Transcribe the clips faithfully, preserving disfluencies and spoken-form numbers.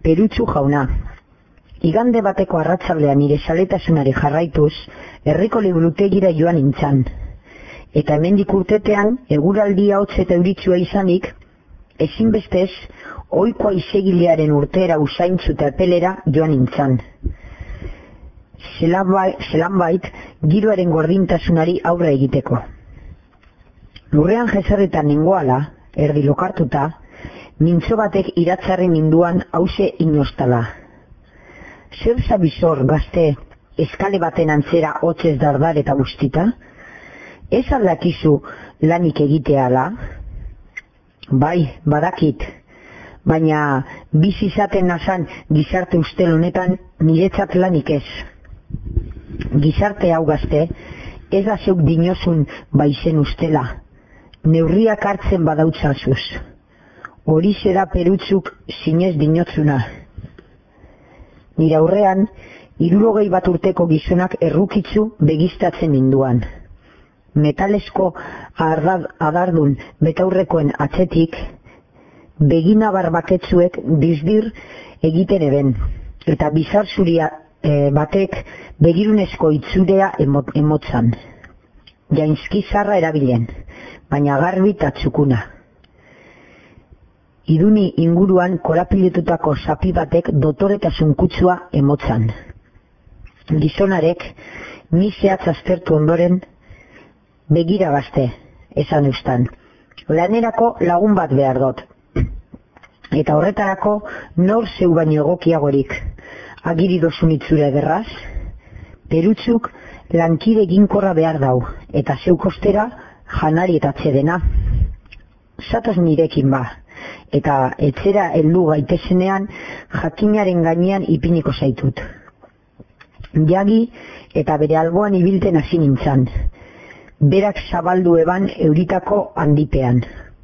Perutsu jauna, igande bateko arratsaldean nire saletasunari jarraituz, herriko liburutegira joan nintzan. Eta hemendik urtetean, eguraldia hotz eta euritsua izanik, ezinbestez, ohikoa isegilearen urtera usaintzu tepelera joan nintzan. Zelanbait, giroaren gordintasunari aurre egiteko. Lurrean jezerretan nengoala, erdi lokartuta, mintzo batek iratzarri ninduan hause inostala. Zer zabizor, gazte, eskale baten antzera hotzez dardar eta guztita? Ez aldakizu lanik egiteala? Bai, badakit, baina bizi izaten nazan gizarte ustel honetan niretzat lanik ez. Gizarte hau, gazte, ez da zeuk dinozun baizen ustela, neurriak hartzen badautzazuz. Horixe da Perutzuk zinez dinotzuna. Nire aurrean, hirurogei bat urteko gizonak errukitzu begistatzen ninduan. Metalesko adardun betaurrekoen atzetik, begina barbaketzuek dizdir egiten eben, eta bizar zuria e, batek begirunezko itzurea emo, emotzan. Jainzki zarra erabilen, baina garbi eta txukuna. Iduni inguruan korapiletutako zapi batek dotoretasun kutsua emotzan. Gizonarek, ni zehatz aztertu ondoren, begira gazte, esan eustan. Lanerako lagun bat behar dut. Eta horretarako nor zeu baino egokiagorik. Agiri dozun itzura ederraz, Perutzuk lankide ginkorra behar dau, eta zeu kostera janari eta atsedena. Zatoz nirekin ba, eta etzera heldu gaitezenean jakinaren gainean ipiniko zaitut. Jagi eta bere alboan ibilten hasi nintzan. Berak zabaldu eban euritako handipean.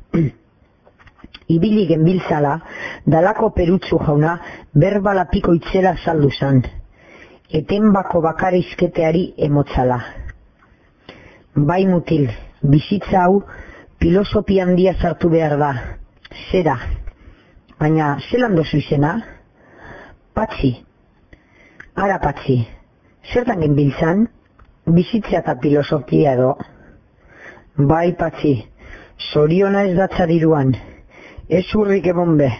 Ibili genbiltzala, dalako Perutsu jauna berbala piko itzela saldu zan. Eten bako bakarizketeari emotzala. Bai mutil, bizitza hau filosofia handia sartu behar da. Zera. Baina zelan dozu izena? Patxi. Ara Patxi. Zertan genbiltzan? Bizitza eta filosofia edo. Bai Patxi. Zoriona ez datza diruan. Ez urrik ebon be.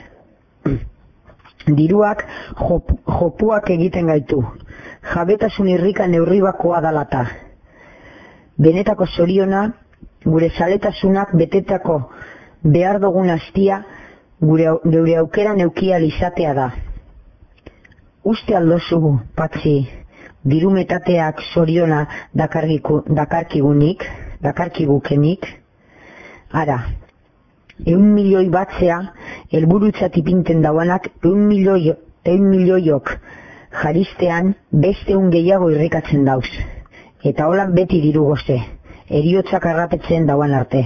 Diruak jop, jopuak egiten gaitu. Jabetasun irrika neurribakoa dalata. Benetako zoriona, gure zaletasunak betetako behar dugun hastia gure, gure aukera neukial izatea da. Uste aldozu, Patxi, dirumetateak zoriona dakarkigunik, dakarkigukenik. Ara, eun milioi batzea, helburutzat ipinten dauanak eun milioi, eun milioiok jaristean beste un gehiago irrikatzen dauz. Eta holan beti diru goze, eriotzak arrapetzen dauan arte.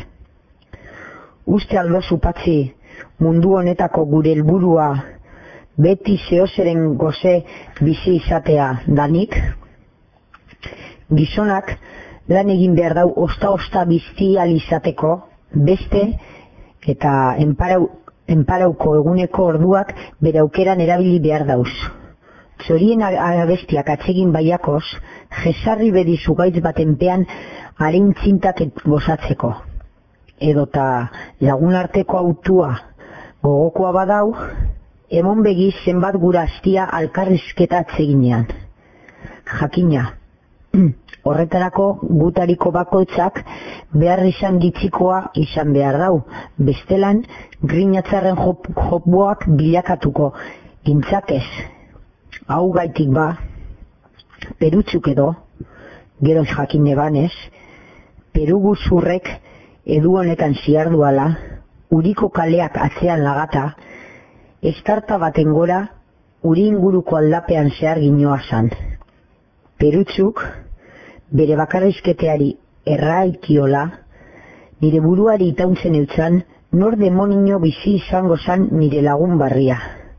Uste aldozu Patxi, mundu honetako gure helburua beti zehozeren goze bizi izatea danik? Gizonak lan egin behar dau osta-osta biztial izateko, beste eta enparau, enparauko eguneko orduak bere aukeran erabili behar dauz. Zorien abestiak atsegin baiakoz, jesarri bedi zugaitz batenpean harin txintak gozatzeko. Edota lagunarteko autua gogokoa badau, emon begiz zenbat gura hastia alkarrizketa atseginean. Jakina, horretarako gutariko bakoitzak behar izan ditzikoa izan behar dau, bestelan grinatzarren jop, jopuak bilakatuko gintzakez. Hau gaitik ba, Perutzuk edo, gero jakin ebanez, Perugu zurrek edu honetan ziarduala, uriko kaleak atzean lagata, estarta baten gora, uri inguruko aldapean zehar ginoa zan. Perutzuk, bere bakarrizketeari erraikiola, nire buruari itauntzen eutzan, nor demonio bizi izango zan nire lagun barria.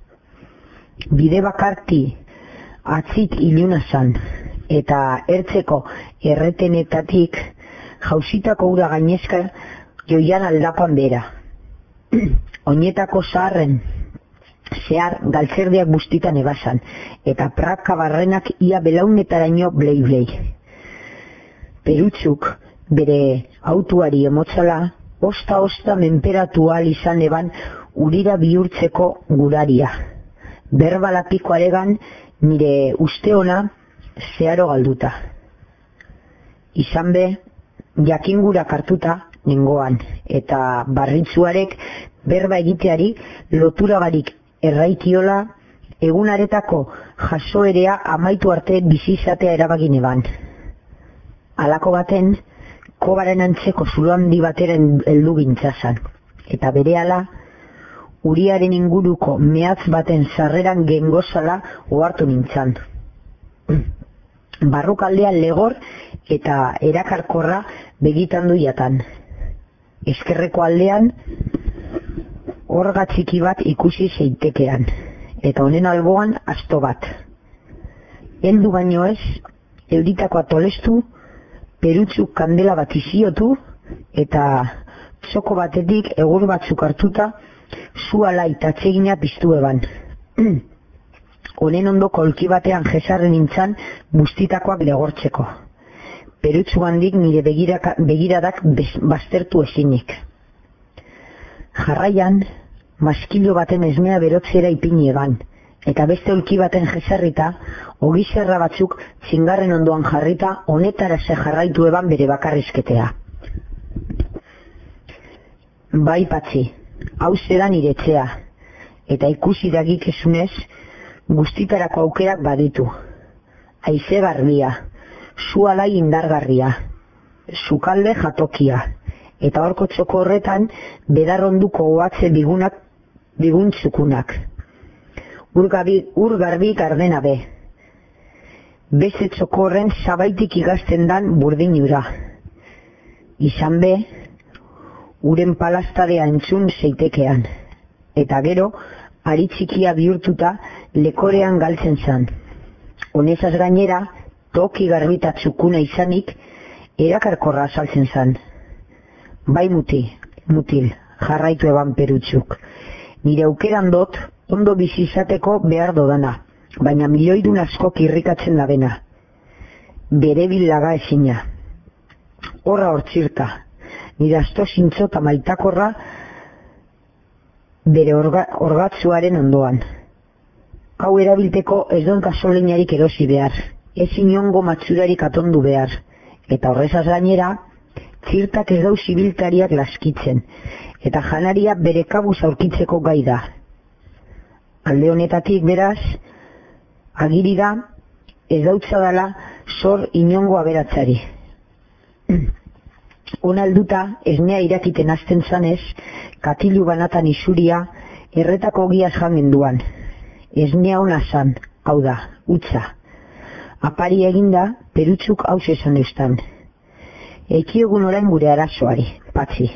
Bide bakarti atzik iluna zan, eta ertzeko erretenetatik jausitako ura gainezka joian aldapan bera. Oinetako zaharren zehar galtzerdiak bustitan ebasan, eta praka barrenak ia belaunetaraino blei-blei. Perutzuk bere autuari emotzala, osta-osta menperatu ahal izan eban urira bihurtzeko guraria. Berbalapiko aregan nire uste ona zeharo galduta. Izan be, jakingurak hartuta nengoan, eta barritzuarek berba egiteari loturagarik erraitiola egunaretako jasoerea amaitu arte bizizatea erabagin eban. Halako baten, kobaren antzeko zulo handi bateren heldu gintzazan, eta berehala uriaren inguruko mehatz baten sarreran gengozala ohartu nintzan. Barrukaldean legor eta erakarkorra begitan du jatan. Eskerreko aldean orga txiki bat ikusi zeitekean, eta honen alboan asto bat. Heldu baino ez, euritako atolestu, perutzuk kandela bat iziotu, eta txoko batetik egur batzuk hartuta, zuala eta atsegina piztu eban. Honen ondoko olki batean jesarren nintzan bustitakoak legortzeko. Perutzu handik nire begiraka, begiradak baztertu ezinik. Jarraian, maskilo baten esnea berotzera ipini eban, eta beste olki baten jesarrita, ogi zerra batzuk txingarren ondoan jarrita, honetara ze jarraitu eban bere bakarrizketea. Bai patzi, hau zedan iretzea, eta ikusi dagikesunez, guztitarako aukerak baditu. Haize garbia, zu alai indargarria, sukalde jatokia, eta horko txoko horretan bedarronduko oatze bigunak, biguntzukunak. Ur garbi gardena be. Beste txoko horren zabaitik igazten dan burdinura. Izan be, uren palastadea entzun zeitekean, eta gero, ari txikia bihurtuta lekorean galtzen zan. Honezaz gainera, toki garbita txukuna izanik, erakarkorra saltzen zan. Bai muti, mutil, jarraitu eban perutzuk. Nire aukeran dot, ondo bizizateko behar dodana, baina milioidun askok irrikatzen da bena. Bere bilaga ezina. Horra hortzirta, nire asto zintzo eta maitakorra bere orga, orgatzuaren ondoan. Hau erabilteko ez don gasolinarik erosi behar, ez inongo matxurarik atondu behar, eta horrezaz gainera, txirtak ez dau zibiltariak laskitzen, eta janaria bere kabuz aurkitzeko gai da. Alde honetatik beraz, agiri da, ez dautza dela zor inongo aberatzari. Ona helduta, esnea irakiten hasten zanez, katilu banatan isuria, erretako giaz jangenduan. Esnea ona zan, hau da, utza. Apari eginda, perutzuk hauz esan eustan. Ekiogun orain gure arazoari, patzi.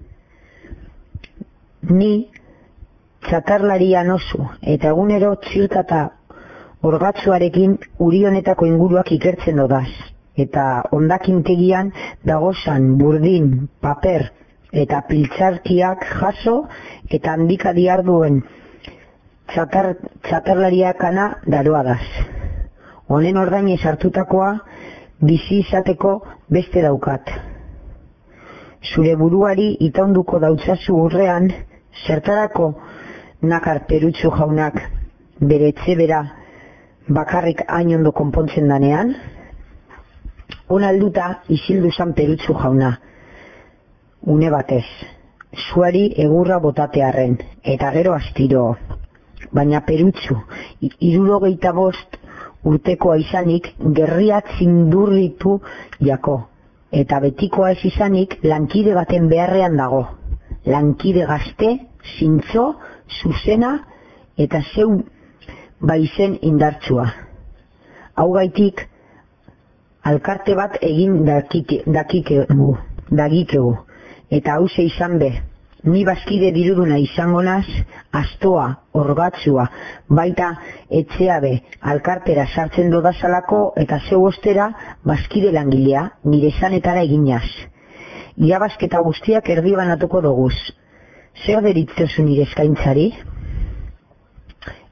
Ni, txatarlaria nozu, eta egunero txirtata orgatzuarekin uri honetako inguruak ikertzen dodaz. Eta ondakintegian dagozan burdin, paper eta piltzarkiak jaso eta handika diarduen txatar, txatarlariakana daroadaz. Honen ordainez hartutakoa bizi izateko beste daukat. Zure buruari itaunduko dautzazu urrean, zertarako nakar perutzu jaunak bere etxe bera bakarrik hain ondo konpontzen danean? Ona alduta isildu zan perutzu jauna. Une batez, zuari egurra botatearren, eta gero astiro. Baina perutzu, hirurogeita bost urtekoa izanik gerriak zindurritu jako. Eta betikoa ez izanik lankide baten beharrean dago. Lankide gazte, zintzo, zuzena eta zeu baizen indartsua. Hau gaitik, alkarte bat egin dakikegu, dagikegu, eta hauze izan be, ni bazkide diruduna izango naz, astoa, orgatzua, baita etxea be, alkartera sartzen dodazalako, eta zeu ostera, bazkide langilea, nire zanetara eginaz. Irabazketa guztiak erdi banatuko doguz. Zer deritzozu nire eskaintzari?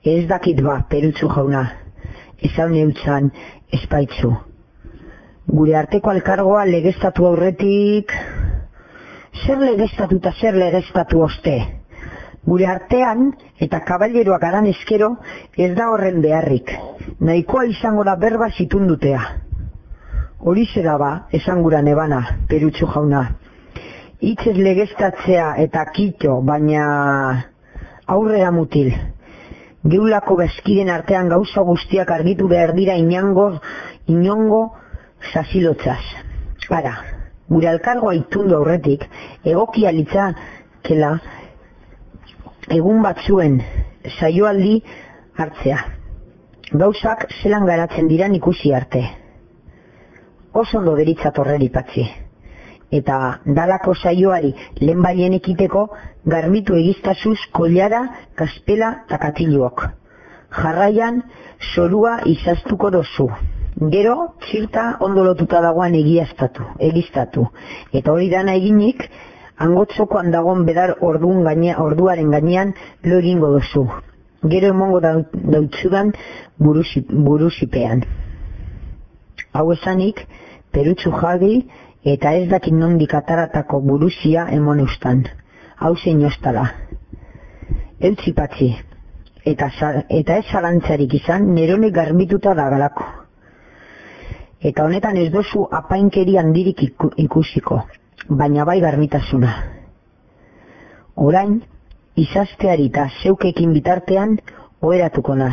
Ez dakit ba, Perutxu jauna, esan neutzan espaitzu. Gure arteko alkargoa legeztatu aurretik... Zer legeztatu eta zer legeztatu oste? Gure artean eta kaballeroak aran eskero ez da horren beharrik. Nahikoa izango da berba zitundutea. Horixe da ba, esan gura nebana, Perutxu jauna. Hitzez legeztatzea eta kito, baina aurrera mutil. Geulako bezkiden artean gauza guztiak argitu behar dira inango, inongo zasilotzaz. Ara, gure alkargoa itundu aurretik, egokia litzakela egun batzuen saioaldi hartzea. Gauzak zelan garatzen diran ikusi arte. Oso ondo deritzat horreri patzi. Eta dalako saioari lehenbarien ekiteko garbitu egiztazuz koilara, kaspela eta katiluok. Jarraian, zorua izaztuko dozu. Gero, txirta ondo lotuta dagoan egiaztatu, egiztatu. Eta hori dana eginik, angotzokoan dagoen bedar orduan gaine, orduaren gainean lo egingo dozu. Gero emongo dautzudan buruzi, buruzipean. Hau esanik, Perutxu jagi, eta ez dakit nondik ataratako buruzia emon eustan. Hau zein ostala. Eutzi patzi. Eta, eta ez zalantzarik izan, nerone garbituta dagalako. Eta honetan ez dozu apainkeri handirik ikusiko, baina bai garbitasuna. Orain, izazteari eta zeukekin bitartean, oheratuko naz.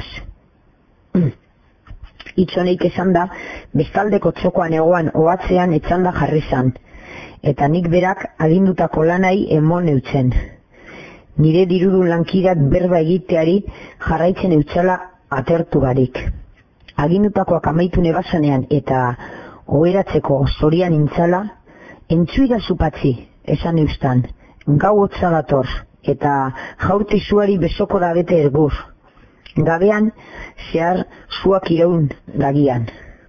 Itxoneik esan da, bestaldeko txokoan egoan ohatzean etxanda jarri zan, eta nik berak agindutako lanai emon eutzen. Nire dirudun lankirak berba egiteari jarraitzen eutzala atertu barik. Agindutakoak amaitu nebazanean eta oheratzeko zorian intzala, entzuida zupatzi, esan eustan, gau hotza dator, eta jaurti zuari besoko da bete ergur. Gabean, zehar zuak iraun dagian.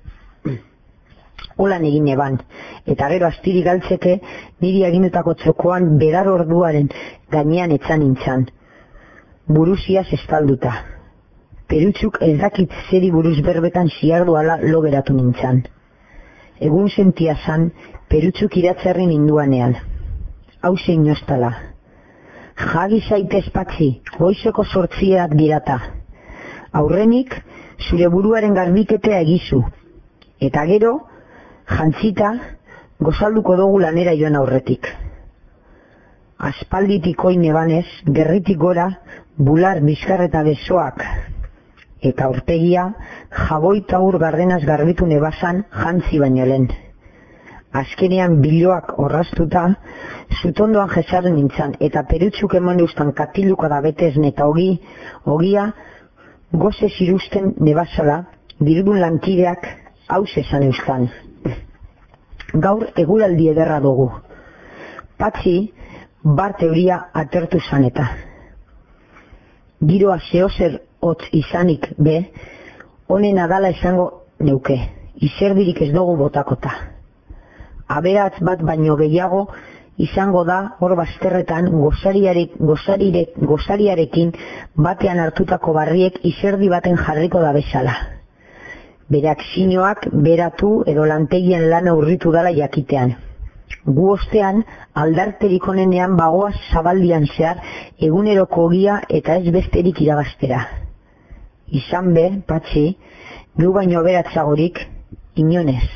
Holan egin eban, eta gero astiri galtzeke niri agindutako txokoan bedar orduaren gainean etzan nintzan. Buruziaz estalduta. Perutxuk ez dakit zeri buruz berbetan ziarduala lo geratu nintzan. Egun sentia zan, Perutxuk iratzarri ninduanean. Hau zein ostala. Jagi zaitez patzi, goizeko sortzieak dirata. Aurrenik, zure buruaren garbiketea egizu. Eta gero, jantzita, gozalduko dugu lanera joan aurretik. Aspalditik oin ebanez, gerritik gora, bular, bizkar eta besoak. Eta aurpegia, jaboita ur gardenaz garbitu nebazan jantzi baino lehen. Azkenean biloak orraztuta, zutondoan jesarren nintzan, eta Perutxuk emon eustan katiluka da betezne eta ogi, ogia, goze zirusten nebazala, dirudun lankideak hauz esan eustan. Gaur eguraldi ederra dugu. Patzi, bar teoria atertu zaneta. Giroa zehozer hotz izanik be, honen adala esango neuke, izerdirik ez dugu botakota. Aberatz bat baino gehiago izango da hor bazterretan gozariarek, gozarire, gozariarekin batean hartutako barriek izerdi baten jarriko da bezala. Berak sinoak beratu edo lantegian lana urritu dala jakitean. Gu ostean aldarterik honenean bagoaz zabaldian zehar eguneroko ogia eta ez besterik irabaztera. Izan be, patzi, gu baino aberatzagorik inonez.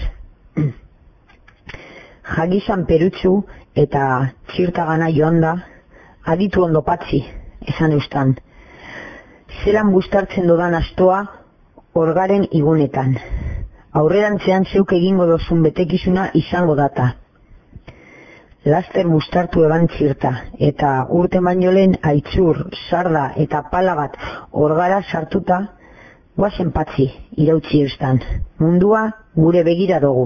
Jagizan Perutxu eta txirtagana joan da, aditu ondo patzi, esan eustan. Zelan bustartzen dodan astoa orgaren igunetan. Aurrerantzean zeuk egingo dozun betekizuna izango data. Laster bustartu eban txirta, eta urte baino lehen aitzur, sarda eta pala bat orgara sartuta, guazen patzi, irautzi eustan. Mundua gure begira dugu.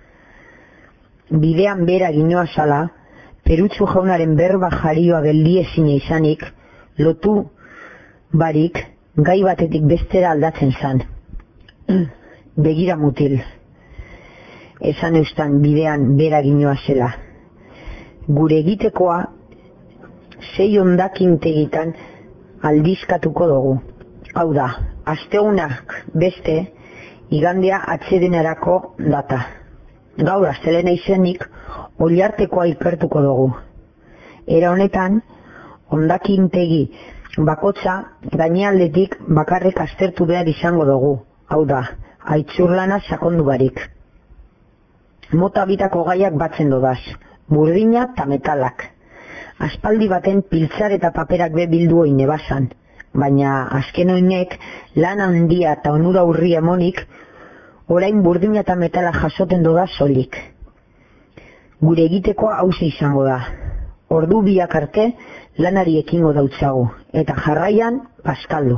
Bidean bera ginoa zala, Perutxu jaunaren berba jarioa geldiezina izanik, lotu barik, gai batetik bestera aldatzen zan. Begira mutil. Esan eustan bidean bera ginoa zela. Gure egitekoa, sei ondakintegitan aldizkatuko dugu. Hau da, astegunak beste, igandea atsedenarako data. Gaur astelena izenik, Oliartekoa ikertuko dugu. Era honetan, hondakintegi bakotza gainealdetik bakarrik aztertu behar izango dugu. Hau da, aitzurlana sakondu barik. Mota bitako gaiak batzen dodaz, burdina eta metalak. Aspaldi baten piltzar eta paperak be bildu oine basan, baina azken oinek lan handia eta onura urri emonik, orain burdina eta metala jasoten doda solik. Gure egitekoa hauze izango da. Ordu biak arte lanari ekingo dautzagu, eta jarraian paskaldu.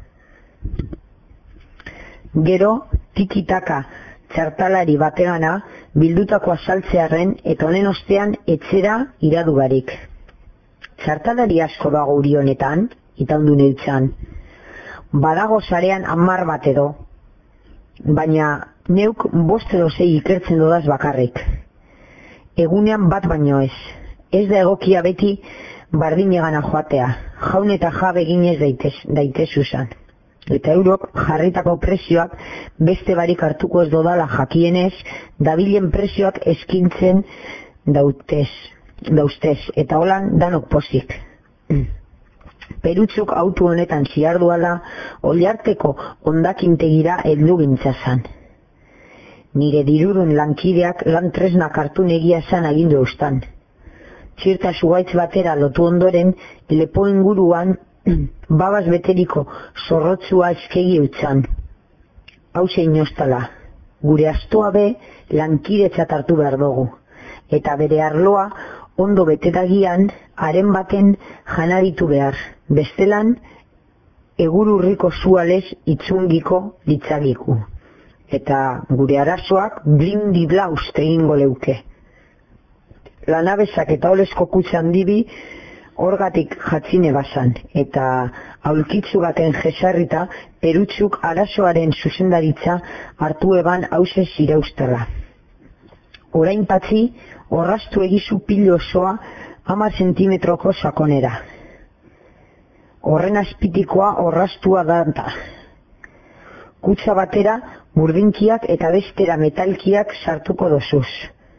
Gero, tikitaka txartalari bategana bildutako azaltzearen eta honen ostean etxera iradu barik. Txartalari asko dago uri honetan, itaundu neutzan. Badago sarean hamar bat edo, baina neuk bost edo sei ikertzen dodaz bakarrik. Egunean bat baino ez. Ez da egokia beti bardinegana joatea, jaun eta jabe ginez daitez, daitezuzan. Eta eurok jarritako prezioak beste barik hartuko ez dodala jakienez, dabilen prezioak eskintzen dautez, daustez, eta holan danok pozik. Perutzuk autu honetan ziarduala, Oliarteko hondakintegira heldu gintzazan. Nire dirudun lankideak lan tresnak hartu negia zan agindu eustan. Txirta zugaitz batera lotu ondoren, lepo inguruan babaz beteriko zorrotzua eskegi utzan. Hau zein oztala, gure astoa be lankidetzat hartu behar dugu, eta bere arloa ondo betetagian haren baten janaritu behar, bestelan egururriko zualez itzungiko ditzagiku. Eta gure arazoak blindi blaust egingo leuke. Lanabezak eta olezko kutsa handibi orgatik jatzine basan, eta aulkitzu baten jesarrita perutzuk arazoaren zuzendaritza hartu eban hause ziraustela. Orain patzi, orrastu egizu pilo osoa hamar zentimetroko sakonera. Horren azpitikoa orrastua danta. Kutsa batera burdinkiak eta bestera metalkiak sartuko dozuz.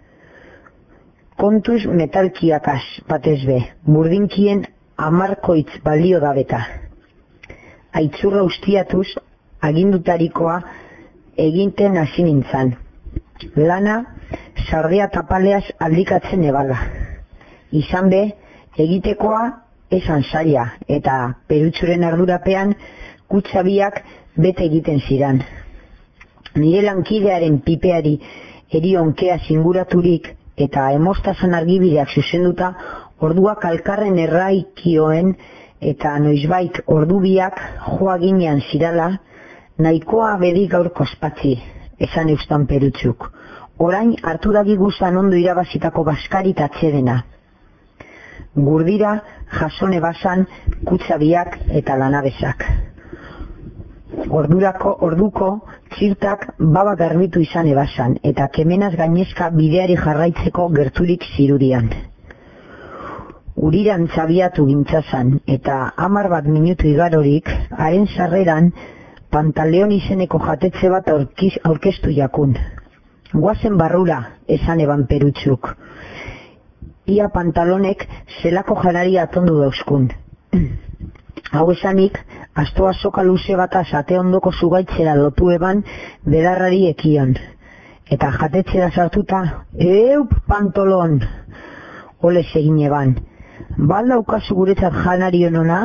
Kontuz metalkiakaz batez be, burdinkien amarkoitz balio da beta. Aitzurra ustiatuz agindutarikoa eginten hasi nintzan. Lana sardea tapaleaz aldikatzen ebala. Izan be, egitekoa esan zaila, eta perutsuren ardurapean kutsa biak bete egiten ziran. Nire lankidearen pipeari erionkea zinguraturik eta emostazan argibideak zuzenduta orduak alkarren erraikioen eta noizbait ordubiak joa ginean zirala, nahikoa bedi gaurko ospatzi, esan eustan perutzuk. Orain hartu dagi guzan ondo irabazitako baskarit atxedena. Gurdira jasone basan kutsa biak eta lanabezak. Ordurako, orduko, txirtak baba garbitu izan ebasan, eta kemenaz gainezka bideari jarraitzeko gerturik zirudian. Uriran txabiatu gintzazan, eta hamar bat minutu igarorik, haren sarreran, pantaleon izeneko jatetxe bat aurkiz, aurkeztu jakun. Guazen barrura, esan eban perutzuk. Ia pantalonek zelako janari atondu dauzkun. Hau esanik, astoa soka luze bat azate ondoko zugaitzera lotu eban bedarrari ekion. Eta jatetxera sartuta, eup pantolon! Ole segin eban. Balda ukazu guretzat janari honona?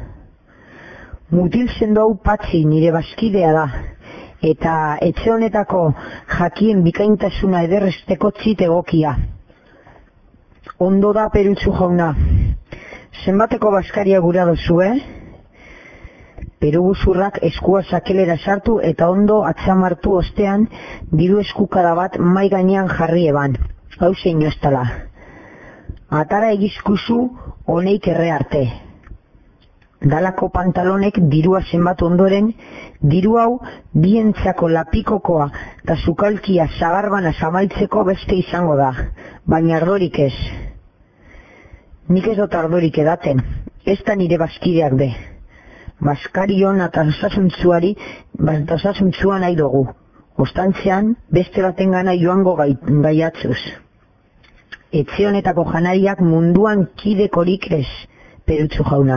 Mutil sendo hau patzi nire bazkidea da. Eta etxe honetako jakien bikaintasuna ederresteko txit egokia. Ondo da perutzu jauna. Zenbateko bazkaria gura dozu, eh? Peru buzurrak eskua sakelera sartu eta ondo atzamartu ostean diru eskukada bat mai gainean jarri eban. Hau zein oztala. Atara egizkuzu honeik erre arte. Dalako pantalonek dirua zenbatu ondoren, diru hau bientzako lapikokoa eta zukalkia zagarbana zamaltzeko beste izango da, baina ardorik ez. Nik ez dut ardorik edaten, ez da nire bazkideak be. Baskarion eta osasuntzuari, bat osasuntzua nahi dugu. Ostantzean, beste baten gana joango gai, gaiatzuz. Etxe honetako janariak munduan kidekorik ez, Perutxu jauna.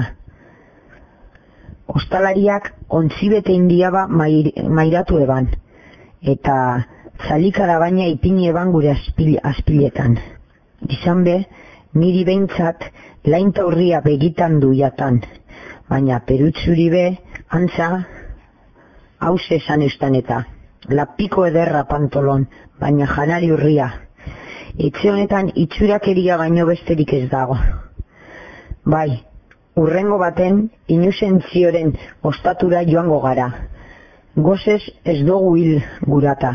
Ostalariak ontzibete indiaba mair, mairatu eban, eta zalikara baina ipini eban gure azpil, azpiletan. Izan be, niri behintzat lainta urria begitan du jatan, baina Perutxuri be, antza, hause esan eustan eta. Lapiko ederra pantolon, baina janari urria. Etxe honetan itxurakeria baino besterik ez dago. Bai, urrengo baten inusentzioren ostatura joango gara. Gozez ez dugu hil gurata.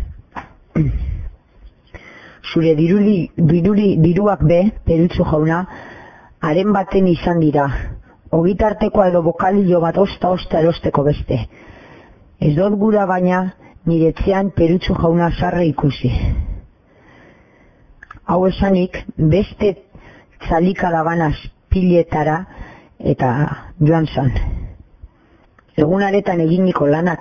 Zure dirudi, dirudi, diruak be, Perutxu jauna, haren baten izan dira. Ogitartekoa edo bokalillo bat osta-osta erosteko beste. Ez dut gura baina, nire etxean Perutxu jauna sarre ikusi. Hau esanik, beste txalikada bana piletara eta joan zan. Egunaretan eginiko lanak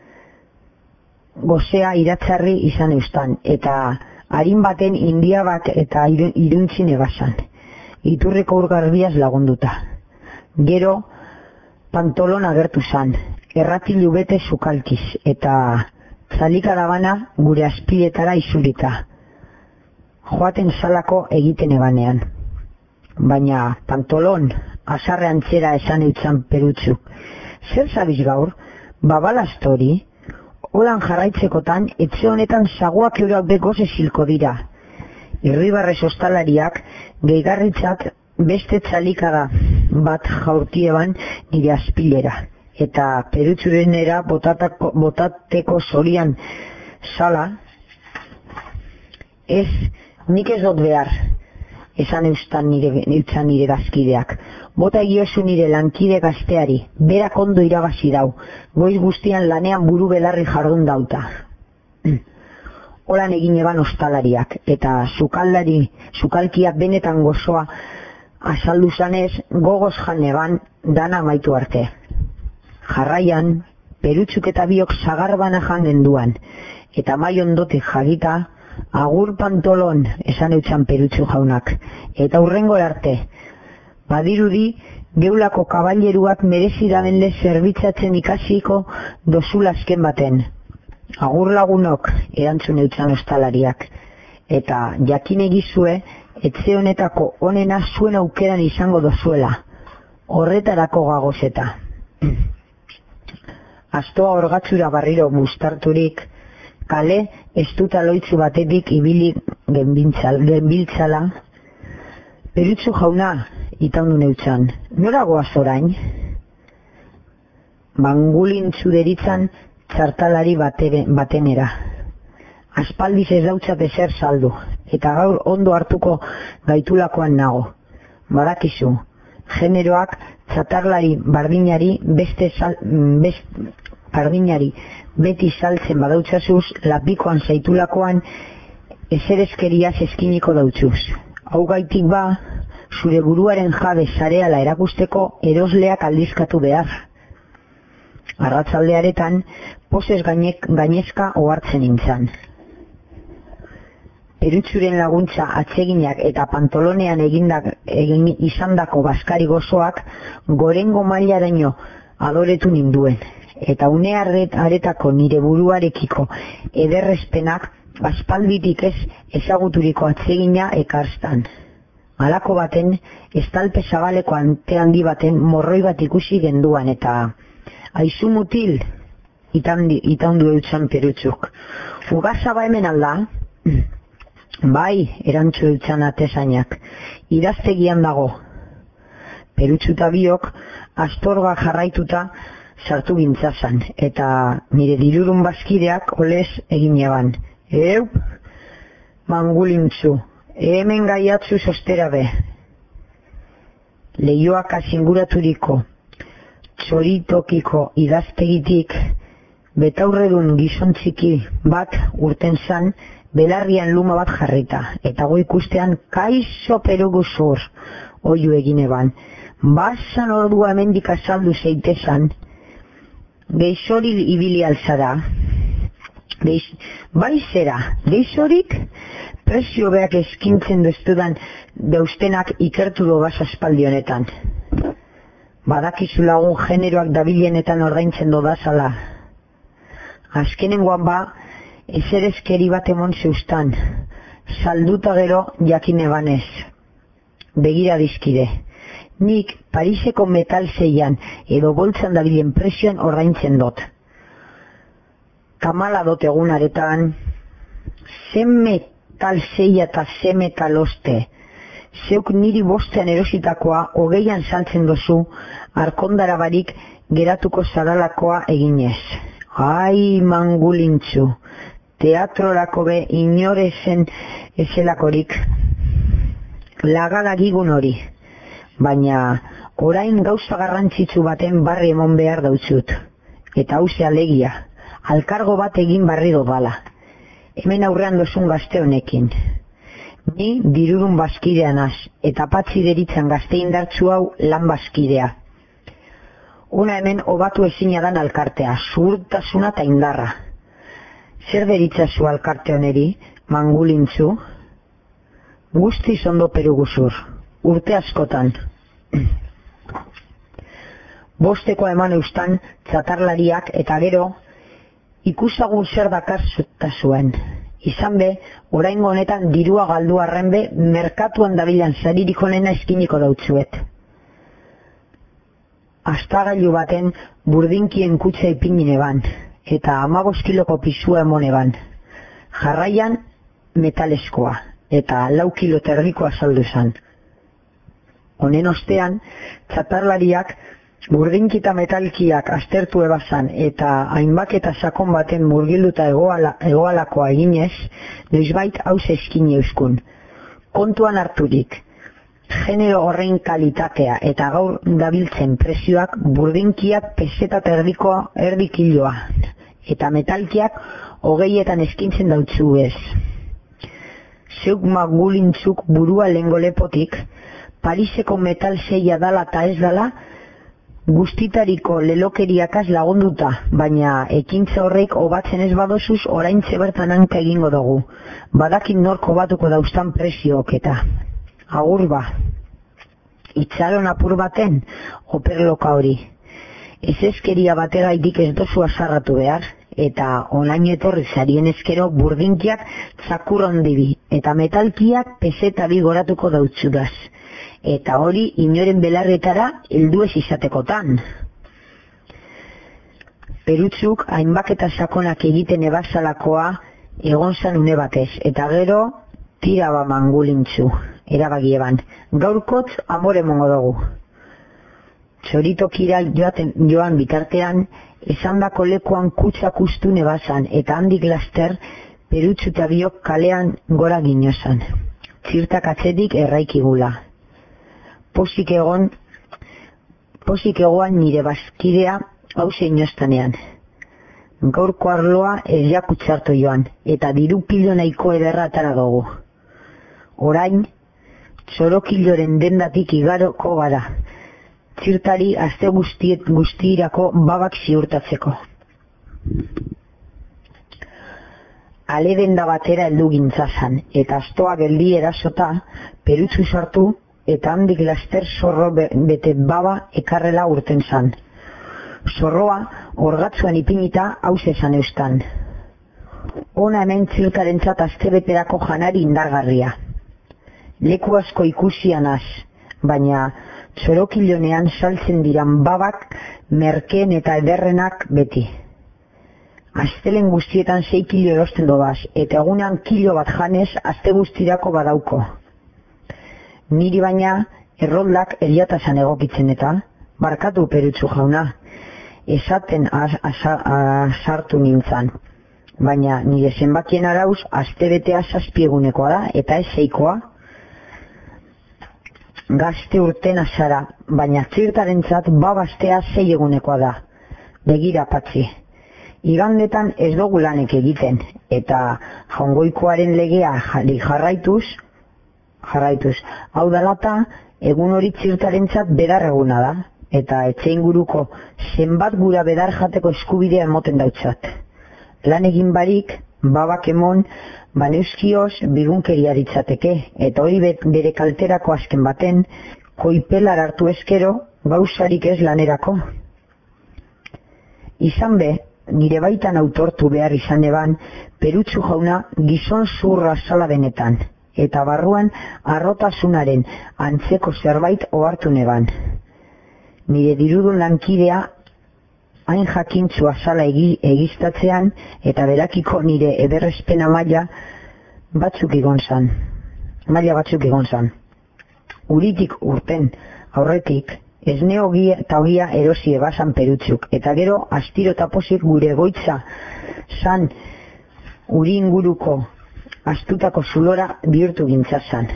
gozea iratzarri izan eustan, eta harin baten indiabak eta iruntzin ebasan. Iturriko urgarbiaz lagunduta. Gero, pantolon agertu zan, erratilu bete sukalkiz, eta txalikada bana gure azpiletara izurita. Joaten salako egiten ebanean. Baina pantolon, azarre antzera esan eutzan Perutxuk. Zer zabiz gaur, babalastori, holan jarraitzekotan, etxe honetan zaguak eurak begoze zilko dira. Irribarrez ostalariak, gehigarritzat beste txalikada bat jaurtieban nire azpilera. Eta Perutxurenera botatako, botateko zorian sala, ez, nik ez dut behar, esan eustan nire, eustan nire gazkideak. Bota egiozu nire lankide gazteari, berak ondo irabazi dau, goiz guztian lanean buru belarri jardun dauta. Holan egin eban ostalariak, eta sukaldari, sukalkiak benetan gozoa azaldu zanez, gogoz jan eban dana amaitu arte. Jarraian, Perutxuk eta biok zagarbana jan genduan, eta mai ondotik jagita, agur pantolon, esan eutxan Perutxu jaunak, eta hurrengo arte. Badirudi, geulako kaballeruak merezidamenle zerbitzatzen ikasiko dozula azken baten. Agur lagunok, erantzun eutxan ostalariak, eta jakin egizue, etxe honetako onena zuen aukeran izango dozuela, horretarako gagozeta. Astoa orgatzura barriro bustarturik, kale estuta loitzu batetik ibili genbiltzala. Perutxu jauna, itaundu neutxan, nora goaz orain? Bangulintzu deritzan txartalari batere, batenera. Aspaldiz ez dautzat ezer saldu, eta gaur ondo hartuko gaitulakoan nago. Badakizu, generoak txatarlari bardinari beste sal, best, bardinari beti saltzen badautzazuz, lapikoan zaitulakoan ezerezkeriaz eskiniko dautzuz. Hau gaitik ba, zure buruaren jabe zareala erakusteko erosleak aldizkatu behar. Arratzaldearetan, posez gainek, gainezka ohartzen nintzan. Perutxuren laguntza atseginak eta pantolonean egindak, egin izandako baskari gozoak gorengo mailaraino adoretu ninduen. Eta une aretako nire buruarekiko ederrezpenak aspalditik ez ezaguturiko atsegina ekarstan. Halako baten, estalpe zabaleko ante handi baten morroi bat ikusi genduan eta aizu mutil, itandi, itandu eutxan Perutxuk. Ugazaba hemen alda? Bai, erantzu eutxan atezainak, idaztegian dago. Perutxuta biok, astorga jarraituta sartu gintzazan, eta nire dirurun bazkideak olez egin eban. Eup, mangulintzu, hemen gaiatzu sostera be. Leioak azinguraturiko, txoritokiko idaztegitik, betaurredun gizontziki bat urten zan, belarrian luma bat jarrita, eta go ikustean kaixo perugu zur, oiu egin eban. basan ordua hemendik azaldu zeitezan, geixori ibili alzara. Geix, bai zera, geixorik presio beak eskintzen duztudan deustenak ikerturo basa espaldi honetan. Badakizu lagun generoak dabilenetan ordaintzen dodazala. Azkenengoan ba, ezerezkeri bat emon zeustan, salduta gero jakine banez. Begira dizkide, nik Pariseko metal zeian edo boltzan dabilen presioan ordaintzen dut. Kamala dot egunaretan, ze metal zeia eta ze metal oste, zeuk niri bostean erositakoa hogeian saltzen dozu, arkondara barik geratuko zaralakoa eginez. Ai, mangulintzu, teatrorako be inorezen ezelakorik, lagadagigun hori, baina orain gauza garrantzitsu baten barri emon behar dautzut, eta hauze alegia, alkargo bat egin barri dodala, hemen aurrean dozun gazte honekin. Ni dirurun bazkidean az, eta patzi deritzan gazte indartzu hau lan bazkidea. Una hemen obatu ezina dan alkartea, zuhurtasuna eta indarra. Zer deritzazu alkarte honeri, mangulintzu? Guztiz ondo peruguzur, urte askotan. Bosteko eman eustan txatarlariak eta gero ikusagun zer dakar zuen. Izan be, oraingo honetan dirua galdu arren be, merkatuan dabilan zaririk honena eskiniko dautzuet. Astagailu baten burdinkien kutsa ipinin eban, eta amabos kiloko pisua emon eban. Jarraian metaleskoa, eta lau kilo terdikoa saldu zan. Honen ostean, txatarlariak burdinkita metalkiak aztertu ebazan eta hainbaketa sakon baten murgilduta egoala, egoalakoa eginez, noizbait hauze eskini euskun. Kontuan harturik, genero horrein kalitatea eta gaur dabiltzen presioak burdinkiak peseta erdikoa erdi kiloa, eta metalkiak hogeietan eskintzen dautzu ez. Zeuk magulintzuk burua lengo lepotik, Pariseko metal zeia dala eta ez dala, guztitariko lelokeriakaz lagunduta, baina ekintza horreik hobatzen ez badozuz oraintze bertan hanka egingo dugu. Badakin norko batuko dauztan presiook eta. Agur ba, itxaron apur baten, operloka hori. Ez ezkeria bategaitik ez dozu azarratu behar, eta onaino etorri zarien ezkero burdinkiak txakur ondibi, eta metalkiak peseta bi goratuko dautzudaz. Eta hori inoren belarretara heldu ez izatekotan. Perutzuk hainbaketa sakonak egiten ebazalakoa egon zan une batez, eta gero tira ba mangulintzu, erabagi eban. Gaurkotz amore mongo dugu. Txoritokira joaten, joan bitartean, esandako lekuan kutsak ustun ebazan, eta handik laster Perutzu eta biok kalean gora ginozan. Txirtak atzetik erraikigula. Posik egon, posik egoan nire bazkidea hauze inoztanean. Gaurko arloa ez jakutzarto joan, eta diru pilo nahiko ederra atara dugu. Orain, txorokiloren dendatik igaroko gara, txirtari aste guztiet guztiirako babak ziurtatzeko. Ale denda batera heldu gintzazan, eta astoa geldi erasota, Perutzu sartu, eta handik laster zorro bete baba ekarrela urten zan. Zorroa orgatzuan ipinita hauze zan eustan. Ona hemen txirtarentzat astebeterako janari indargarria. Leku asko ikusian az, baina txorokilonean saltzen diran babak merkeen eta ederrenak beti. Astelen guztietan sei kilo erosten dodaz, eta egunean kilo bat janez aste guztirako badauko. Niri baina erroldak eriatazan egokitzen eta, barkatu Perutzu jauna, esaten sartu nintzan. Baina nire zenbakien arauz astebetea zazpiegunekoa da, eta ez seikoa. Gazte urten azara, baina txirtarentzat babastea sei egunekoa da. Begira patzi. Igandetan ez dugu lanek egiten, eta jaungoikoaren legea jarri jarraituz, jarraituz. Hau dalata, Egun hori txirtarentzat bedar eguna da, eta etxe inguruko zenbat gura bedar jateko eskubidea emoten dautzat. Lan egin barik, babak emon, baneuskioz bigunkeria ditzateke, eta hori bere kalterako azken baten, koipelar hartu eskero, gauzarik ez lanerako. Izan be, nire baitan autortu behar izan eban, Perutxu jauna gizon zurra zala benetan, eta barruan arrotasunaren antzeko zerbait ohartu neban. Nire dirudun lankidea hain jakintzua zala egi, egistatzean, eta berakiko nire ederrezpena maila batzuk igon zan. Maila batzuk igon zan. Uritik urten aurretik, esne ogia eta ogia erosi ebasan Perutxuk, eta gero astiro eta pozik gure goitza zan uri inguruko astutako zulora bihurtu gintzazan.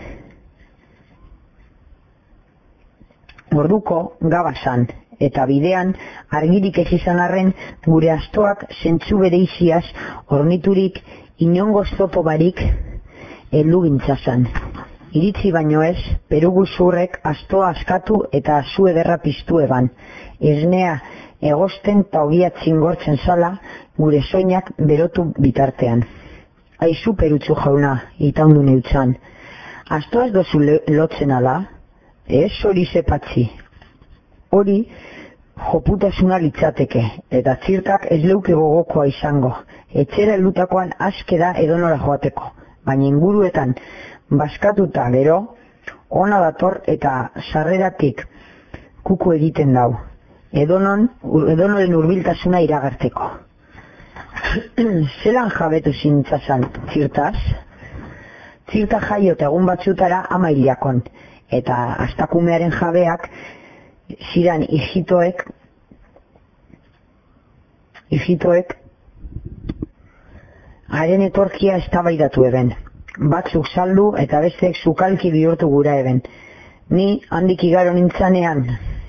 Orduko gaba zan, eta bidean argirik ez izan arren gure astoak zentzu bere iziaz orniturik inongo zopo barik heldu gintzazan. Iritzi baino ez, Perugu zurrek astoa askatu eta zu ederra piztu eban. Esnea egosten ta ogia txingortzen zala gure soinak berotu bitartean. Aizu Perutxu jauna, itaundu neutzan. Astoa ez dozu lotzen ala? Ez hori zepatzi. Hori joputasuna litzateke, eta zirtak ez leuke gogokoa izango. Etxera helutakoan aske da edonora joateko, baina inguruetan baskatuta gero, ona dator eta sarreratik kuku egiten dau. Edonon, edonoren hurbiltasuna iragarteko. Zelan jabetu zintzazan zirtaz? Zirta jaio eta egun batzutara ama hilakon, eta astakumearen jabeak ziran hijitoek, hijitoek, haren etorkia eztabaidatu eben. Batzuk saldu eta besteek sukalki bihurtu gura eben. Ni handik igaro nintzanean,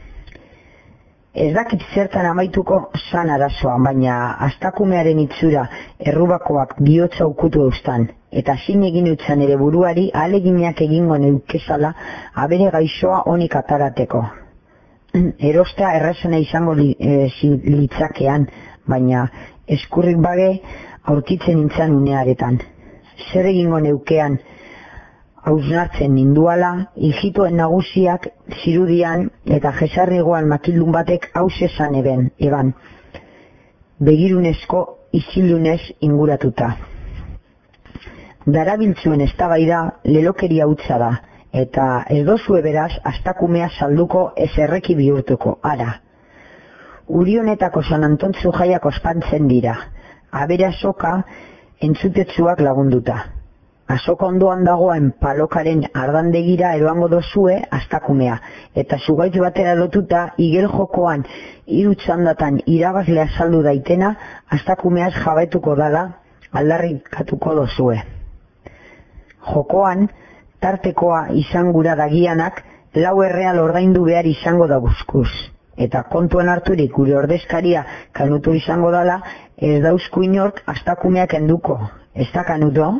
ez dakit zertan amaituko zan arazoa, baina astakumearen itzura errubakoak bihotza ukutu eustan, eta zin egin eutzan ere buruari aleginak egingo neukezala abere gaixoa onik atarateko. Erostea errazena izango li, e, litzakean, baina eskurrik bage aurkitzen nintzan unearetan. Zer egingo neukean hausnartzen ninduala, hijitoen nagusiak zirudian eta jesarrigoan makildun batek haus esan eben, eban, begirunezko izilunez inguratuta. Darabiltzuen eztabaida lelokeria hutsa da, eta ez dozue beraz astakumea salduko ez erreki bihurtuko, ara. Urionetako San Antontzu jaiak ospantzen dira, abere azoka entzutetsuak lagunduta. Azoka ondoan dagoen palokaren ardandegira eroango dozue astakumea, eta zugaitz batera lotuta igel jokoan hiru txandatan irabazlea saldu daitena astakumeaz jabetuko dala aldarrikatuko dozue. Jokoan, tartekoa izan gura dagianak lau erreal ordaindu behar izango da buzkuz. Eta kontuan harturik gure ordezkaria Kanuto izango dala, ez dauzku inork astakumeak enduko. Ez da Kanuto?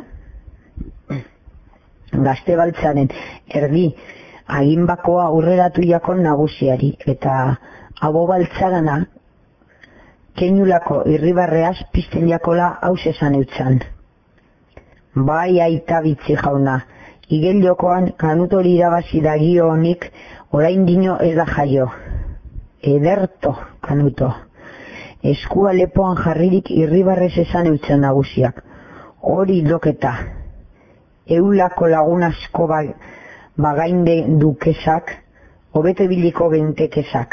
Gazte baltzaren erdi aginbakoa aurreratu jakon nagusiari, eta abo baltzarana keinulako irribarreaz pizten jakola haus esan eutzan. Bai aita bitzi jauna, igel jokoan Kanutori irabazi dagio honik orain dino ez da jaio. Ederto, Kanuto. Eskua lepoan jarririk irribarrez esan eutzen nagusiak. Hori doketa. Eulako lagun asko bagainde dukezak, hobeto biliko bentekezak.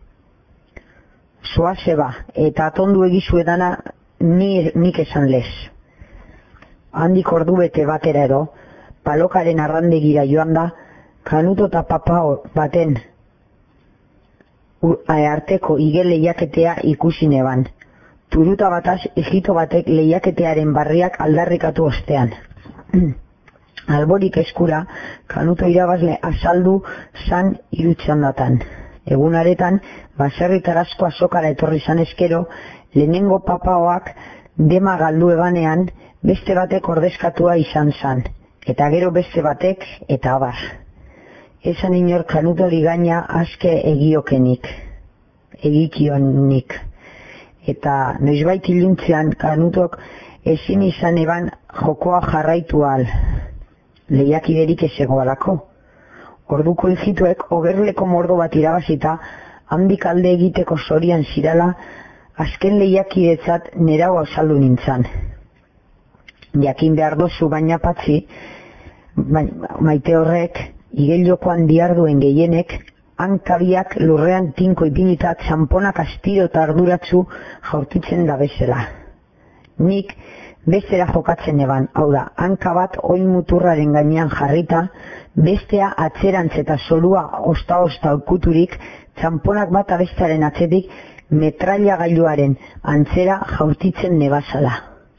Zoazeba, eta atondu egizu edana ni, nik esan lez. Handik ordu bete batera edo, palokaren arrandegira joan da, Kanuto eta papa baten arteko igel lehiaketea ikusi neban. Turuta bataz ejito batek lehiaketearen barriak aldarrikatu ostean. Alborik eskura, Kanuto irabazle azaldu zan irutxandatan. Egunaretan, baserritarazko azokara etorri zan eskero, lehenengo papaoak dema galdu ebanean, beste batek ordezkatua izan zan, eta gero beste batek, eta abar. esan inor Kanutori gaina aske egiokenik, egikionik. Eta noizbait iluntzean Kanutok ezin izan eban jokoa jarraitu al, lehiakiderik ezegoalako. Orduko ijituek ogerleko mordo bat irabazita, handik alde egiteko zorian zirala, azken lehiakidetzat nerau azaldu nintzan. Jakin behar dozu baina patzi, maite horrek, igeljokoan diarduen gehienek, hankabiak lurrean tinko ipinita txamponak astiro eta arduratzu jaurtitzen da bezala. Nik bestera jokatzen eban, hau da, hanka bat oin muturraren gainean jarrita, bestea atzerantz eta zorua osta-osta okuturik, txamponak bat abestaren atzetik metraila gailuaren antzera jaurtitzen nebazala.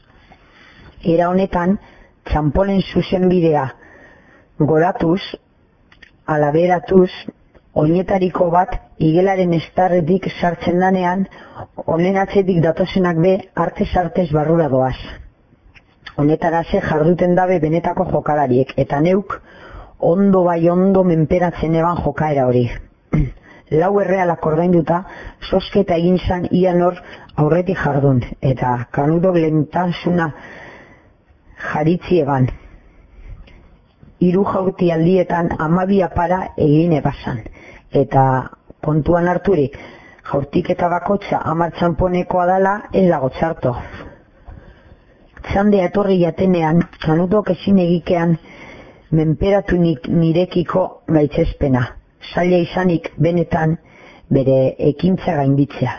Era honetan, txamponen zuzenbidea goratuz, alaberatuz, oinetariko bat igelaren estarretik sartzen danean, honen atzetik datozenak be artez-artez barrura doaz. Honetaraze jarduten dabe benetako jokalariek, eta neuk ondo bai ondo menperatzen eban jokaera hori. Lau errealak ordainduta, sosketa egin zan ian hor aurretik jardun, eta Kanutok lehentasuna jaritzi eban. Hiru jaurti aldietan amabia para egin ebazan, eta kontuan harturik, jaurtik eta bakotxa amar txamponekoa dala ez dago txarto. Txandea etorri jatenean, Kanutok ezin egikean menperatu nirekiko gaitzespena, zaila izanik benetan bere ekintza gainditzea.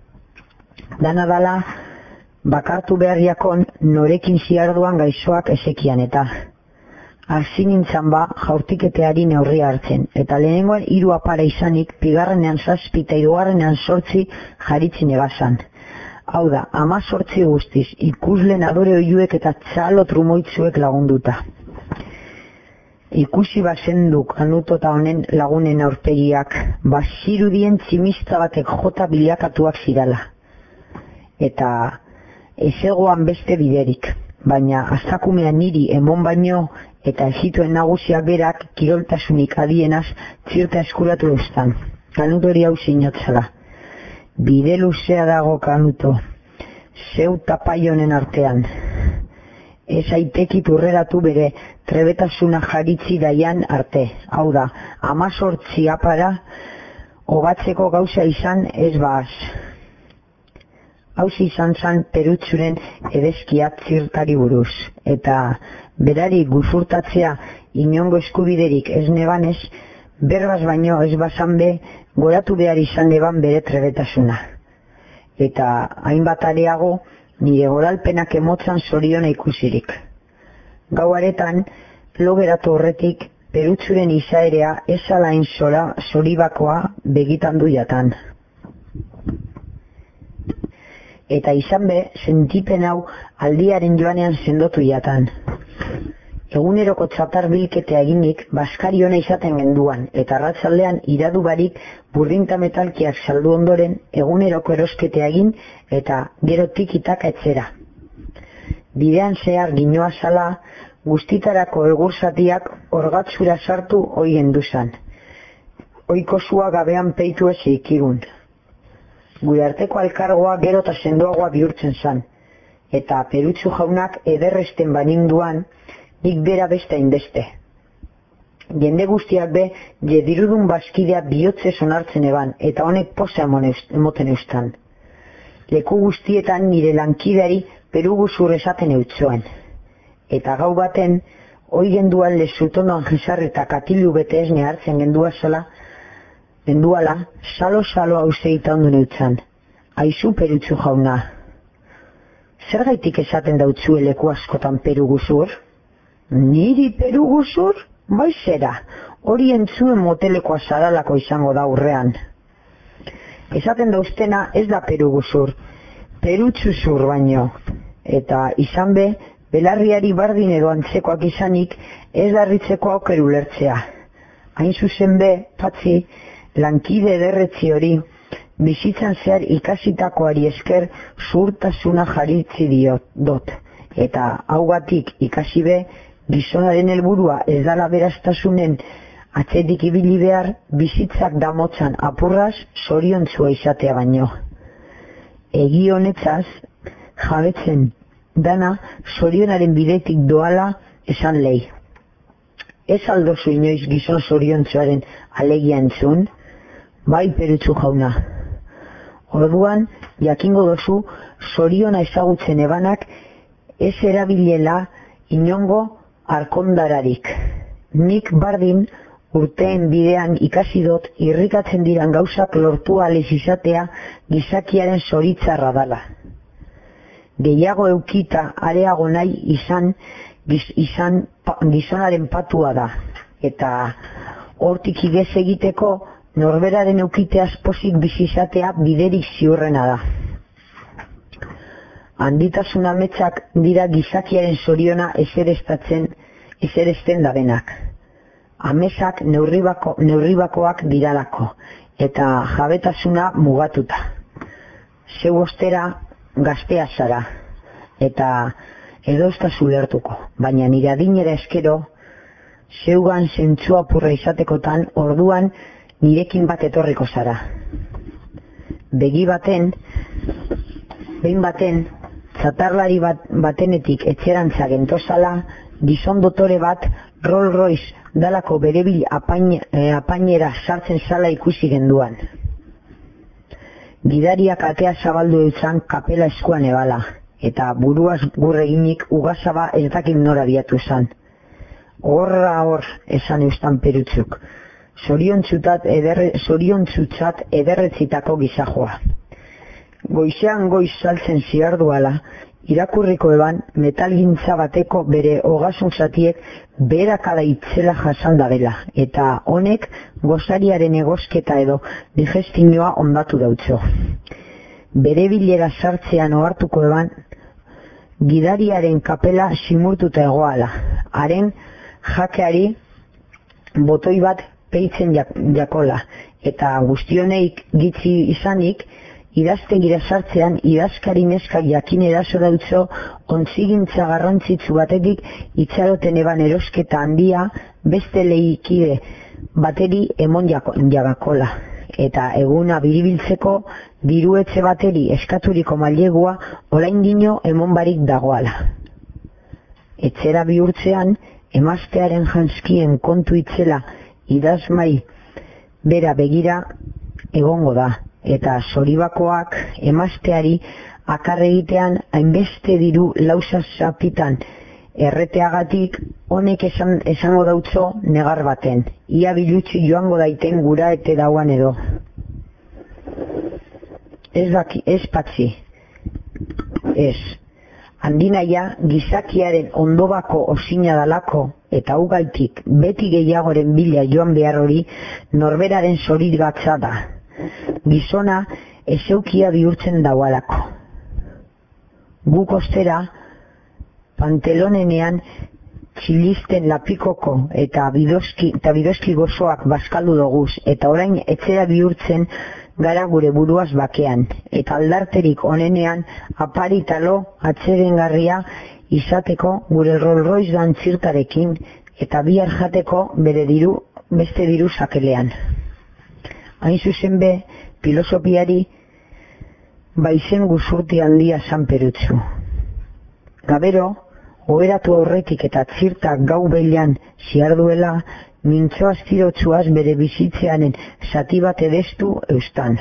Dana dala, bakartu beharriakon norekin ziarduan gaixoak ezekian eta hasi nintzan ba jaurtiketeari neurria hartzen, eta lehenengoan hiru apara izanik, bigarrenean zazpi eta hirugarrenean zortzi jaritzen ebazan. Hau da, ama zortzi guztiz, ikuslen adore oiuek eta txalo trumoitzuek lagunduta. Ikusi bazendu Kanuto eta honen lagunen aurpegiak, basirudien tximista batek jota bilakatuak zirala. Eta ezegoan beste biderik, baina astakumea niri emon baino eta egituen nagusiak berak kiroltasunik adienaz txirta eskuratu duztan. Kanutori hau sinotzala. Bide luzea dago Kanuto, zeu tapaionen artean. Ez aitekit urreratu bere trebetasuna jaritzi daian arte. Hau da, amazortzi apara hobatzeko gauza izan ez baaz. Hauzi izan zan perutsuren edezkiat zirtari buruz, eta berari guzurtatzea inongo eskubiderik ez nebanez, berbaz baino ez bazan be, goratu behar izan neban bere trebetasuna. Eta hainbat areago, nire goralpenak emotzan zoriona ikusirik. Gau aretan, logeratu horretik, perutsuren izaerea ez alain zora zoribakoa begitan du jatan. Eta izan be, sentipen hau aldiaren joanean sendotu jatan. Eguneroko txatar bilketea eginik, baskari ona izaten genduan, eta arratzaldean iradu barik burdinta metalkiak saldu ondoren, eguneroko erosketea egin, eta gero tikitaka etzera. Bidean zehar ginoa zala, guztitarako egurzatiak orgatzura sartu hoi genduzan. Oiko zua gabean peitu ez eikigun. Gure arteko alkargoa gero eta sendoagoa bihurtzen zan, eta Perutsu jaunak ederresten baninduan, nik bera beste hainbeste. Jende guztiak be, jedirudun bazkidea bihotze onartzen eban, eta honek poza emoten eustan. Leku guztietan nire lankideari peruguzur esaten eutzoen. Eta gau baten, hoi genduan lezutonoan jesarri eta katilu bete esne hartzen gendua zela, genduala, salo-salo hauseita ondo neutzan. Aizu Perutsu jauna. Zer gaitik esaten dautzue leku askotan peruguzur? Niri peruguzur? Bai zera, hori entzuen motelekoa zaralako izango da urrean. Esaten dauztena ez da peruguzur, perutzuzur baino. Eta izan be, belarriari bardin edo antzekoak izanik ez darritzeko auker ulertzea. Hain zuzen be, patzi, lankide ederretzi hori, bizitzan zehar ikasitakoari esker zuhurtasuna jaritzi diot dot. Eta haugatik ikasi be, gizonaren helburua ez dala berastasunen Atzetik ibili behar bizitzak damotzan apurraz zoriontzua izatea baino. Egi honetzaz jabetzen dana zorionaren bidetik doala esan lehi. Ez aldozu inoiz gizon zoriontzuaren alegia entzun, bai Perutxu jauna. Orduan, jakingo dozu, zoriona ezagutzen ebanak ez erabilela inongo arkondararik. Nik bardin urteen bidean ikasi dut irrikatzen diran gauzak lortu aliz izatea gizakiaren zoritzarra dala. Gehiago eukita areago nahi izan, giz, izan pa, gizonaren patua da. Eta hortik igez egiteko norberaren eukiteaz pozik bizizatea biderik ziurrena da. Handitasun ametsak dira gizakiaren zoriona eserestatzen, eseresten dabenak. Amesak neurribako, neurribakoak diralako, eta jabetasuna mugatuta. Zeu ostera gaztea zara, eta edo ez da zulertuko, baina nire adinera eskero, zeugan zentzua apurra izatekotan, orduan nirekin bat etorriko zara. Begi baten, behin baten, zatarlari bat, batenetik etxerantza gentozala, gizon dotore bat Rolls Royce dalako berebil apain, eh, apainera sartzen zala ikusi genduan. Gidariak atea zabaldu eutzan kapela eskuan ebala, eta buruaz gurreginik ugazaba ez dakit nora biatu zan. Horra hor esan eustan Perutxuk, zoriontzutat ederre, zoriontzutzat ederretzitako gizajoa. Goizean goiz saltzen ziarduala, irakurriko eban metalgintza bateko bere ogasun zatiek beherakada itzela jasan dabela, eta honek gozariaren egosketa edo digestinoa ondatu dautzo. Bere bilera sartzean ohartuko eban gidariaren kapela simurtuta egoala, haren jakeari botoi bat peitzen jak, jakola, eta guztioneik gitzi izanik, idaztegira sartzean idazkari neskak jakin eraso dautzo ontzigintza garrantzitsu batetik itxaroten eban erosketa handia beste lehikide bateri emon jagakola. Eta eguna biribiltzeko diruetxe bateri eskaturiko mailegua orain dino emon barik dagoala. Etxera bihurtzean emaztearen janskien kontu itzela idazmai bera begira egongo da. Eta zoribakoak emazteari akarregitean hainbeste diru lausa zapitan erreteagatik honek esan, esango dautzo negar baten. Ia bilutsi joango daiten gura ete dauan edo. Ez baki, ez patzi. Ez. Handinaia gizakiaren ondobako osina dalako eta ugaitik beti gehiagoren bila joan behar hori norberaren zoritgatza da. Gizona ezeukia bihurtzen daualako. Guk ostera pantelonenean txilisten lapikoko eta bidoski, eta bidoski gozoak bazkaldu doguz, eta orain etxera bihurtzen gara gure buruaz bakean, eta aldarterik onenean aparitalo atsedengarria izateko gure Rolls Royce dantzirtarekin eta bihar jateko bere diru, beste diru sakelean. Hain zuzen be, filosofiari baizen guzurti handia San Perutxu. Gabero, oberatu aurretik eta txirta gau beilan ziarduela, mintzo astirotsuaz bere bizitzeanen zati bat edestu eustan.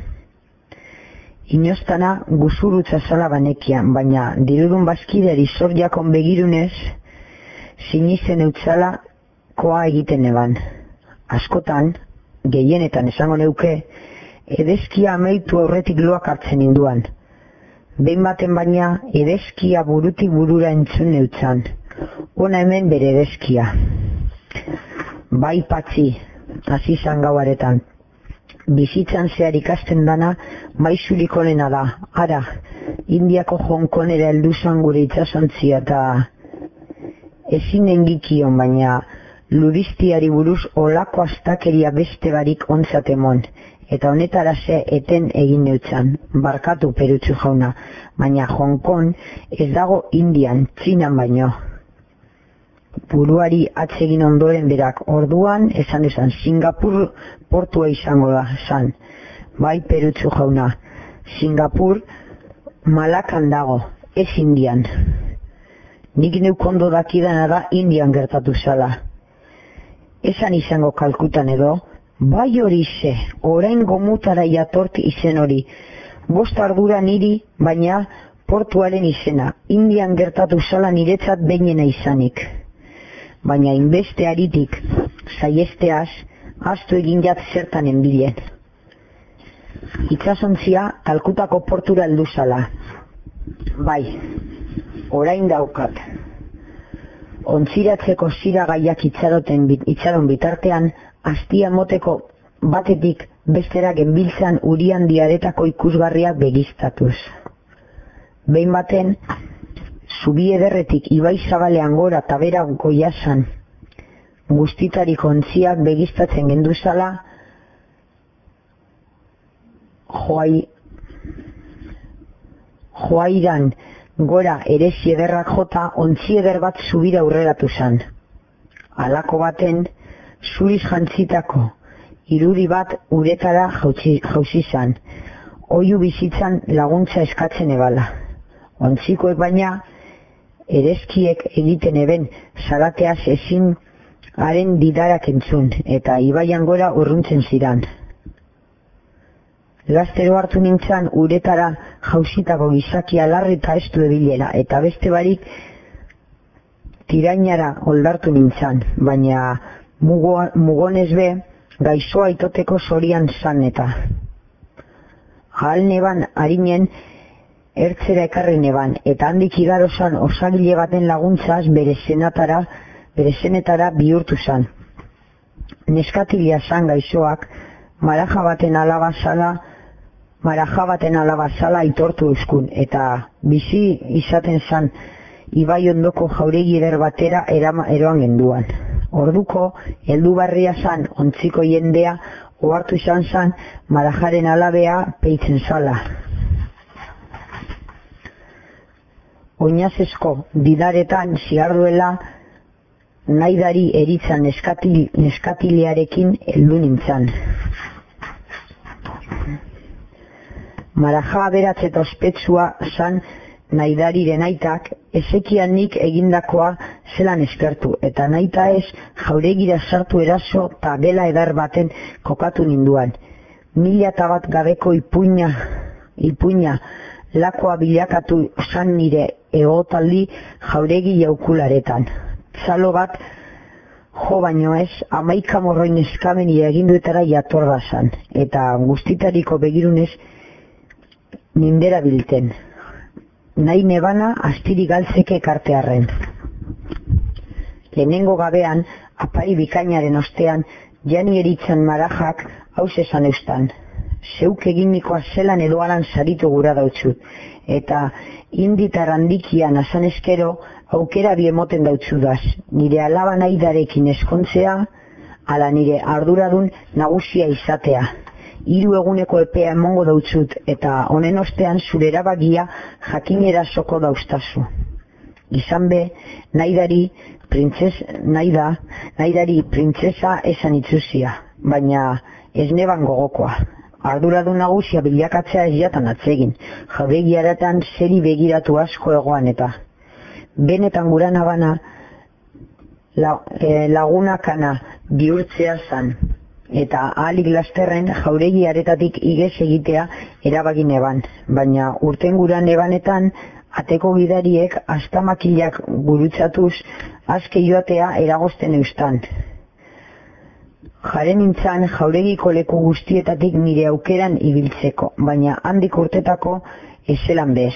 Inoztana guzurutza zala banekian, baina dirudun bazkideari zor jakon begirunez, sinizen eutzala koa egiten eban. Askotan, gehienetan esango neuke, edezkia amaitu aurretik loak hartzen induan. Behin baten baina, edezkia burutik burura entzun neutzan. Ona hemen bere edezkia. Bai patzi, hasi izan gauaretan. Bizitzan zehar ikasten dana, maizulik onena da. Ara, Indiako Hongkonera helduzan gure itsasontzia eta ezin engikion, baina ludistiari buruz olako astakeria beste barik ontzatemon, eta honetara ze eten egin neutzan, barkatu Perutxu jauna, baina Hong Kong ez dago Indian, Txinan baino. buruari atsegin ondoren berak. Orduan, esan esan, Singapur portua izango da, esan. Bai, Perutxu jauna. Singapur Malakan dago, ez Indian. Nik neuk ondo dakidana da Indian gertatu zala. Esan izango Kalkutan edo, bai hori ze, orain gomutara jatort izen hori. Bost ardura niri, baina portuaren izena. Indian gertatu zala niretzat behinena izanik. Baina inbeste aritik, saiesteaz, astu egin jat zertan enbilen. Itsasontzia Kalkutako portura heldu zala. Bai, orain daukat. Ontziratzeko ziragaiak itxaroten itxaron bitartean, astia moteko batetik bestera genbiltzan urian diaretako ikusgarriak begiztatuz. Behin baten, zubi ederretik ibai zabalean gora tabera goiasan, guztitarik ontziak begiztatzen genduzala, joai, joairan gora eresi ederrak jota ontzi eder bat zubira aurreratu zan. Halako baten, zuriz jantzitako irudi bat uretara jauzi zan, oihu bizitzan laguntza eskatzen ebala. Ontzikoek baina, erezkiek egiten eben zarateaz ezin haren didarak entzun, eta ibaian gora urruntzen ziran. Lastero hartu nintzan uretara jauzitako gizakia larri eta estu ebilera, eta beste barik tirainara oldartu nintzan, baina mugo, mugonez be gaixoa itoteko zorian zan eta. Ahal neban harinen ertzera ekarri neban, eta handik igaro zan osagile baten laguntzaz bere zenatara, bere zenetara bihurtu zan. Neskatilia zan gaixoak, maraja baten alaba zala, maraja baten alaba zala aitortu euskun, eta bizi izaten zan ibai ondoko jauregi eder batera erama, eroan genduan. Orduko, heldu barria zan ontziko jendea, ohartu izan zan marajaren alabea peitzen zala. Oinazesko didaretan zigarduela naidari eritzan neskatil, neskatilearekin heldu nintzan. Maraja aberatz eta ospetsua zan naidariren aitak, ezekian nik egindakoa zelan eskertu, eta naita ez jauregira sartu eraso eta gela edar baten kokatu ninduan. Mila eta bat gabeko ipuina, ipuina lakoa bilakatu zan nire egotaldi jauregi jaukularetan. Txalo bat jo baino ez, hamaika morroin eskamen eginduetara jatorda zan, eta guztitariko begirunez nindera bilten. Nahi nebana astiri galtzeke kartearren. Lehenengo gabean, apari bikainaren ostean, jani eritzan marajak hauz esan eustan. Zeuk eginikoa zelan edoalan saritu gura dautzut, eta inditar handikian asan eskero aukera biemoten dautzudaz, nire alaba naidarekin eskontzea, ala nire arduradun nagusia izatea. Hiru eguneko epea emongo dautzut, eta honen ostean zure erabagia jakinera soko dauztazu. Izan be, naidari, printzes, naida, naidari printzesa esan itzuzia, baina ez neban gogokoa. Arduradun nagusia bilakatzea ez jatan atzegin, jauregiaratan zeri begiratu asko egoan eta. Benetan gura nabana la, e, lagunakana bihurtzea zan, eta ahalik lasterren jauregi aretatik igez egitea erabagin eban, baina urten guran ebanetan ateko gidariek astamakilak gurutzatuz azke joatea eragozten eustan. Jaren nintzan jauregiko leku guztietatik nire aukeran ibiltzeko, baina handik urtetako ezelan bez.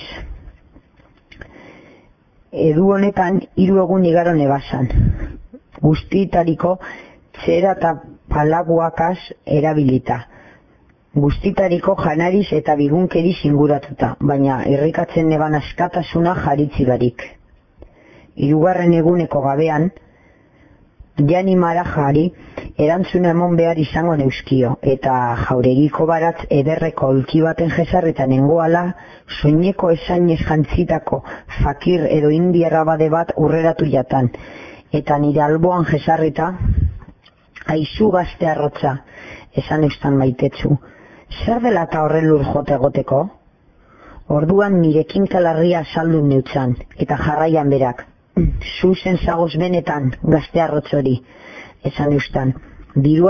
Edu honetan hiru egun igaron ebasan, guztitariko txera eta palaguakaz erabilita, guztitariko janariz eta bigunkeriz inguratuta, baina irrikatzen neban askatasuna jaritzi barik. Hirugarren eguneko gabean, jani marajari erantzuna emon behar izango neuskio, eta jauregiko baratz ederreko aulki baten jesarretan nengoala, soineko esainez jantzitako fakir edo indiarra bade bat urreratu jatan, eta nire alboan jesarrita, aizu gazte arrotza, esan eustan maitetzu, zer dela eta horren lur jote goteko? Orduan nire kinkalarria saldu neutzan, eta jarraian berak, zuzen zagoz benetan gazte arrotzori, esan eustan, diru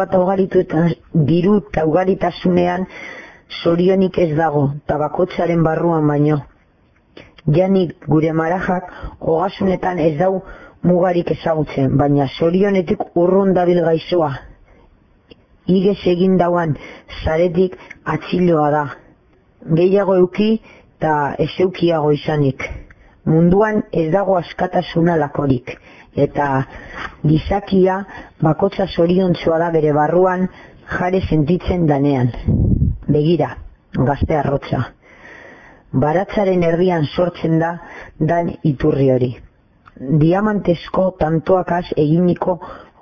eta ugaritasunean zorionik ez dago, tabakotzaren barruan baino. Janik gure marajak ogasunetan ez dau mugarik ezagutzen, baina zorionetik urrun dabil gaixoa. Igez egin dauan zaretik atxiloa da. Gehiago euki eta ez eukiago izanik. Munduan ez dago askatasuna lakorik, eta gizakia bakotza zoriontsua da bere barruan jare sentitzen danean. Begira, gazte arrotza. Baratzaren erdian sortzen da dan iturri hori. Diamantezko tantoakaz eginiko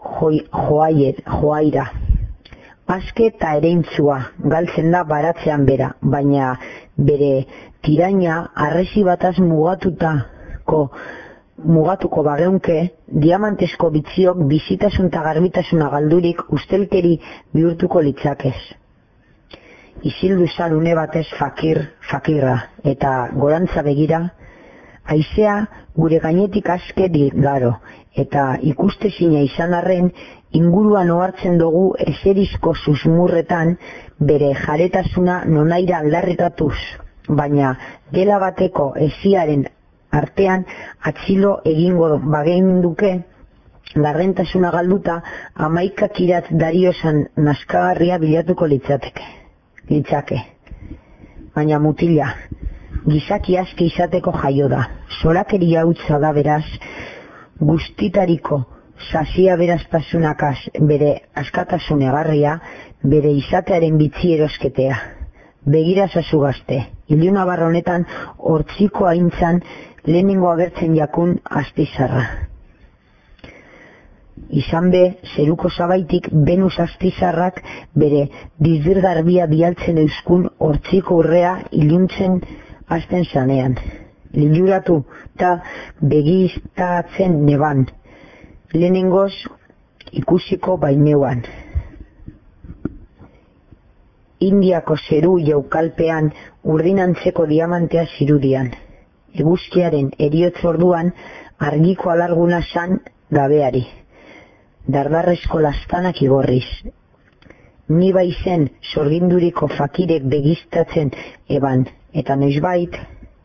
joaira. Azke eta ereintzua galtzen da baratzean bera, baina bere tiraina arresi bataz mugatutako mugatuko bageunke, diamantezko bitziok bizitasun eta garbitasuna galdurik ustelkeri bihurtuko litzakez. Isildu izan une batez fakir, fakirra, eta gorantza begira, haizea gure gainetik aske garo, eta ikustezina izan arren, inguruan ohartzen dugu eserizko susmurretan bere jaretasuna nonaira aldarrikatuz, baina gela bateko esiaren artean atxilo egingo bagein duke, gardentasuna galduta amaikak irat dariosan naskagarria bilatuko litzateke. Litzake. Baina mutila, gizaki aske izateko jaio da. Zorakeria hutsa da beraz, guztitariko sasia beraztasunakaz bere askatasun egarria, bere izatearen bitzi erosketea. Begira zazu gazte, iluna barra honetan hortziko aintzan lehenengo agertzen jakun astizarra. Izan be, zeruko zabaitik Venus astizarrak bere dizdirgarbia bialtzen euskun hortziko urrea iluntzen hasten zanean. Liluratu eta begiztatzen neban, lehenengoz ikusiko baineuan. Indiako zeru jaukalpean urdinantzeko diamantea zirudian. Eguzkiaren eriotz orduan argiko alarguna zan gabeari. Dardarrezko lastanak igorriz. Ni baizen sorginduriko fakirek begiztatzen eban, eta noizbait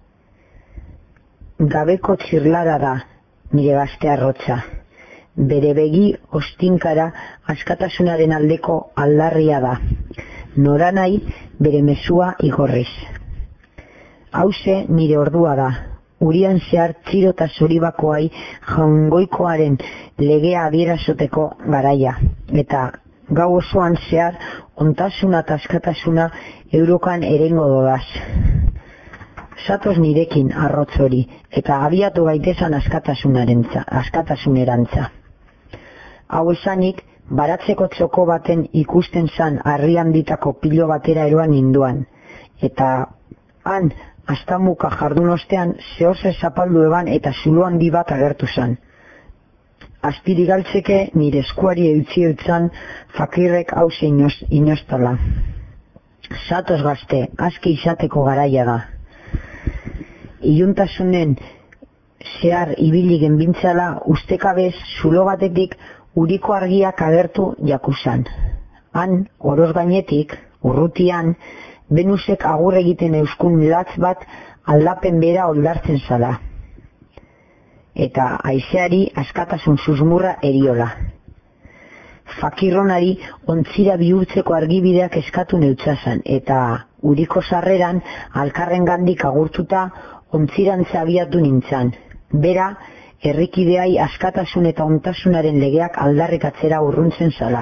gabeko txirlada da nire gazte arrotza. Bere begi ostinkara askatasunaren aldeko aldarria da. Noranai bere mezua igorriz. Hauze nire ordua da. Urian zehar txiro eta zoribakoai jaungoikoaren legea adierazoteko garaia. Eta gau osoan zehar ontasuna eta askatasuna eurokan erengo dodaz. Zatoz nirekin arrotz hori, eta abiatu gaitezan askatasunerantza. Hau esanik, baratzeko txoko baten ikusten zan harri handitako pilo batera eroan ninduan. Eta han, astamuka jardun ostean, zehose zapaldu eban eta zulo handi bat agertu zan. Astiri galtzeke nire eskuari eutzi eutzan fakirrek hauze inostala. Zatoz gazte, aski izateko garaia da. Iluntasunen zehar ibili genbintzala ustekabez zulo batetik uriko argiak agertu jakuzan. Han, oroz gainetik, urrutian, Venusek agur egiten euskun latz bat aldapen bera oldartzen zala. Eta haizeari askatasun susmurra eriola. Fakirronari ontzira bihurtzeko argibideak eskatu neutzazan, eta uriko sarreran alkarren gandik agurtuta ontzirantza abiatu nintzan. Bera, herrikideai askatasun eta ontasunaren legeak aldarrikatzera urruntzen zala.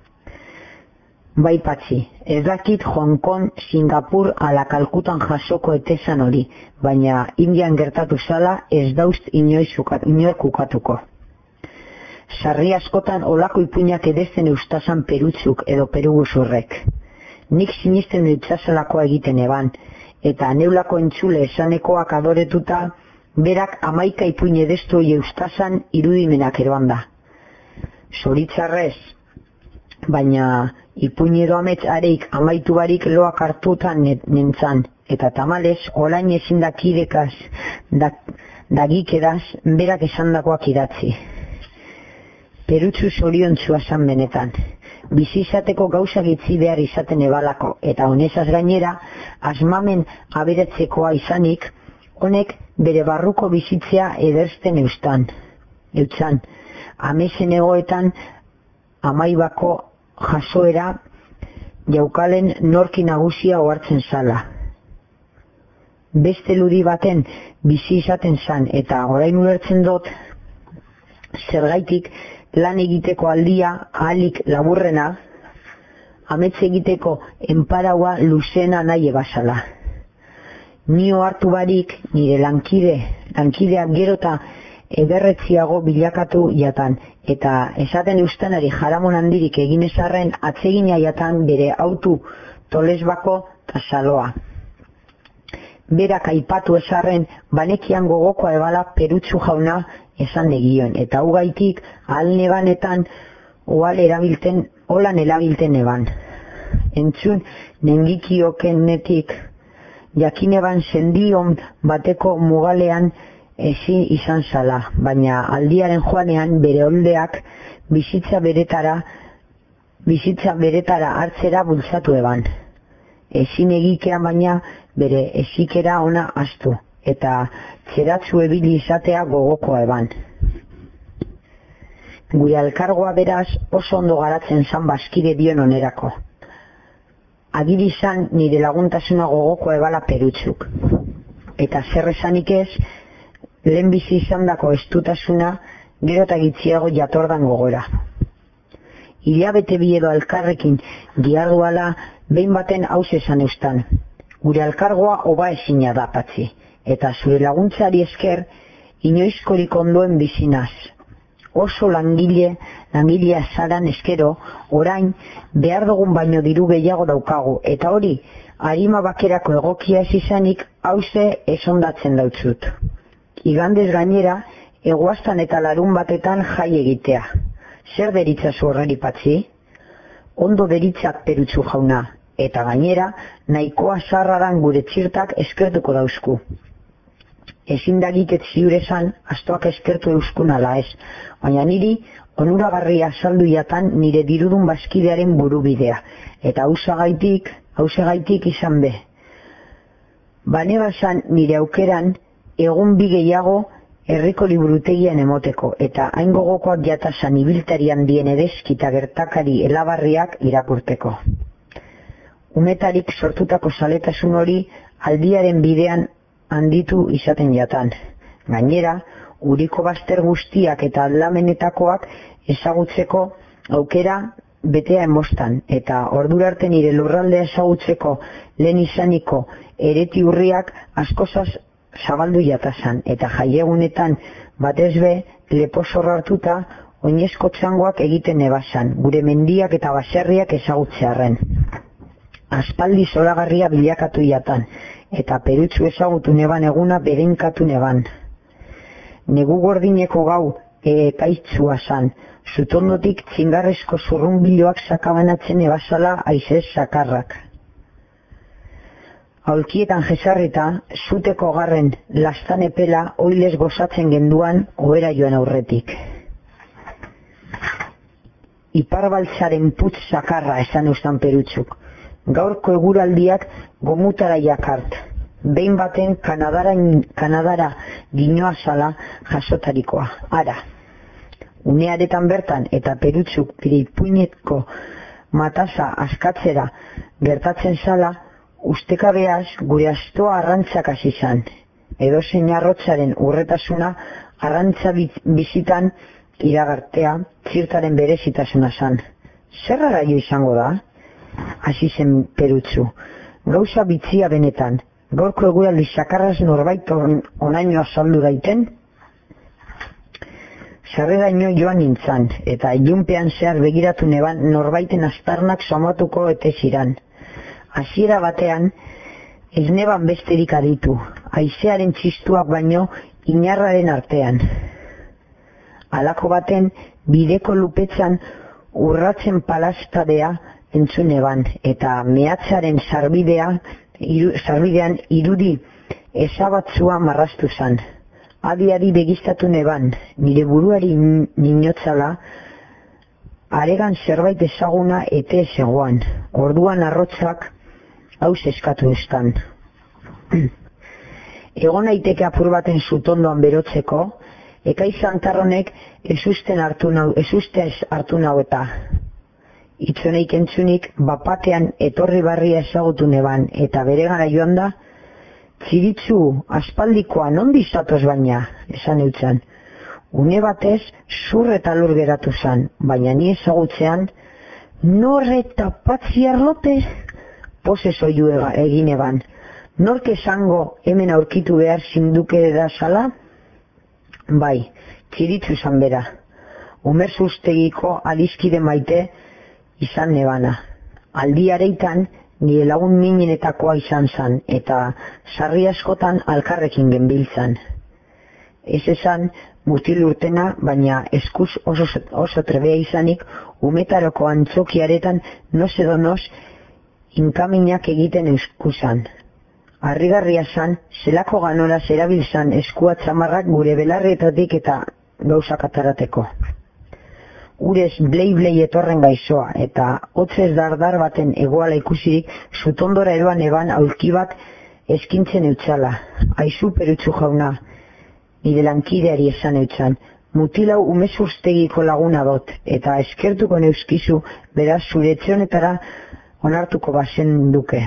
Bai patxi, ez dakit Hong Kong, Singapur ala Kalkutan jasoko etezan hori, baina Indian gertatu zala ez daust inoiz kukatuko. Sarri askotan olako ipuinak edezen eustazan perutzuk edo peruguzurrek. Nik sinisten dutxazalakoa egiten eban, eta neulako entzule esanekoak adoretuta berak hamaika ipuin edestu eustazan irudimenak eroan da. Zoritzarrez, baina ipuin edo amets areik amaitu barik loak hartutan nintzan, eta tamalez, olain ezin dakidekaz, dagikedaz, berak esandakoak idatzi. Perutzu zoriontzua zan benetan. Bizi izateko gauza gitzi behar izaten ebalako, eta honezaz gainera, asmamen aberatzekoa izanik, honek bere barruko bizitzea ederzten eustan. Eutzan, amesen egoetan amaibako jasoera jaukalen norki nagusia ohartzen zala. Beste ludi baten bizi izaten zan, eta orain ulertzen dut, zergaitik lan egiteko aldia ahalik laburrena, amets egiteko enparaua luzena nahi ebasala. Nio hartu barik nire lankide, lankideak gerota ederretziago bilakatu jatan, eta esaten eustanari jaramon handirik egin ezarren atsegina jatan bere autu tolesbako tasaloa. Berak aipatu ezarren banekian gogokoa ebala Perutzu jauna esan egion, eta ugaitik ahal nebanetan oal erabilten, holan erabilten eban. Entzun nengikiokenetik jakineban sendion bateko mugalean ezin izan zala, baina aldiaren joanean bere oldeak bizitza beretara, bizitza beretara hartzera bultzatu eban. Ezin egikean baina bere ezikera ona astu, eta txeratzu ebili izatea gogokoa eban. Gure alkargoa beraz oso ondo garatzen zan bazkide bion onerako. Agiri izan nire laguntasuna gogokoa ebala Perutzuk. Eta zer esanik ez, lehenbizi izan dako estutasuna gero eta gitziago jatordan gogora. Hilabete bi edo alkarrekin diarduala behin baten hauz esan eustan. Gure alkargoa oba ezina da patzi, eta zure laguntzari esker inoizkorik ondoen bizinaz. Oso langile, langilea zaran eskero, orain behar dugun baino diru gehiago daukagu, eta hori arima bakerako egokia ez izanik hauze esondatzen dautzut. Igandez gainera, eguaztan eta larun batetan jai egitea. Zer deritzazu horreri patzi? Ondo deritzak Perutzu jauna, eta gainera nahikoa zarraran gure txirtak eskertuko dauzku. Ezin dagiket ziurezan astoak eskertu euskun ala ez, baina niri onuragarria saldu jatan nire dirudun bazkidearen burubidea, eta hausagaitik, hausagaitik izan be. Bane bazan nire aukeran egun bi gehiago herriko liburutegian emoteko, eta hain gogokoak jatazan ibiltarian dien edezkita gertakari elabarriak irakurteko. Umetarik sortutako zaletasun hori aldiaren bidean handitu izaten jatan. Gainera, uriko bazter guztiak eta aldamenetakoak ezagutzeko aukera betea emostan, eta ordura arte nire lurraldea ezagutzeko lehen izaniko ereti urriak askozaz zabaldu jatazan, eta jaiegunetan batez be leposorra hartuta oinezko txangoak egiten ebasan, gure mendiak eta baserriak ezagutzearren. Aspaldi zoragarria bilakatu jatan, eta Perutzu ezagutu neban eguna berenkatu neban. Negu gordineko gau ekaitzua zan, zutondotik txingarrezko zurrunbiloak sakabanatzen ebazala aizez sakarrak. Aulkietan jesarrita, zuteko garren lastan epela oilez gozatzen genduan ohera joan aurretik. Iparbaltzaren putz sakarra esan eustan Perutzuk. Gaurko eguraldiak gomutara jakart, behin baten Kanadara, Kanadara ginoa zala jasotarikoa. Ara, unearetan bertan eta Perutzuk bire ipuinetko mataza askatzera gertatzen zala, ustekabeaz gure astoa arrantzak hasi zan. Edozein arrotzaren urretasuna arrantza bizitan iragartea txirtaren berezitasuna zan. Zer araio izango da? Hasi zen Perutzu. Gauza bitzia benetan, gaurko eguraldi sakarraz norbait onaino azaldu daiten? Sarreraino joan nintzan, eta ilunpean zehar begiratu neban norbaiten aztarnak somatuko ete ziran. Hasiera batean, ez neban besterik aditu, haizearen txistuak baino inarraren artean. Halako baten bideko lupetzan urratzen palastadea entzun eban, eta mehatzaren sarbidea, iru, sarbidean irudi ezabatzua marraztu zan. Adi-adi begiztatu neban, nire buruari ninotzala, aregan zerbait ezaguna ete zegoan. Orduan arrotzak hauz eskatu estan. Egon naiteke apur baten zutondoan berotzeko, ekai zantarronek ezusten hartu nau, ezustez hartu nau eta. Itzoneik entzunik bapatean etorri barria ezagutu neban, eta bere gara joan da, txiritzu aspaldikoa nondi zatoz baina, esan eutzan. Une batez, zur eta lur geratu zan, baina ni ezagutzean, norreta patzi arlote, pose zoiu egin eban. Nork esango hemen aurkitu behar zinduke da sala? Bai, txiritzu zan bera. Umer zuztegiko adizkide maite izan nebana. Aldi areitan, nire lagun minenetakoa izan zan, eta sarri askotan alkarrekin genbiltzan. Ez esan, mutil urtena, baina eskuz oso, oso trebea izanik, umetaroko antzokiaretan noz edo noz inkaminak egiten euskuzan. Harrigarria zan, zelako ganoraz erabiltzan eskua txamarrak gure belarrietatik eta gauzak atarateko. Urez blei-blei etorren gaizoa, eta hotzez dardar baten egoala ikusirik, zutondora eroan eban aulki bat eskintzen eutzala. Aizu perutsu jauna, nire lankideari esan eutzan, mutilau umezurtegiko laguna dot, eta eskertuko neuskizu, beraz zure etxeonetara onartuko bazen duke.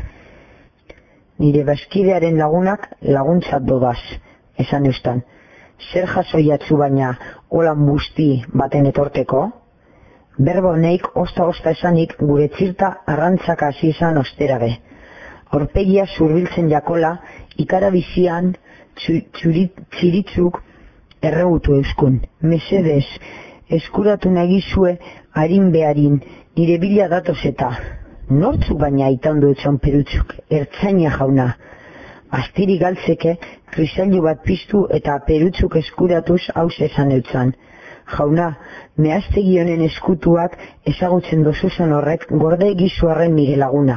Nire bazkidearen lagunak laguntzat dodaz, esan eustan. Zer jasoiatzu baina holan busti baten etorteko? Berba honeik osta-osta esanik gure txirta arrantzaka hasi izan osterabe. Aurpegia zurbiltzen jakola, ikara bizian txiritzuk erregutu euskun. Mesedez, eskuratu nagizue harin beharin, nire bila datoz eta. Nortzuk baina aitandu etxan perutzuk, ertzaina jauna. Astiri galtzeke, krisailu bat piztu eta perutzuk eskuratuz hauz esan eutzan. Jauna, mehaztegi honen eskutuak ezagutzen dozuzan horrek gorde egizuarren nire laguna.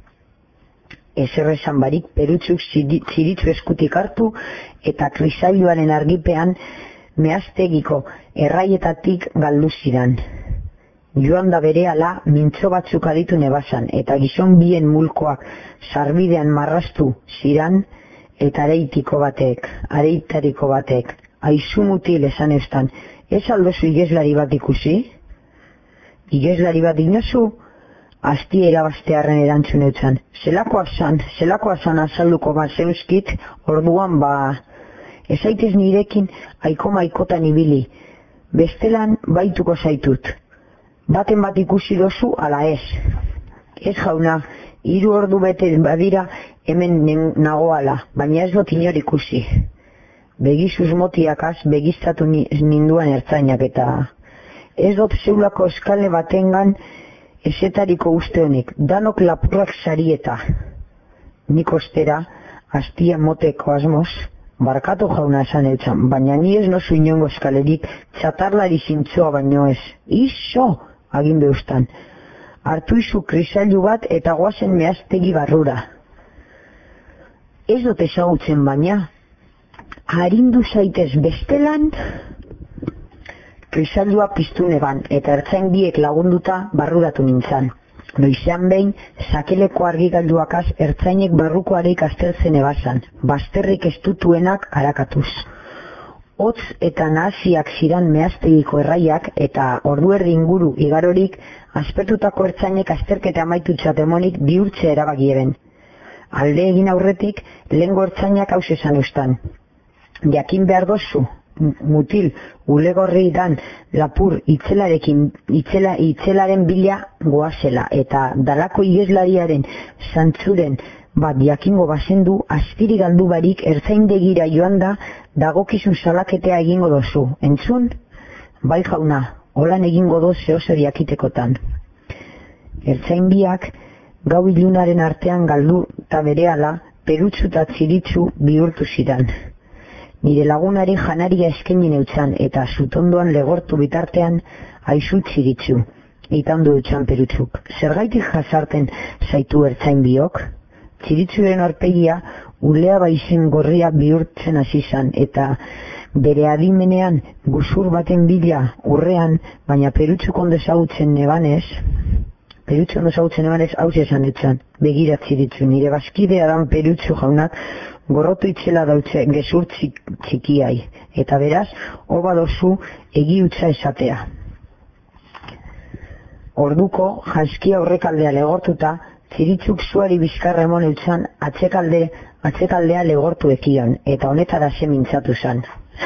Ezerrezan barik perutzuk txiritzu eskutik hartu eta krisailuaren argipean mehaztegiko erraietatik galdu zidan. Joan da berehala mintzo batzuk aditu nebazan eta gizon bien mulkoak sarbidean marraztu ziran eta areitiko batek, areitariko batek, aizu mutil esan eustan, ez aldozu igezlari bat ikusi? Igezlari bat inozu? Asti erabaztearen erantzun eutzan. Zelakoa zan, zelakoa zan azalduko bat zeuzkit, orduan ba, ezaitez nirekin aiko maikotan ibili, bestelan baituko zaitut. Baten bat ikusi dozu, ala ez. Ez jauna, hiru ordu bete badira hemen nagoala, baina ez dut inor ikusi. Begizuz motiakaz begiztatu ninduan ertzainak eta ez dut zeulako eskale batengan ezetariko uste honik, danok lapurrak sarieta. Nik ostera, astia moteko asmoz, barkatu jauna esan eutzan, baina ni ez nozu inongo eskalerik, txatarlari zintzoa baino ez. Iso! Agin beustan. Hartu izu krisailu bat eta goazen mehaztegi barrura. Ez dut ezagutzen baina, harindu zaitez bestelan, krisailua piztu neban eta ertzain biek lagunduta barruratu nintzan. Noizean behin, sakeleko argigalduakaz ertzainek barruko areik aztertzen ebazan, bazterrik estutuenak arakatuz. Hotz eta nahaziak zidan mehaztegiko erraiak eta ordu erdi inguru igarorik aspertutako ertzainek azterketa amaitutxat emonik bihurtzea erabakieben. Alde egin aurretik, lehengo ertzainak hauz esan ustan. Jakin behar dozu, mutil, ulegorri dan lapur itzelarekin, itzela, itzelaren bila goazela eta dalako igezlariaren zantzuren bat jakingo bazendu, astiri galdu barik ertzaindegira joan da dagokizun salaketea egingo dozu. Entzun? Bai jauna, holan egingo doz zehozer jakitekotan. Ertzain biak gau ilunaren artean galdu eta berehala perutsu eta txiritzu bihurtu zidan. Nire lagunari janaria eskaini neutzan eta sutondoan legortu bitartean aizu txiritzu, itandu eutxan Perutzuk. Zergaitik jasarten zaitu ertzain biok? Txiritzuren aurpegia ulea baizen gorria bihurtzen hasi zan eta bere adimenean guzur baten bila urrean, baina Perutzuk ondo ezagutzen nebanez, Perutxu ondo ezagutzen nebanez hauz esan etzan, begirat Txiritzu, nire bazkidea dan Perutxu jaunak gorrotu itxela dautze gezur txik, txikiai, eta beraz, oba dozu egi utza esatea. Orduko, janskia horrekaldea legortuta, Txiritzuk zuari bizkarra emon eutzan atzekalde, atzekaldea legortu ekion, eta honetara ze mintzatu zan.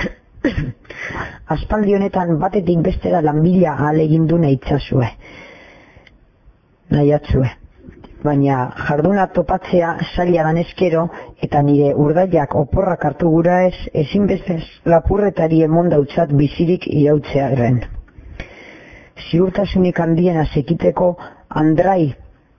Aspaldi honetan batetik bestera lanbila ahalegindu nahi itzazue. Nahiatzue. Baina jarduna topatzea zaila danezkero eta nire urdaiak oporrak hartu gura ez, ezinbestez lapurretari emon dautzat bizirik irautzea erren. Ziurtasunik handiena sekiteko Andrai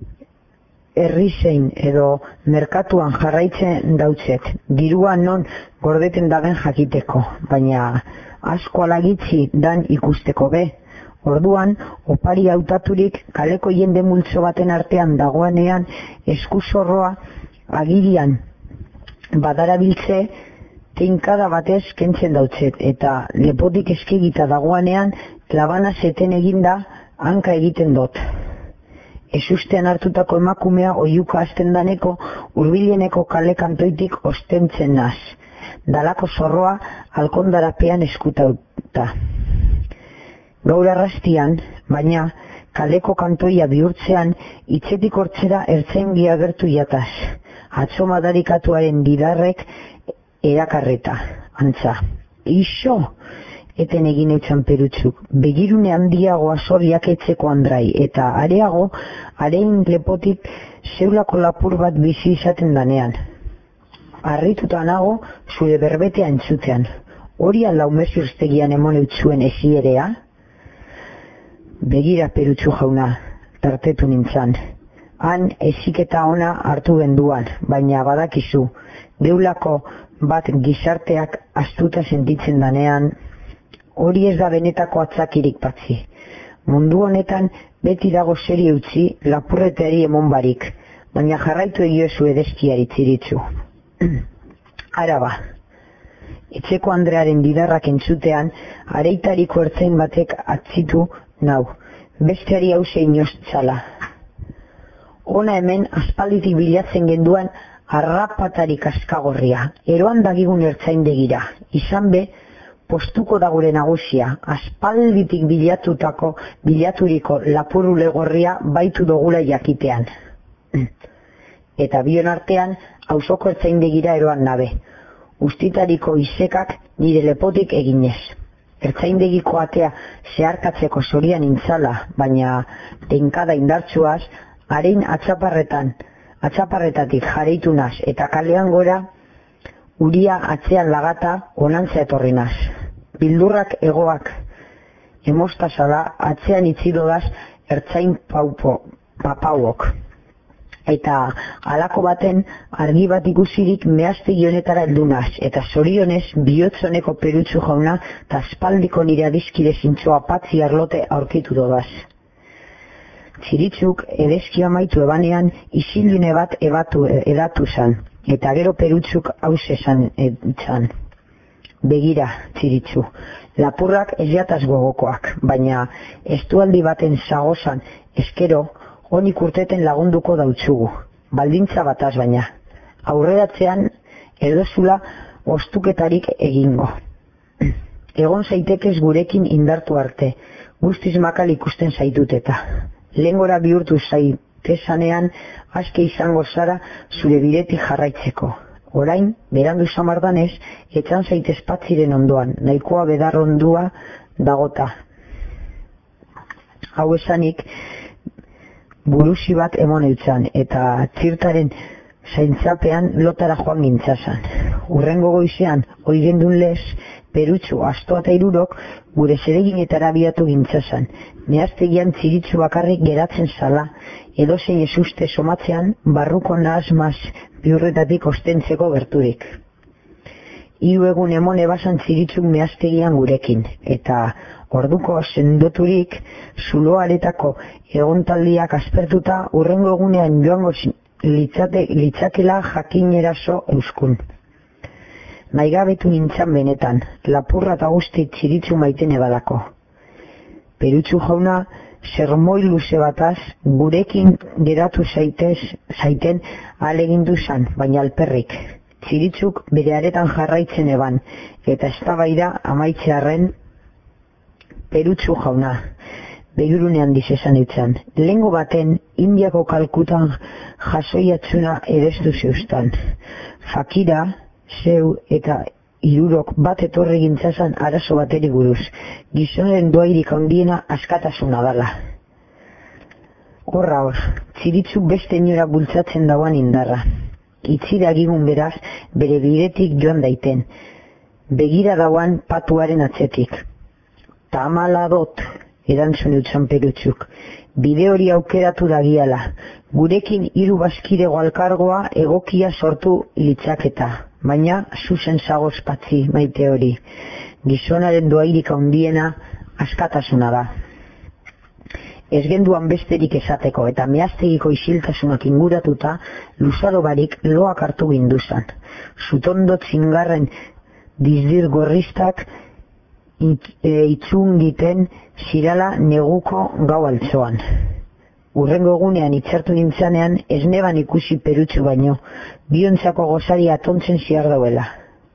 herrizein edo merkatuan jarraitzen dautzet, dirua non gordeten daben jakiteko, baina asko alagitzi dan ikusteko be. Orduan, opari hautaturik kaleko jende multzo baten artean dagoenean eskuzorroa agirian badarabiltze teinkada batez kentzen dautzet, eta lepotik eskegita dagoenean labana zeten eginda hanka egiten dut. Ezustean hartutako emakumea oiuka hasten daneko hurbileneko kale kantoitik ostentzen naz, dalako zorroa alkondarapean eskutauta. Gaur arrastian, baina, kaleko kantoia bihurtzean, itzetik hortzera ertzaingi agertu jataz, atzo madarikatuaren didarrek erakarreta, antza. Ixo, eten egin eutzan Perutzuk, begirune handiagoa zorriak etzeko Andrai, eta areago, arein lepotik zeulako lapur bat bizi izaten danean. Arrituta nago, zure berbetea entzutean, hori alda umezurstegian emon eutzuen ezierea? Begira Perutzu jauna, tartetu nintzan. Han eziketa ona hartu genduan, baina badakizu, deulako bat gizarteak astuta sentitzen danean, hori ez da benetako atzakirik patzi. Mundu honetan beti dago zeri utzi lapurreteari emon barik, baina jarraitu egiozu edezkiari Txiritzu. Araba. Etxeko Andrearen didarrak entzutean, areitariko ertzain batek atzitu nau, besteari hause inoztzala. Ona hemen aspalditik bilatzen genduan arrapatarik askagorria, eroan dagigun ertzaindegira, izan be, postuko da gure nagusia, aspalditik bilatutako, bilaturiko lapurule gorria baitu dogula jakitean. Eta bion artean, auzoko ertzaindegira eroan nabe, ustitariko isekak nire lepotik eginez. Ertzaindegiko atea zeharkatzeko zorian intzala, baina tenkada indartsuaz, harein atzaparretan, atzaparretatik jareitu naz, eta kalean gora, uria atzean lagata onantza etorri naz. Bildurrak egoak, emostazala atzean itzidodaz ertzain paupo, papauok. Eta halako baten argi bat ikusirik mehaztegi honetara heldunaz, eta zorionez bihotzoneko Perutzu jauna eta aspaldiko nire adiskide zintzoa patzi arlote aurkitu dodaz. Txiritzuk edezki amaitu ebanean isilune bat ebatu, edatu zan, eta gero Perutzuk hauz esan etzan. Begira, Txiritzu, lapurrak ez jataz gogokoak, baina estualdi baten zagozan eskero honik urteten lagunduko dautzugu, baldintza bataz baina, aurreratzean edozula ostuketarik egingo. Egon zaitekez gurekin indartu arte, guztiz makal ikusten zaitut eta. Lehengora bihurtu zaitezanean, aske izango zara zure bidetik jarraitzeko. Orain, berandu zamardanez, etzan zaitez patziren ondoan, nahikoa bedar ondua dagota. Hau esanik, burusi bat emon eutzan, eta txirtaren zaintzapean lotara joan gintzazan. Urrengo goizean, oigendun lez, Perutzu, astoa eta irurok, gure zereginetara biatu gintzazan. Nehaztegian Txiritzu bakarrik geratzen zala, edozein ezuste somatzean, barruko nahazmaz biurretatik ostentzeko gerturik. hiru egun emon ebasan Ziritzuk mehaztegian gurekin, eta orduko sendoturik zuloaretako egontaldiak aspertuta urrengo egunean joango litzate, litzakela jakineraso euskun. Naigabetu nintzan benetan, lapurra eta guzti Ziritzu maitene badako. Perutxu jauna, sermoi luze bataz, gurekin geratu zaitez, zaiten alegindu zan, baina alperrik. Ziritzuk bere aretan jarraitzen eban, eta eztabaida amaitzearren. Perutxu jauna, begirunean dizesan ditzan, lehengo baten Indiako Kalkutan jasoiatzuna edestu zeustan. Fakira, zeu eta hirurok bat etorri gintzazan arazo bateri buruz, gizonen doairik handiena askatasuna dala. Horra hor, Ziritzuk beste inora bultzatzen dauan indarra. Itzira gigun beraz, bere bidetik joan daiten, begira dauan patuaren atzetik. Tamala dot, erantzun eutxan Perutxuk, bide hori aukeratu dagiala, gurekin hiru bazkidego alkargoa egokia sortu litzaketa, baina zuzen zagoz patzi maite hori, gizonaren doairik handiena askatasuna da. Ez genduan besterik esateko eta mehaztegiko isiltasunak inguratuta luzaro barik loak hartu ginduzan. Zutondo txingarren dizdir gorristak itzungiten zirala neguko gau altzoan. Urrengo egunean itzartu nintzanean ez neban ikusi Perutxu baino, biontzako gozari atontzen ziar dauela.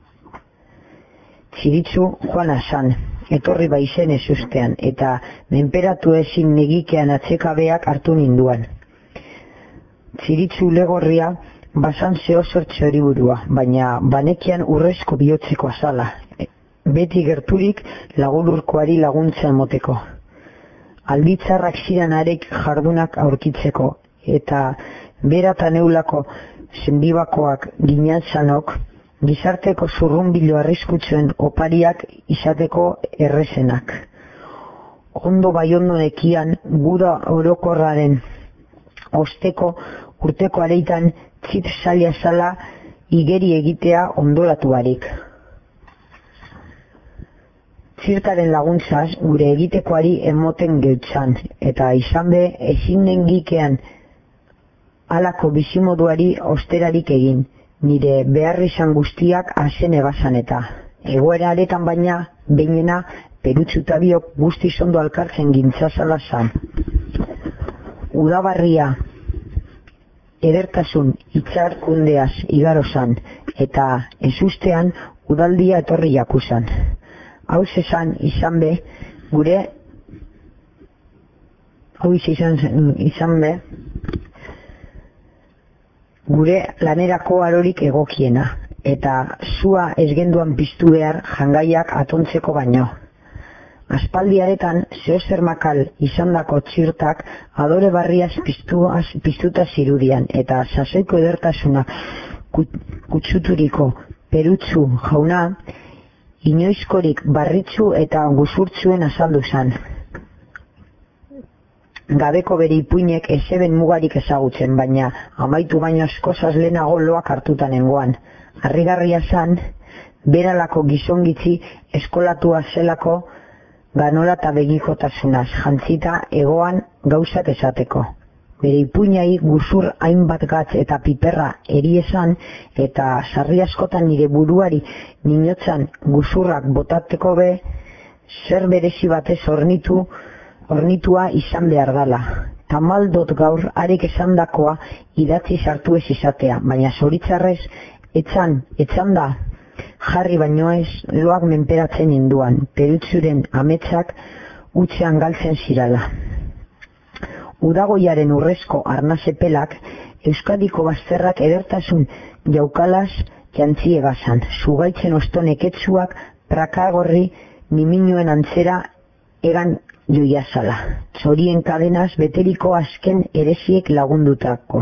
Ziritzu joan asan, etorri baizen ez ustean, eta menperatu ezin negikean atzekabeak hartu ninduan. Ziritzu legorria basan zeo sortxe hori burua, baina banekian urrezko bihotzeko azala, beti gerturik lagunurkoari laguntza emoteko. Alditzarrak ziren arek jardunak aurkitzeko, eta beratan eulako zenbibakoak ginantzanok, gizarteko zurrunbilo arriskutsuen opariak izateko errezenak. Ondo bai ondo nekian, gura orokorraren osteko urteko areitan txit zaila zala igeri egitea ondoratu barik. Zirkaren laguntzaz gure egitekoari emoten geutzan, eta izan be ezin den gikean halako bizimoduari osterarik egin, nire behar izan guztiak azen ebasan eta. Egoera aretan baina, behinena, Perutxu eta biok guzti zondo alkartzen gintzazala zan. Udabarria edertasun itxarkundeaz igaro zan, eta ezustean udaldia etorri jakuzan. Hau zezan izan be, gure, hau izan, izan be, gure lanerako arorik egokiena, eta zua ez genduan piztu behar jangaiak atontzeko baino. Aspaldiaretan, zeozer makal izandako txirtak adore barriaz piztuaz, piztuta zirudian, eta sasoiko edertasuna kutsuturiko Perutxu jauna, inoizkorik barritzu eta guzurtzuen azaldu zan. Gabeko bere ipuinek ezeben mugarik ezagutzen, baina amaitu baino askozaz lehenago loak hartutan nengoan. Harrigarria zan, beralako gizongitzi eskolatua zelako ganola eta begikotasunaz, jantzita egoan gauzak esateko. Bere ipuinai guzur hainbat gatz eta piperra eriesan eta sarri askotan nire buruari ninotzan guzurrak botateko be, zer berezi batez ornitu, ornitua izan behar dala. Tamaldot gaur arek esandakoa idatzi sartu ez izatea, baina zoritzarrez etzan, etzan da, jarri baino ez loak menperatzen induan, Perutxuren ametsak utzean galtzen zirala. Udagoiaren urrezko arnazepelak, Euskadiko bazterrak edertasun jaukalaz jantzi egazan, zugaitzen ostonek etzuak prakagorri niminuen antzera egan joiazala, txorien kadenaz beteriko azken eresiek lagundutako.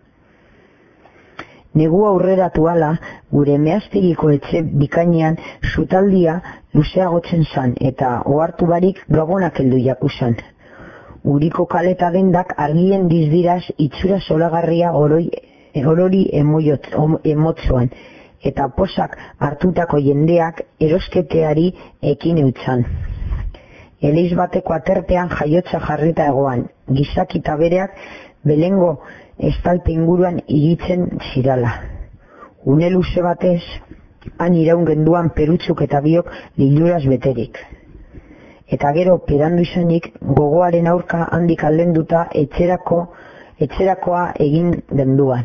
Negu aurreratu ala, gure mehaztegiko etxe bikainean zutaldia luzeagotzen zan, eta ohartu barik gabonak heldu jakuzan. Uriko kaleta dendak argien dizdiraz itxura solagarria oroi, orori emotzoan, eta posak hartutako jendeak erosketeari ekin eutzan. Eleiz bateko aterpean jaiotza jarrita egoan, gizakita bereak belengo estalpe inguruan iritzen zirala. Une luze batez, han iraun genduan perutzuk eta biok liluraz beterik. Eta gero perandu izanik gogoaren aurka handik aldenduta etxerako, etxerakoa egin genduan.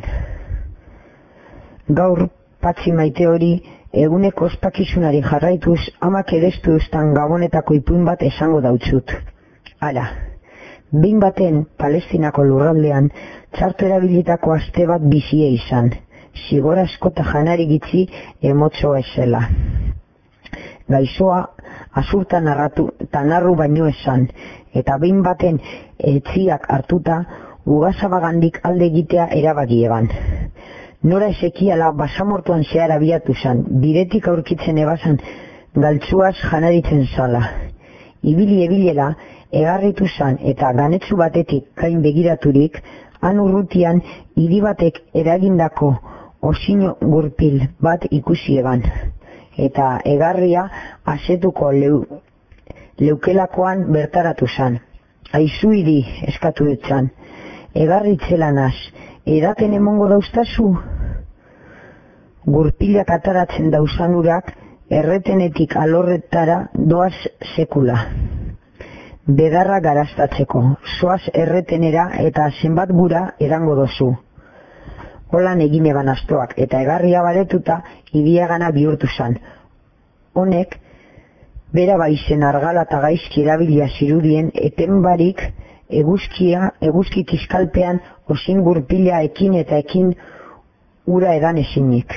Gaur patxi maite hori eguneko ospakizunari jarraituz amak edestu eustan gabonetako ipuin bat esango dautzut. Hala, behin baten Palestinako lurraldean txarto erabilitako aste bat bizie izan, zigor asko eta janari gitzi emotzoa esela. Gaixoa azurta narratu tanarru baino esan, eta behin baten etziak hartuta ugazabagandik alde egitea erabaki eban. Nora esekiala basamortuan zehar abiatu zan, bidetik aurkitzen ebasan galtzuaz janaritzen zala. Ibili ebilela egarritu zan eta ganetsu batetik gain begiraturik, han urrutian hiri batek eragindako osino gurpil bat ikusi eban. Eta egarria asetuko leu, leukelakoan bertaratu zan. Aizu hiri eskatu dutzan, egarritzelanaz, edaten emongo dauztazu? Gurpilak ataratzen dauzanurak erretenetik alorretara doaz sekula. Bedarra garaztatzeko, zoaz erretenera eta zenbat gura edango dozu. Holan egin eban astoak eta egarria baretuta idiagana bihurtu zan. Honek, bera baizen argala eta gaizki erabilia zirudien eten barik eguzkia, eguzki tiskalpean osin gurpila ekin eta ekin ura edan ezinik.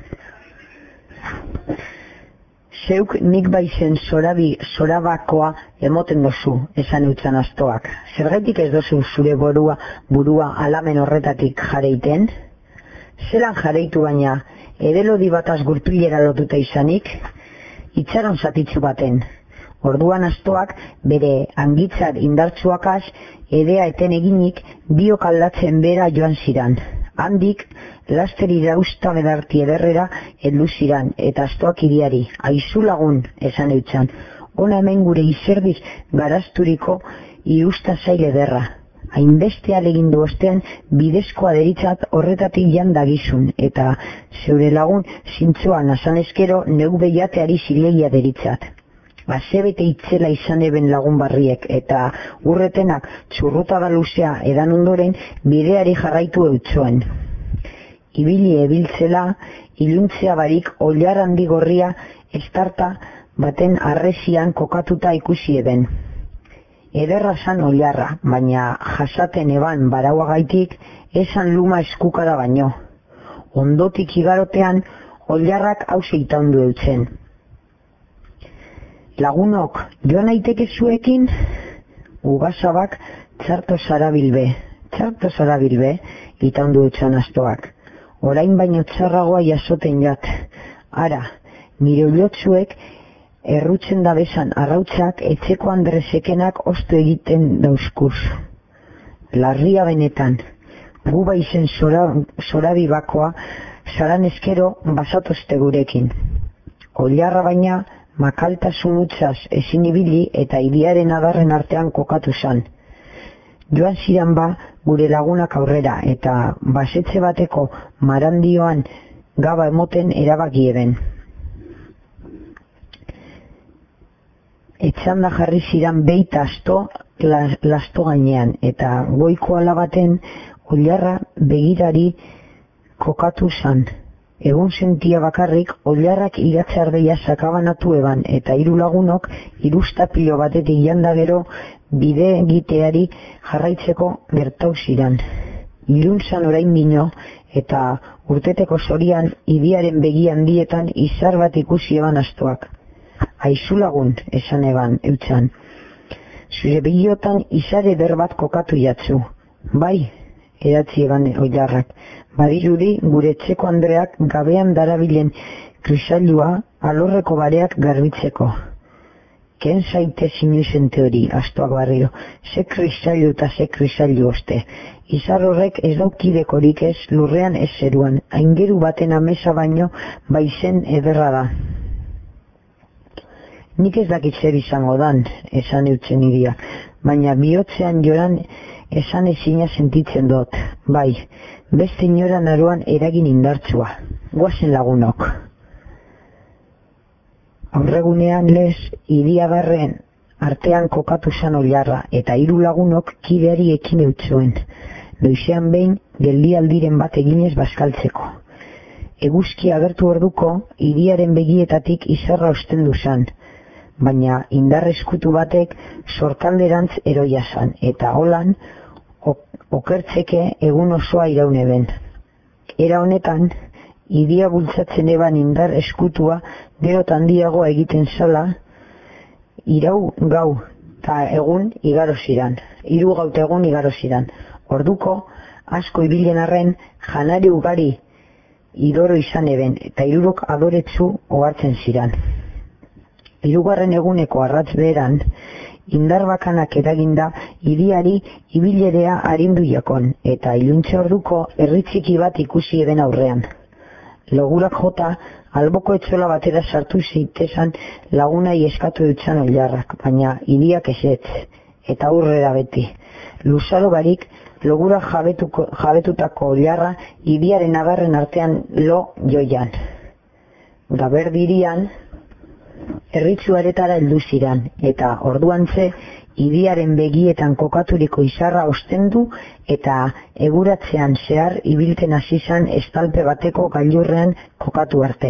Zeuk nik baizen zorabi zorabakoa emoten dozu, esan eutzan astoak. Zergaitik ez dozu zure borua burua alamen horretatik jareiten? Zelan jareitu baina, edelodi bataz gurpilera lotuta izanik? Itxaron zatitzu baten. Orduan astoak bere angitzar indartsuakaz edea eten eginik biok aldatzen bera joan ziran. Handik, laster irausta bedarti ederrera heldu ziran, eta astoak iriari, aizu lagun, esan eutzan, ona hemen gure izerdiz garazturiko irusta zail ederra. Hainbeste alegindu ostean bidezkoa deritzat horretatik jandagizun, eta zeure lagun zintzoan asan eskero neu behiateari zilegia deritzat. Azebete itzela izan eben lagun barriek, eta urretenak txurrutada luzea edan ondoren bideari jarraitu eutzoen. Ibili ebiltzela, iluntzea barik oilar handi gorria estarta baten arresian kokatuta ikusi eben. Ederra zan oilarra, baina jasaten eban barauagaitik esan luma eskukada baino. Ondotik igarotean oilarrak hause itaundu eutzen. Lagunok, joan aiteke zuekin? Ugasabak txarto zarabilbe, txarto zarabilbe, itaundu eutzen astoak. Orain baino txarragoa jasoten jat. Ara, nire uliotzuek errutzen da bezan arrautzak etxeko andresekenak ostu egiten dauzkuz. Larria benetan, gu baizen zorabi bakoa, zaran eskero basatozte gurekin. Oilarra baina, makaltasun utzaz ezin ibili eta hiriaren adarren artean kokatu zan. Joan ziran ba gure lagunak aurrera eta basetxe bateko marandioan gaba emoten erabaki eben. Etxanda jarri ziran beita asto lasto gainean eta goiko alabaten oilarra begirari kokatu zan. Egun sentia bakarrik oilarrak iratzardeia sakabanatu eban eta hiru lagunok irustapilo batetik janda gero bide egiteari jarraitzeko gertau ziran. Iluntzan orain dino eta urteteko zorian hiriaren begi handietan izar bat ikusi eban astoak. Aizu lagun, esan eban, eutzan. Zure begiotan izar eder bat kokatu jatzu. Bai, edatzi eban oilarrak. Badirudi gure etxeko andreak gabean darabilen krisailua alorreko bareak garbitzeko. ken zaite zinuzente hori, astoak barriro, ze kristailu eta ze kristailu oste. Izar horrek ez daukidekorik ez lurrean ez zeruan, aingeru baten amesa baino baizen ederra da. Nik ez dakit zer izango dan, esan eutzen iria, baina bihotzean joran esan ezina sentitzen dut, bai, beste inoran aruan eragin indartsua, guazen lagunok. Aurregunean lez, iriagarren artean kokatu zan Oilarra, eta hiru lagunok kideari ekin eutzuen, noizean behin geldialdiren bat eginez bazkaltzeko. Eguzki agertu orduko, hiriaren begietatik izarra ostendu zan, baina indar eskutu batek sorkalderantz eroia zan, eta holan okertzeke egun osoa iraune ben. Era honetan, hiria bultzatzen eban indar eskutua gero handiagoa egiten zala, irau gau eta egun igaro ziran, hiru gau eta egun igaro ziran. Orduko, asko ibilen arren, janari ugari idoro izan eben, eta hirurok adoretsu ohartzen ziran. Hirugarren eguneko arratz beheran, indar bakanak eraginda hiriari ibilerea arindu jakon, eta iluntze orduko herritxiki bat ikusi eben aurrean. Logurak jota, alboko etxola batera sartu zitezan lagunai eskatu dutzan Oilarrak, baina hiriak ezetz, eta aurrera beti. Luzaro barik, logurak jabetuko, jabetutako Oilarra hiriaren agarren artean lo joian. Gaberdirian, erritzu aretara heldu ziran, eta orduantze hiriaren begietan kokaturiko izarra ostendu eta eguratzean zehar ibilten hasi zan estalpe bateko gailurrean kokatu arte.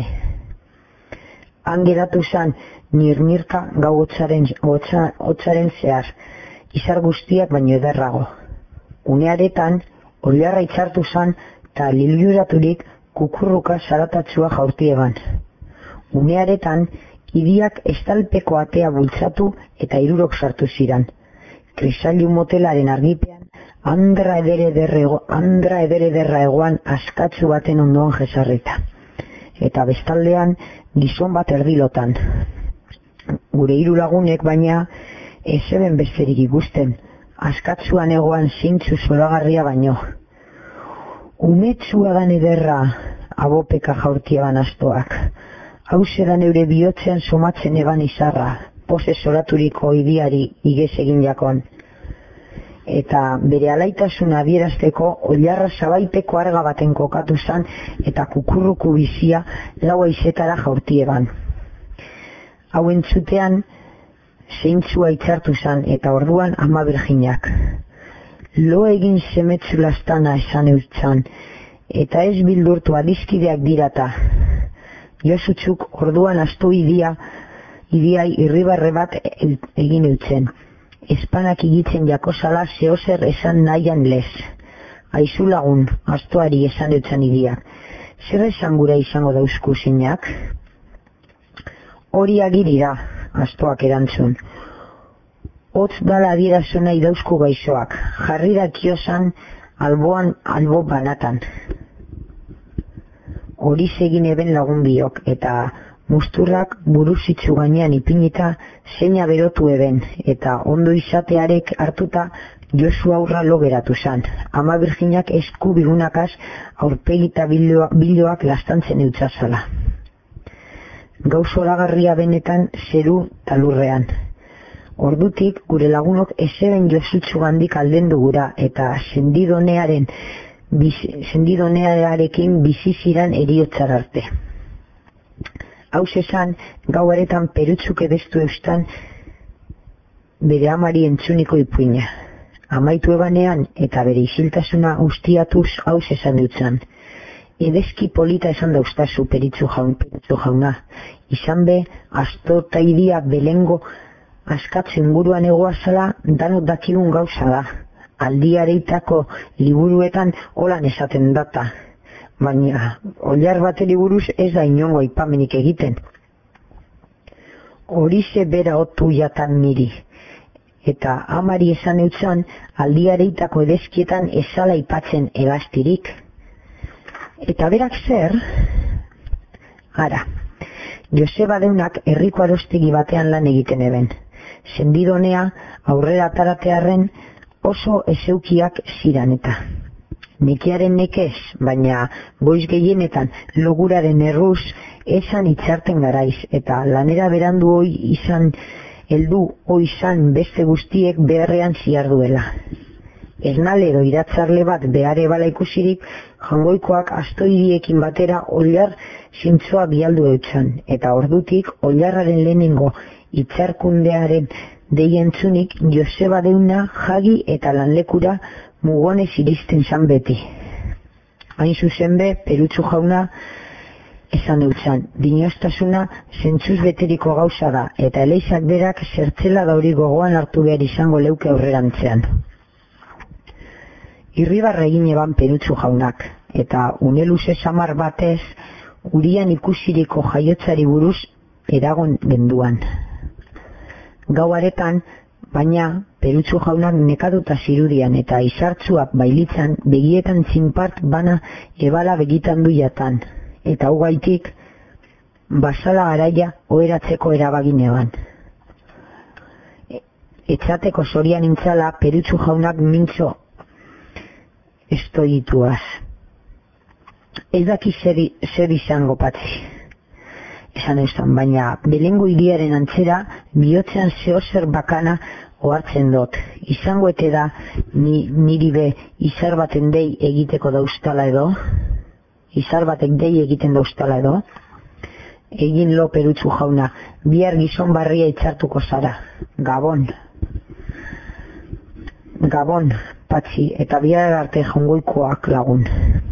Han geratu zan nirnirka gau hotzaren, hotza, hotzaren zehar, izar guztiak baino ederrago. Unearetan, Oilarra itzartu zan eta liluraturik kukurruka zaratatsua jaurtieban. Unearetan, hiriak estalpeko atea bultzatu eta hirurok sartu ziran. Krisailu motelaren argipean, andra edere derrego, andra edere derra egoan askatzu baten ondoan jesarrita. Eta bestaldean, gizon bat erdilotan. Gure hiru lagunek baina, ez eben besterik ikusten, askatzuan egoan zintzu zoragarria baino. Umetsua dan ederra, abopeka jaurtieban astoak. Hauze da neure bihotzean somatzen eban izarra, pose zoraturiko hiriari igez egin jakon. Eta bere alaitasuna adierazteko Oilarra zabaipeko arga baten kokatu zan eta kukurruku bizia lau haizetara jaurtieban. Hau entzutean, zeintzua itzartu zan eta orduan Ama Birjinak. Lo egin zemetzulastana esan eutzan, eta ez bildurtu adiskideak dirata. Josutzuk orduan astu idia, idiai irribarre bat egin eutzen. Espanak igitzen jakosala zehozer esan nahian lez. Aizu lagun, astuari esan eutzen idiak. Zer esan gura izango dauzku zeinak? Hori agirira, astuak erantzun. Hotz dala adierazuna idauzku gaixoak, jarri dakiosan alboan albo banatan. Hori egin eben lagun biok, eta musturrak buruzitzu gainean ipinita zeina berotu eben, eta ondo izatearek hartuta Josu aurra lo geratu zan. Ama Birjinak esku bigunakaz aurpegita biloak, biloak lastantzen eutzazala. Gauz oragarria benetan zeru talurrean. Ordutik gure lagunok ezeben Josutzu gandik aldendu gura, eta sendidonearen Biz, sendidonearekin biziziran eriotzar arte. Hau esan, gau aretan perutzuk edestu eustan bere amari entzuniko ipuina. Amaitu ebanean eta bere isiltasuna ustiatuz hau esan dutzan. Edezki polita esan dauztazu peritzu jaun, peritzu jauna. Izan be, asto eta idia belengo askatzu inguruan egoazala danok dakigun gauza da. Aldiareitako liburuetan holan esaten data, baina Oilar bateri buruz ez da inongo aipamenik egiten. Horize bera otu jatan niri, eta amari esan eutzan aldiareitako edezkietan ezala aipatzen egaztirik. Eta berak zer? Ara, Joseba deunak herriko arostegi batean lan egiten eben. sendidonea aurrera ataratearren oso ezeukiak ziran eta. Nekiaren nekez, baina goiz gehienetan loguraren erruz esan itxarten garaiz, eta lanera berandu hoi izan, heldu hoi izan beste guztiek beharrean ziarduela. Esnale edo iratzarle bat behare bala ikusirik, Jangoikoak astoiriekin batera oilar zintzoa bialdu eutxan, eta ordutik oilarraren lehenengo itxarkundearen deientzunik Joseba deuna jagi eta lanlekura mugonez iristen zan beti. Hain zuzen be, Perutxu jauna esan eutxan, dinoztasuna zentzuz beteriko gauza da, eta Eleixak berak zertzela da hori gogoan hartu behar izango leuke aurrerantzean. Irribarra egin eban Perutxu jaunak, eta une luze samar batez, urian ikusiriko jaiotzari buruz eragon genduan. Gau aretan, baina Perutxu jaunak nekaduta zirudian eta izartzuak bailitzan begietan zinpart bana ebala begitan du jatan, eta hau gaitik basala garaia oheratzeko erabagin eban. Etxateko zorian intzala Perutxu jaunak mintzo estoituaz. Ez daki zer, zer izango patzi. Esan eustan, baina Belengo hiriaren antzera bihotzean zehozer bakana ohartzen dut. Izango ete da ni, niri be izar baten dei egiteko dauztala edo? Izar batek dei egiten dauztala edo? Egin lo Perutxu jauna, bihar gizon barria itzartuko zara. Gabon. Gabon, patzi, eta bihar arte Jangoikoak lagun.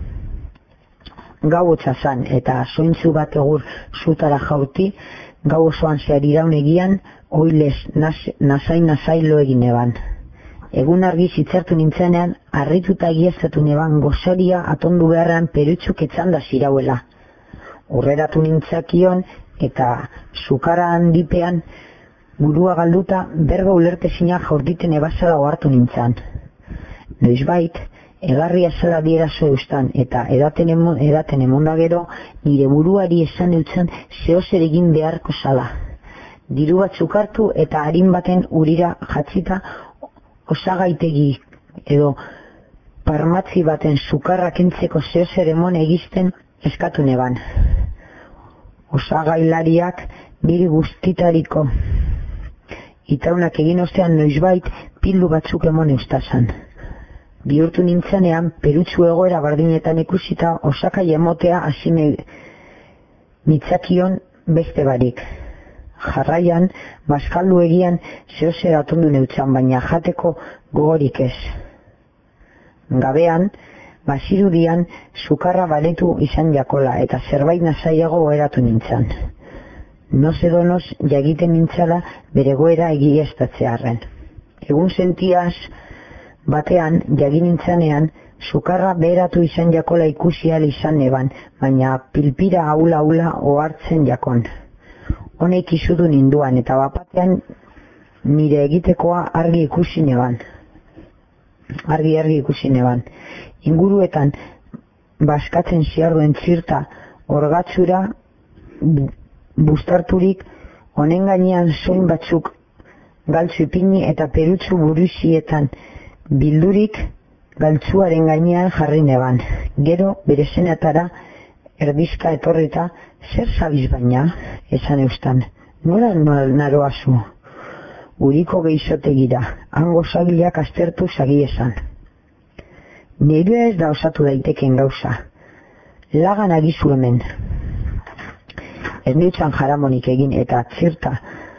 Gau otzazan, eta sointzu bat egur zutara jauti, gau osoan zehar iraun egian, oilez nasai-nasai lo egin eban. Egun argiz itzartu nintzenean, harrituta egiaztatu neban gozaria atondu beharrean Perutxuk etzanda zirauela. Urreratu nintzakion, eta sukara handipean, burua galduta, berba ulertezina jaurditen ebazala ohartu nintzan. Noizbait, egarria zela dierazo eustan, eta edaten, emo, edaten emonda gero, nire buruari esan eutzen zehozer egin beharko zala. Diru batzuk hartu eta harin baten urira jatzita osagaitegi edo parmatzi baten sukarra kentzeko zehozer emon egizten eskatu neban. Osagailariak niri guztitariko itaunak egin ostean noizbait pildu batzuk emon eustazan. Bihurtu nintzanean, Perutxu egoera bardinetan ikusita osakai emotea asime nitzakion beste barik. Jarraian, bazkaldu egian zehozer atondu neutzan, baina jateko gogorik ez. Gabean, bazirudian, sukarra baletu izan jakola, eta zerbait nasaiago oheratu nintzan. Noz edo noz jagiten nintzala bere goera egiaztatzearren. Egun sentiaz, batean, jagin nintzanean, sukarra beheratu izan jakola ikusi ahal izan neban, baina pilpira haula-haula ohartzen jakon. Honek izudu ninduan, eta bapatean nire egitekoa argi ikusi neban. Argi-argi ikusi neban. Inguruetan, baskatzen ziarduen txirta orgatzura bustarturik, honen gainean soin batzuk galtzu ipini eta Perutxu buruzietan bildurik galtzuaren gainean jarri neban. Gero bere zenatara erdizka etorrita, zer zabiz baina, esan eustan, nora naroazu? Uriko gehizotegira, hango zagileak aztertu zagi esan. Nire ez da osatu daiteken gauza. Lagan agizu hemen. Ez neutzan jaramonik egin eta txirta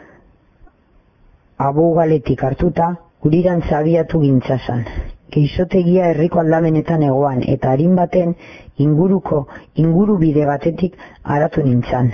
abogaletik hartuta, urirantza abiatu gintzazan. Geizotegia herriko aldamenetan egoan, eta harin baten inguruko ingurubide batetik haratu nintzan.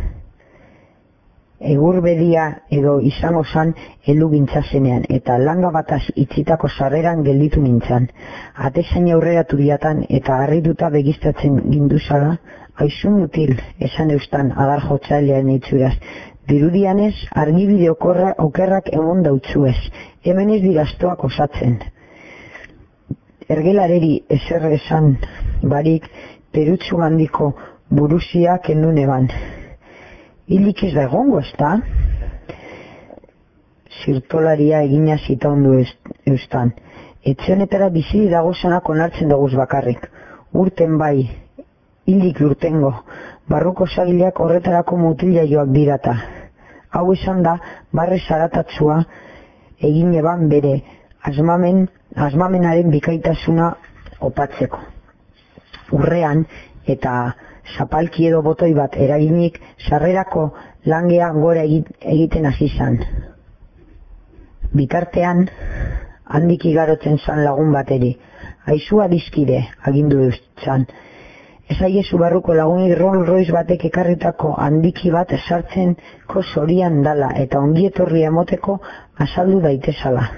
Egurbedia edo izango zan heldu gintzazenean, eta langa bataz itzitako sarreran gelditu nintzan. Atezain aurreratu diatan eta harrituta begiztatzen ginduzala, aizu mutil, esan eustan adar jotzailean itzuraz. Dirudianez, argibide okorra okerrak emon dautzuez, hemen ez diraztoak osatzen. Ergelareri ezer esan barik Perutxu handiko buruzia kendu neban. Hilik ez da egongo, ez da? txirtolaria egina zitaundu eustan. Etxe honetara bizi dagozanak onartzen daguz bakarrik. Urten bai, hilik urtengo, barruko osagileak horretarako mutila joak dirata. Hau esan da, barre zaratatsua egin eban bere asmamen, asmamenaren bikaitasuna opatzeko. Urrean eta zapalki edo botoi bat eraginik sarrerako langea gora egiten hasi zan. Bitartean, handik igarotzen zan lagun bateri, aizua dizkide agindu duztzan. Ez aiezu barruko lagunik Rolls Royce batek ekarritako handiki bat sartzen ko zorian dala eta ongietorri emoteko azaldu daitezala.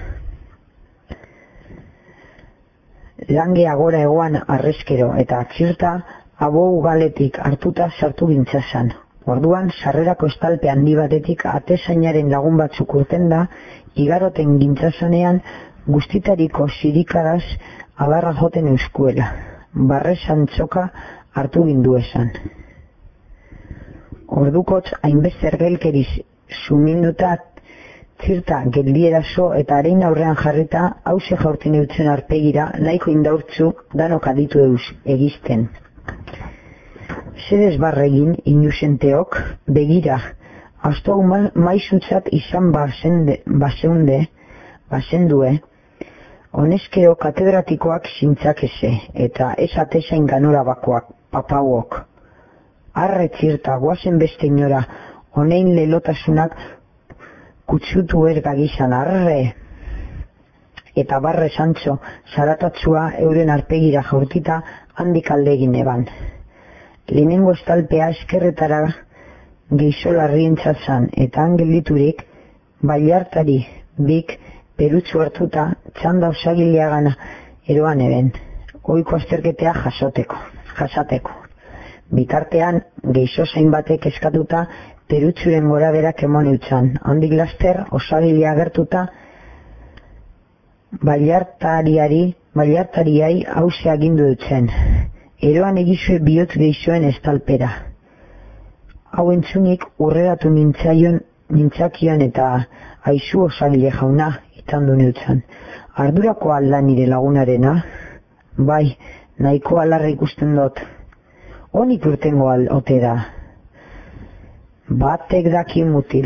Langea gora egoan arrezkero eta txirta abou galetik hartuta sartu gintzazan. Orduan, sarrerako estalpe handi batetik atezainaren lagun batzuk urten da, igaroten gintzazanean guztitariko sirikaraz abarra joten euskuela. Barre santzoka hartu gindu esan. Ordukotz hainbeste ergelkeriz suminduta txirta geldierazo eta arein aurrean jarrita hause jaurten eutzen arpegira nahiko indaurtzu danok aditu eus egizten. Zedez barregin inusenteok begira, hausto maizutzat izan basende, baseunde, basendue, honezkero katedratikoak zintzakeze eta ez atezain ganora bakoak, papauok. Arre txirta, guazen beste inora, honein lelotasunak kutsutu ergagizan, arre! Eta barre santzo, zaratatsua euren arpegira jaurtita handik aldegin eban. Lehenengo estalpea eskerretara geizolarrientzatzan eta angeliturik bailartari bik perutsu hartuta txanda osagilea gana eroan eben, oiko azterketea jasoteko, jasateko. Bitartean, geizo zain batek eskatuta perutsuren gora berak emon eutzan, handik laster osagilea agertuta bailartariari, bailartariai hause agindu dutzen. Eroan egizue bihotz geizoen estalpera. Hau entzunik urreratu nintzaion, nintzakion eta aizu osagile jauna itandu neutzan. Ardurako alda nire lagunarena? Bai, nahiko alarra ikusten dut. Honik urtengo al ote da. Batek daki mutil.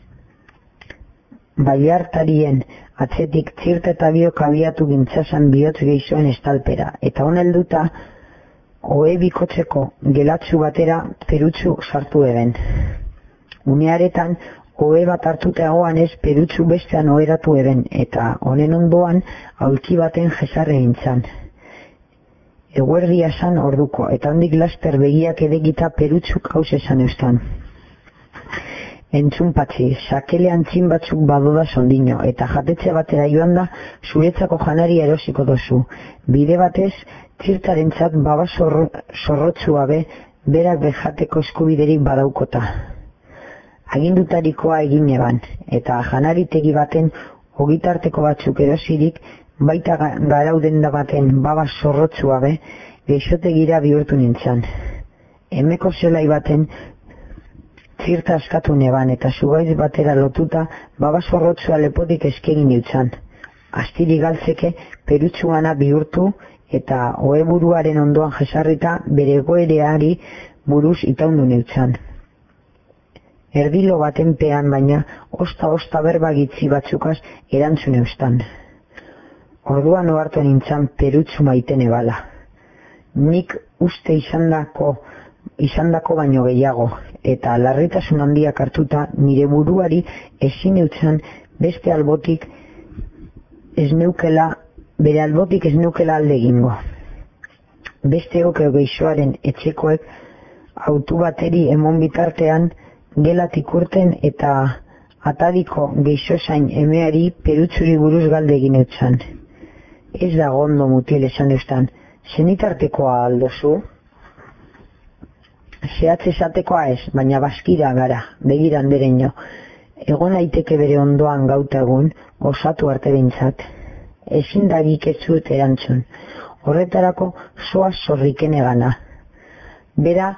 Bailartarien atzetik txirta eta biok abiatu gintzazan bihotz geizoen estalpera. Eta honelduta, oe bikotzeko gelatzu batera perutsu sartu eben. Unearetan, oe bat hartuta egoan ez perutsu bestean oheratu eben, eta honen ondoan aulki baten jesarre gintzan. Eguerdia zan orduko, eta handik laster begiak edegita perutzuk hauz esan eustan. Entzun patzi, sakele antzin batzuk badoda sondino, eta jatetxe batera joan da zuretzako janari erosiko dozu. Bide batez, txirtarentzat baba zorrotzua be, berak bejateko eskubiderik badaukota. Agindutarikoa egin eban, eta janaritegi baten ogitarteko batzuk erosirik, baita garauden da baten baba zorrotzua be, geixotegira bihurtu nintzan. Hemeko zelai baten txirta askatu neban eta zugaiz batera lotuta baba zorrotzua lepotik eskegin nintzan. Astiri galtzeke perutsuana bihurtu eta oeburuaren ondoan jesarrita bere goereari buruz itaundu nintzan. Erdilo baten pean baina osta-osta berbagitzi batzukaz erantzun eustan. Orduan ohartu nintzan perutsu maitene bala. Nik uste izandako, izandako baino gehiago, eta larritasun handiak hartuta nire buruari ezin eutzan beste albotik ez neukela, bere albotik ez neukela alde egingo. Beste oke geixoaren etxekoek autu bateri emon bitartean gelatik urten eta atadiko geixozain emeari perutzuri buruz galde egin eutzan. Ez da gondo mutil esan eustan, zenitartekoa aldozu? Zehatz esatekoa ez, baina baskira gara, begiran dereño. Egon aiteke bere ondoan gauta egun, osatu arte bintzat. Ezin dagik ez zut erantzun. Horretarako zoaz zorrikene gana. Bera,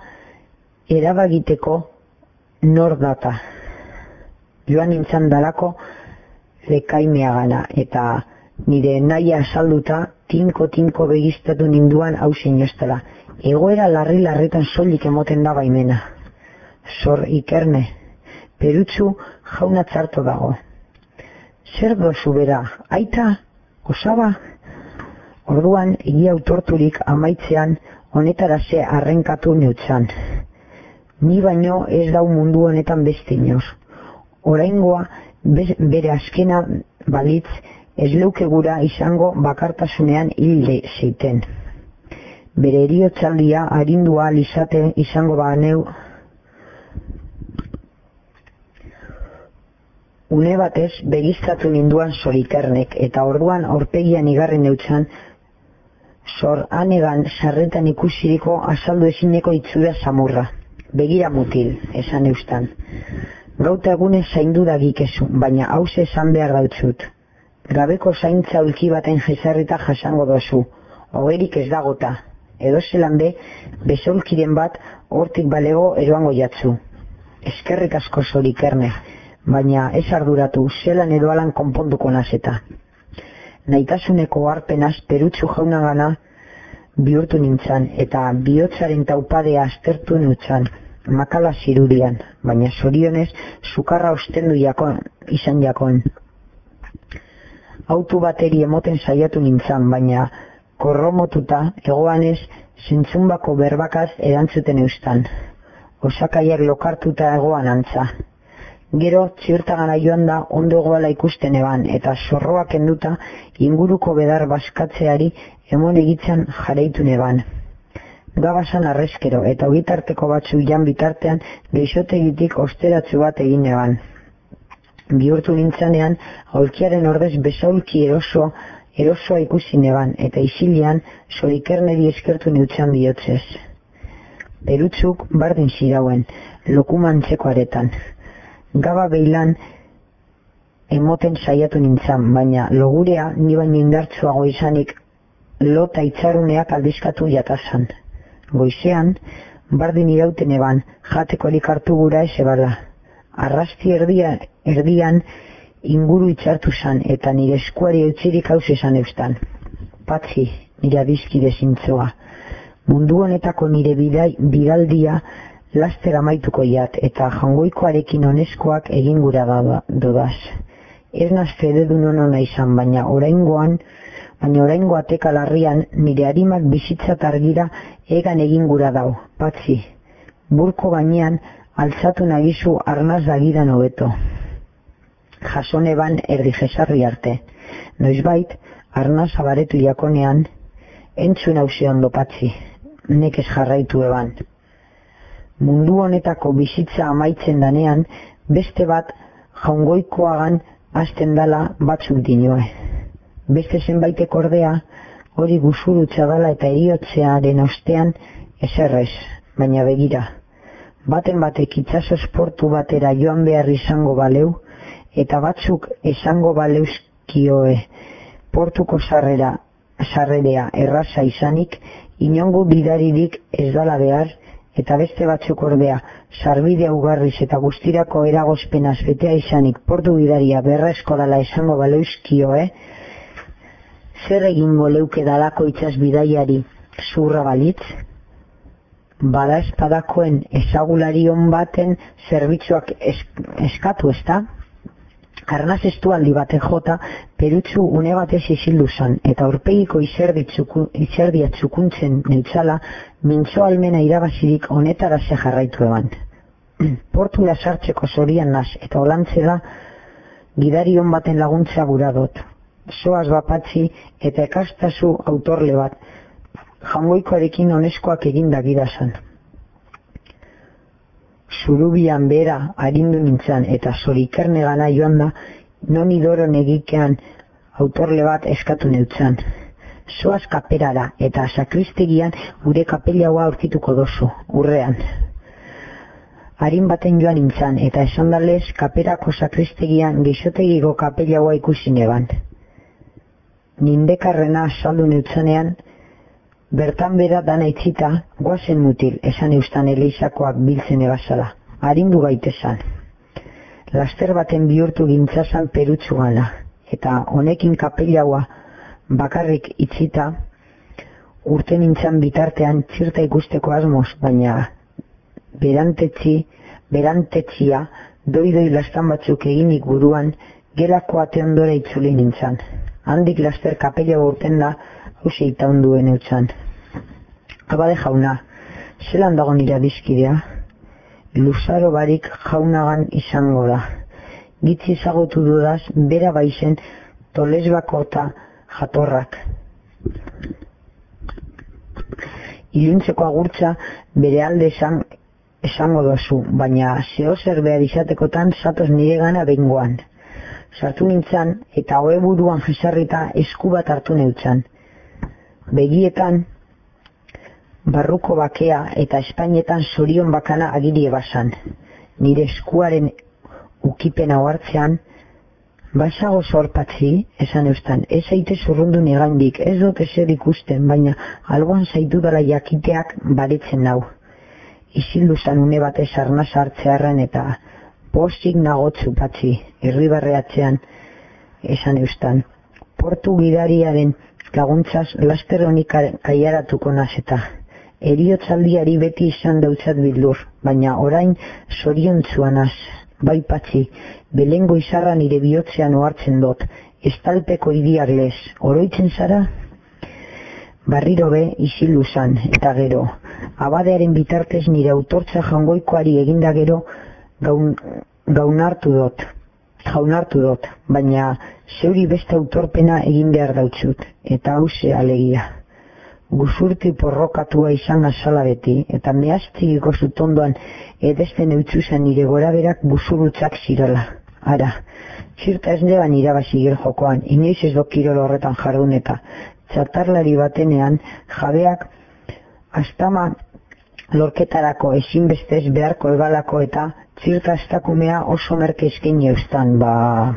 erabagiteko nor data. Joan nintzan dalako lekaimeagana, eta nire naia salduta tinko-tinko begiztatu ninduan hau sinostela. Egoera larri-larretan soilik emoten da baimena. Sor Ikerne, Perutxu jauna txarto dago. Zer dozu bera, aita, osaba? Orduan, egia autorturik amaitzean honetaraze arrenkatu neutzan. Ni baino ez dau mundu honetan beste inoz. Oraingoa bere azkena balitz ez leukegura izango bakartasunean hilde zeiten. Bere heriotzaldia arindua alizate izango baneu. Une batez begiztatu ninduan Sor Ikernek, eta orduan aurpegian igarri neutzan Sor Anegan sarretan ikusiriko azaldu ezineko itxura samurra. Begira mutil, esan eustan. Gauta egunez zaindu dagikezu, baina hauze esan behar dautzut. Gabeko zaintza ulki baten jesarrita jasango dozu, hogerik ez dagota, edo zelan be, bezaulkiren bat hortik balego eroango jatzu. Eskerrik asko Sor Ikerne, baina ez arduratu, zelan edo alan konponduko nazeta. Naitasuneko harpenaz Perutxu jaunagana bihurtu nintzan, eta bihotzaren taupadea aztertu nutzan, makala zirudian, baina zorionez sukarra ostendu jakon, izan jakon. Autu bateri emoten saiatu nintzan, baina korromotuta egoanez zentzunbako berbakaz erantzuten eustan. Osakaiak lokartuta egoan antza. Gero txirtagana joan da ondo egoala ikusten eban, eta zorroak enduta inguruko bedar baskatzeari emon egitzen jareitu neban. Gabazan arrezkero, eta ogitarteko batzu jan bitartean geixotegitik osteratzu bat egin eban. Bihurtu nintzanean, aulkiaren ordez bezaulki eroso, erosoa ikusi neban, eta isilean Sor Ikerneri eskertu neutzen bihotzez. Perutxuk bardin zirauen, lokumantzeko aretan. Gaba beilan emoten saiatu nintzan, baina logurea ni baino indartsuago izanik lota itxaruneak aldizkatu jatazan. Goizean, bardin irauten eban, jatekorik hartu gura ez ebala. Arrasti erdia, erdian inguru itxartu zan, eta nire eskuari eutxirik hauz esan eustan. Patzi, nire adizkide zintzoa. Mundu honetako nire bidai, bidaldia laster amaituko jat, eta jangoikoarekin oneskoak egin gura dodaz. Ez naz fededun honona izan, baina oraingoan, baina oraingo ateka larrian nire harimak bizitzat argira egan egin gura dau, patzi. Burko gainean altzatu nagizu arnaz dagidan hobeto. Jasone ban erdi jesarri arte. Noizbait, arnaz abaretu jakonean, entzun hauze ondo patzi, nekez jarraitu eban. Mundu honetako bizitza amaitzen danean, beste bat jaungoikoagan hasten dala batzuk dinoe. Beste zenbaitek ordea, hori guzurutza dala eta eriotzearen ostean eserrez, baina begira. Baten batek itxaso esportu batera joan behar izango baleu, eta batzuk esango baleuzkioe portuko sarrera, sarrerea erraza izanik, inongo bidaririk ez dala behar, eta beste batzuk ordea, sarbidea ugarriz eta guztirako eragozpenaz betea izanik portu bidaria berra eskodala esango baleuzkioe, zer egingo leuke dalako itxas bidaiari zurra balitz? Bada espadakoen ezagularion baten zerbitzuak esk eskatu ezta? Arnaz estualdi baten jota, Perutxu une batez isildu zan, eta aurpegiko izerdia txukuntzen neutzala, mintzo almena irabazirik honetara ze jarraitu eban. Portura sartzeko zorian naz, eta olantze da, gidarion baten laguntza gura dut. Zoaz bapatzi eta ekastazu autorle bat, jangoikoarekin oneskoak eginda gidazan. Zurubian bera arindu nintzan, eta Sor Ikerne gana joan da, non idoron egikean autorle bat eskatu neutzan. Zoaz kaperara, eta sakristegian gure kapelaua aurkituko dozu, urrean. Harin baten joan nintzan, eta esandalez kaperako sakristegian geixotegiko kapelaua ikusi neban. Nindekarrena saldu neutzanean, bertan bera dana itzita, guazen mutil, esan eustan elizakoak biltzen ebazala. Arindu gaitezan. laster baten bihurtu gintzazan perutsu gana, eta honekin kapelaua bakarrik itzita, urte nintzan bitartean txirta ikusteko asmoz, baina berantetzi, berantetzia, doi-doi lastan batzuk eginik buruan, gelako ate ondora itzuli nintzan. Handik laster kapelaua urten da, hausia itaunduen eutzan. Abade jauna, zelan dago nire adiskidea? Luzaro barik jaunagan izango da. Gitzi ezagutu dudaz, bera baizen tolesbako eta jatorrak. Iluntzeko agurtza bere alde esan, esango dozu, baina zeo zer behar izatekotan zatoz nire gana bengoan. Sartu nintzan eta hoe buruan jesarrita esku bat hartu neutzan. Begietan barruko bakea eta espainetan zorion bakana agiri ebasan. Nire eskuaren ukipena hartzean, basago zorpatzi, esan eustan, ez zaite zurrundu negaindik, ez dut ezer ikusten, baina alboan zaitu dala jakiteak baretzen nau. Isildu zan une batez arnaz hartzearen eta postik nagotzu patzi, irribarreatzean, esan eustan. Portu gidariaren laguntzaz laster honik kaiaratuko nazeta. Eriotzaldiari beti izan dautzat bildur, baina orain zoriontzuanaz, bai patzi, belengo izarra nire bihotzean ohartzen dut, estalpeko idiarlez, oroitzen zara? Barriro be isildu zan, eta gero, abadearen bitartez nire autortza jangoikoari eginda gero gaun, gaunartu dut, jaunartu dut, baina zeuri beste autorpena egin behar dautzut, eta hause alegia. Guzurti porrokatua izan azala beti, eta mehaztigiko zutondoan edesten eutzuzan nire goraberak buzurutzak zirala. Ara, txirta ez neban irabazi gil jokoan, inoiz ez do kirol horretan jardun eta txatarlari batenean jabeak astama lorketarako ezinbestez beharko egalako eta txirta estakumea oso merke eskaini eustan, ba,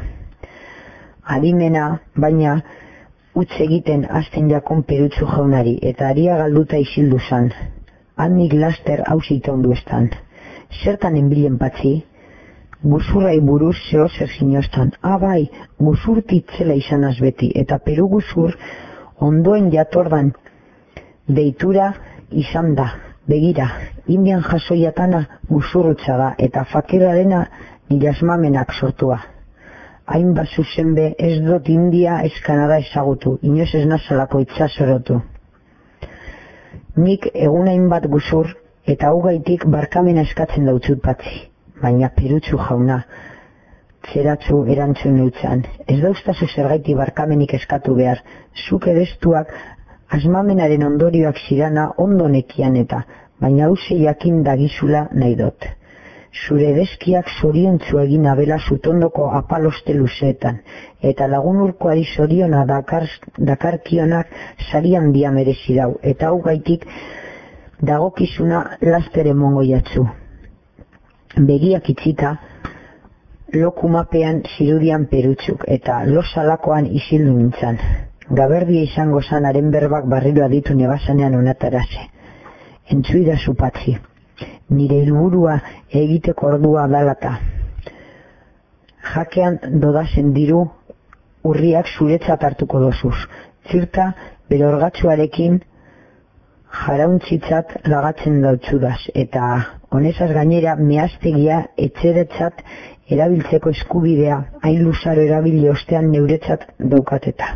adimena, baina utz egiten hasten jakon perutzu jaunari, eta aria galduta isildu zan. Handik laster hausita ondu estan. Zertan enbilen patzi? Guzurrai buruz zeo zer zinoztan. Ah bai, guzurti itzela izanaz beti, eta peru guzur ondoen jatordan deitura izan da. Begira, indian jasoiatana guzurrutza da, eta fakirarena nire asmamenak sortua. Hain bat zuzen be ez dut India ez Kanada ezagutu, inoz ez nazalako itzazorotu. Nik egunain bat guzur eta hugaitik barkamena eskatzen dautzut patzi, baina perutzu jauna, zeratzu erantzun neutzan. Ez dauztazu zergaiti barkamenik eskatu behar, zuk edestuak asmamenaren ondorioak zirana ondo nekian eta, baina hause jakin dagizula nahi dut. Zure deskiak zoriontzu egin abela zutondoko apaloste luzeetan, eta lagun urkoari zoriona dakar, dakarkionak sari handia merezi dau, eta hau gaitik dagokizuna laster emongo jatzu. Begiak itzita, lokumapean zirudian perutzuk, eta losalakoan isildu nintzan. Gaberdia izango zan haren berbak barriro aditu nebazanean onataraze. Entzuidazu patzi. Nire helburua egiteko ordua dalata. Jakean dodazen diru urriak zuretzat hartuko dozuz. Zirta bere orgatzuarekin jarauntzitsat lagatzen dautzudaz, eta honezaz gainera mehaztegia etxeretzat erabiltzeko eskubidea hain luzaro erabili ostean neuretzat daukateta.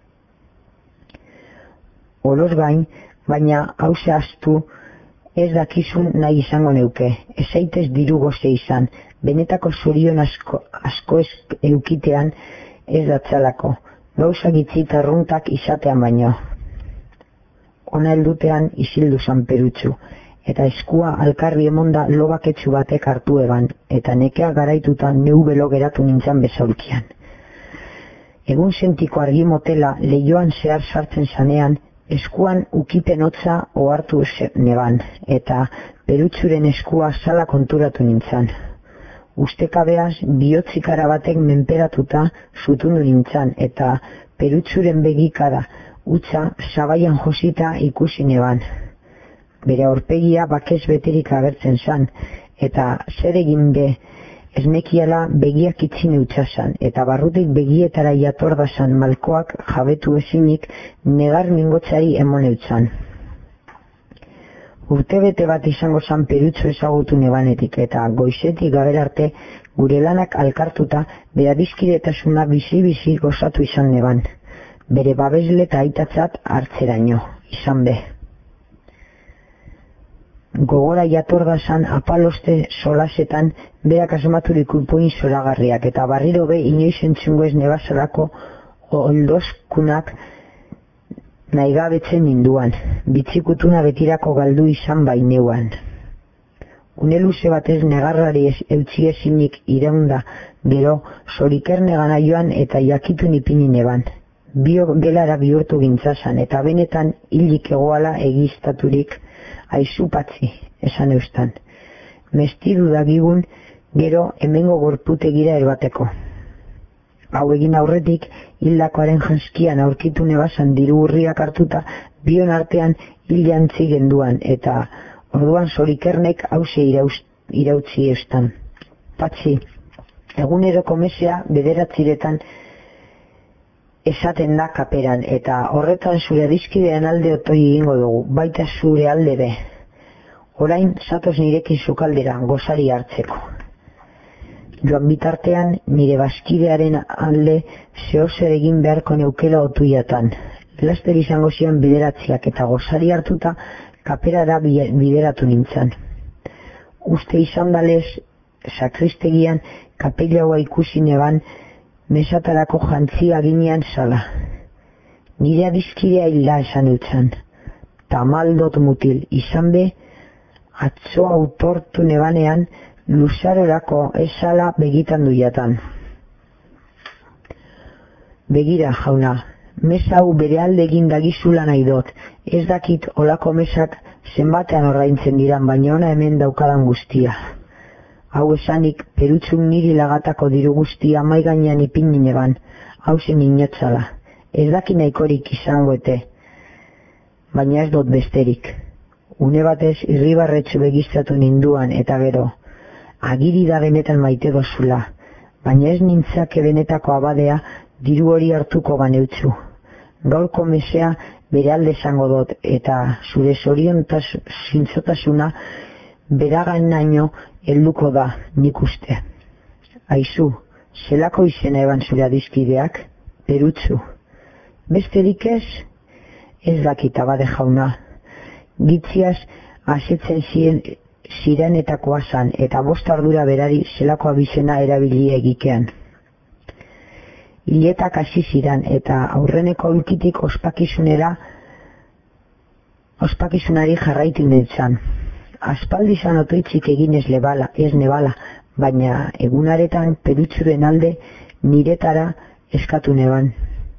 Oroz gain, baina hause astu ez dakizun nahi izango neuke, ez zaitez diru goze izan, benetako zorion asko, asko ez eukitean ez datzalako, gauzak itzita arruntak izatean baino. Ona heldutean isildu zan perutzu, eta eskua alkarri emonda lobaketsu batek hartu eban, eta nekea garaituta neu belo geratu nintzan bezaulkian. Egun sentiko argi motela lehioan zehar sartzen zanean, eskuan ukipen hotza ohartu neban, eta perutzuren eskua zala konturatu nintzan. Ustekabeaz bihotzikara batek menperatuta zutundu nintzan, eta perutzuren begikada utza zabaian josita ikusi neban. Bere aurpegia bakez beterik agertzen zan, eta zer egin be esnekiala begiak itxin eutxasan, eta barrutik begietara jatordasan malkoak jabetu ezinik negar mingotzari emon eutzan. Urtebete bat izango zan Perutxo ezagutu nebanetik, eta goizetik gaberarte gure lanak alkartuta bere adiskidetasuna bizi-bizi gozatu izan neban, bere babesle eta aitatzat hartzeraino, izan be. Gogora jatordasan apaloste solasetan berak asmaturik ipuin zoragarriak, eta barriro be inoiz entzungo ez nebazalako oldozkunak naigabetzen ninduan, bitzikutuna betirako galdu izan baineuan. Une luze batez negarrari eutzi ezinik iraunda gero zorikerne gana joan eta jakitun ipini neban. Bio gelara bihurtu gintzazan, eta benetan hilik egoala egiztaturik aizu patzi, esan eustan. Mestidu dagigun gero hemengo gorputegira erbateko. Hau egin aurretik, hildakoaren janskian aurkitu nebazan diru urriak hartuta, bion artean hil jantzi genduan, eta orduan zorikernek hause irautzi eustan. Patzi, eguneroko mesea bederatziretan esaten da kaperan, eta horretan zure adiskidean alde otoi egingo dugu, baita zure alde be. Orain, zatoz nirekin sukaldera, gozari hartzeko. Joan bitartean, nire bazkidearen alde zehozer egin beharko neukela otuiatan. Laster izango zian bideratziak eta gozari hartuta kaperara bideratu nintzan. Uste izan dalez, sakristegian kapelaua ikusi neban mesatarako jantzia ginean zala. Nire adiskidea hilda esan utzan. Tamaldot mutil, izan be, atzo autortu nebanean, luzarorako esala begitan duiatan. Begira, jauna, mesa hau bere alde egin dagizula nahi dut, ez dakit olako mesak zenbatean ordaintzen diran, baina ona hemen daukadan guztia. Hau esanik, Perutxun niri lagatako diru guztia maigainan ipini neban, hau zen inotzala. Ez daki nahikorik izango ete, baina ez dut besterik. Une batez irribarretxu begiztatu ninduan eta gero, agiri da benetan maite dozula, baina ez nintzake benetako abadea diru hori hartuko baneutzu. Gaurko mesea bere alde zango dut, eta zure zoriontas zintzotasuna beraganaino helduko da, nik uste. Aizu, zelako izena eban zure adiskideak? Perutxu. Besterik ez? Ez dakit abade jauna. Gitziaz asetzen ziren zirenetakoa zan, eta bost ardura berari zelako abizena erabili egikean. Hiletak hasi ziran, eta aurreneko aulkitik ospakizunera ospakizunari jarraitu nintzen. Aspaldi zan otoitzik egin ez lebala, ez nebala, baina egunaretan Perutxuren alde niretara eskatu neban.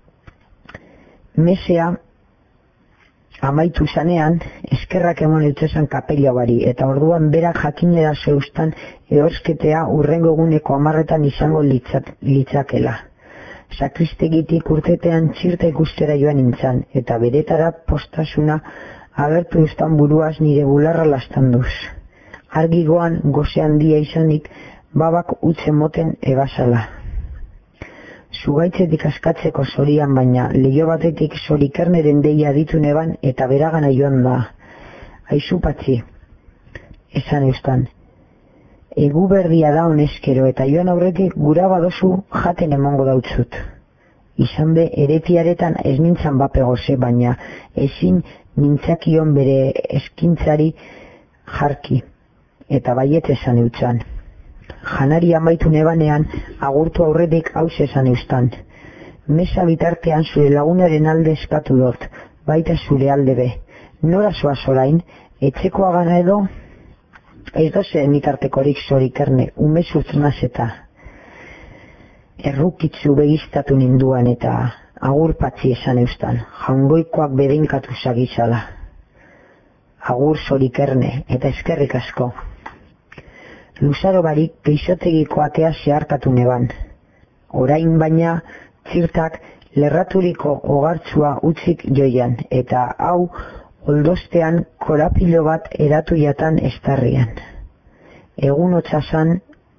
Mesea amaitu zanean, eskerrak emon eutzezan kapelauari, eta orduan berak jakinera zeustan ehorsketea urrengo eguneko amarretan izango litzak, litzakela. Sakristegitik urtetean txirta ikustera joan nintzan, eta beretara postasuna agertu eustan buruaz nire bularra lastanduz. Argigoan goze handia izanik, babak utzen moten ebazala. Zugaitzetik askatzeko zorian, baina leio batetik zorikerneren deia ditu neban eta beragana joan da. Aizu patzi, esan eustan. Egu berria da honezkero eta joan aurretik gura badozu jaten emongo dautzut. Izan be eretiaretan ez nintzan bapegoze, baina ezin nintzakion bere eskintzari jarki, eta baiet esan eutzan. Janari amaitu nebanean, agurtu aurretik hauz esan eustan. Mesa bitartean zure lagunaren alde eskatu dut, baita zure alde be. Nora zoaz orain, etxekoa gana edo? Ez doze nitartekorik zorikerne, umezurtz nazeta. Errukitzu begiztatu ninduan eta agur patzi esan eustan, jaungoikoak bedeinkatu zagizala. Agur zorikerne eta eskerrik asko. Luzaro barik geixotegiko atea zeharkatu neban. Orain baina txirtak lerraturiko ogartzua utzik joian, eta hau oldostean korapilo bat eratu jatan estarrian. Egun hotzazan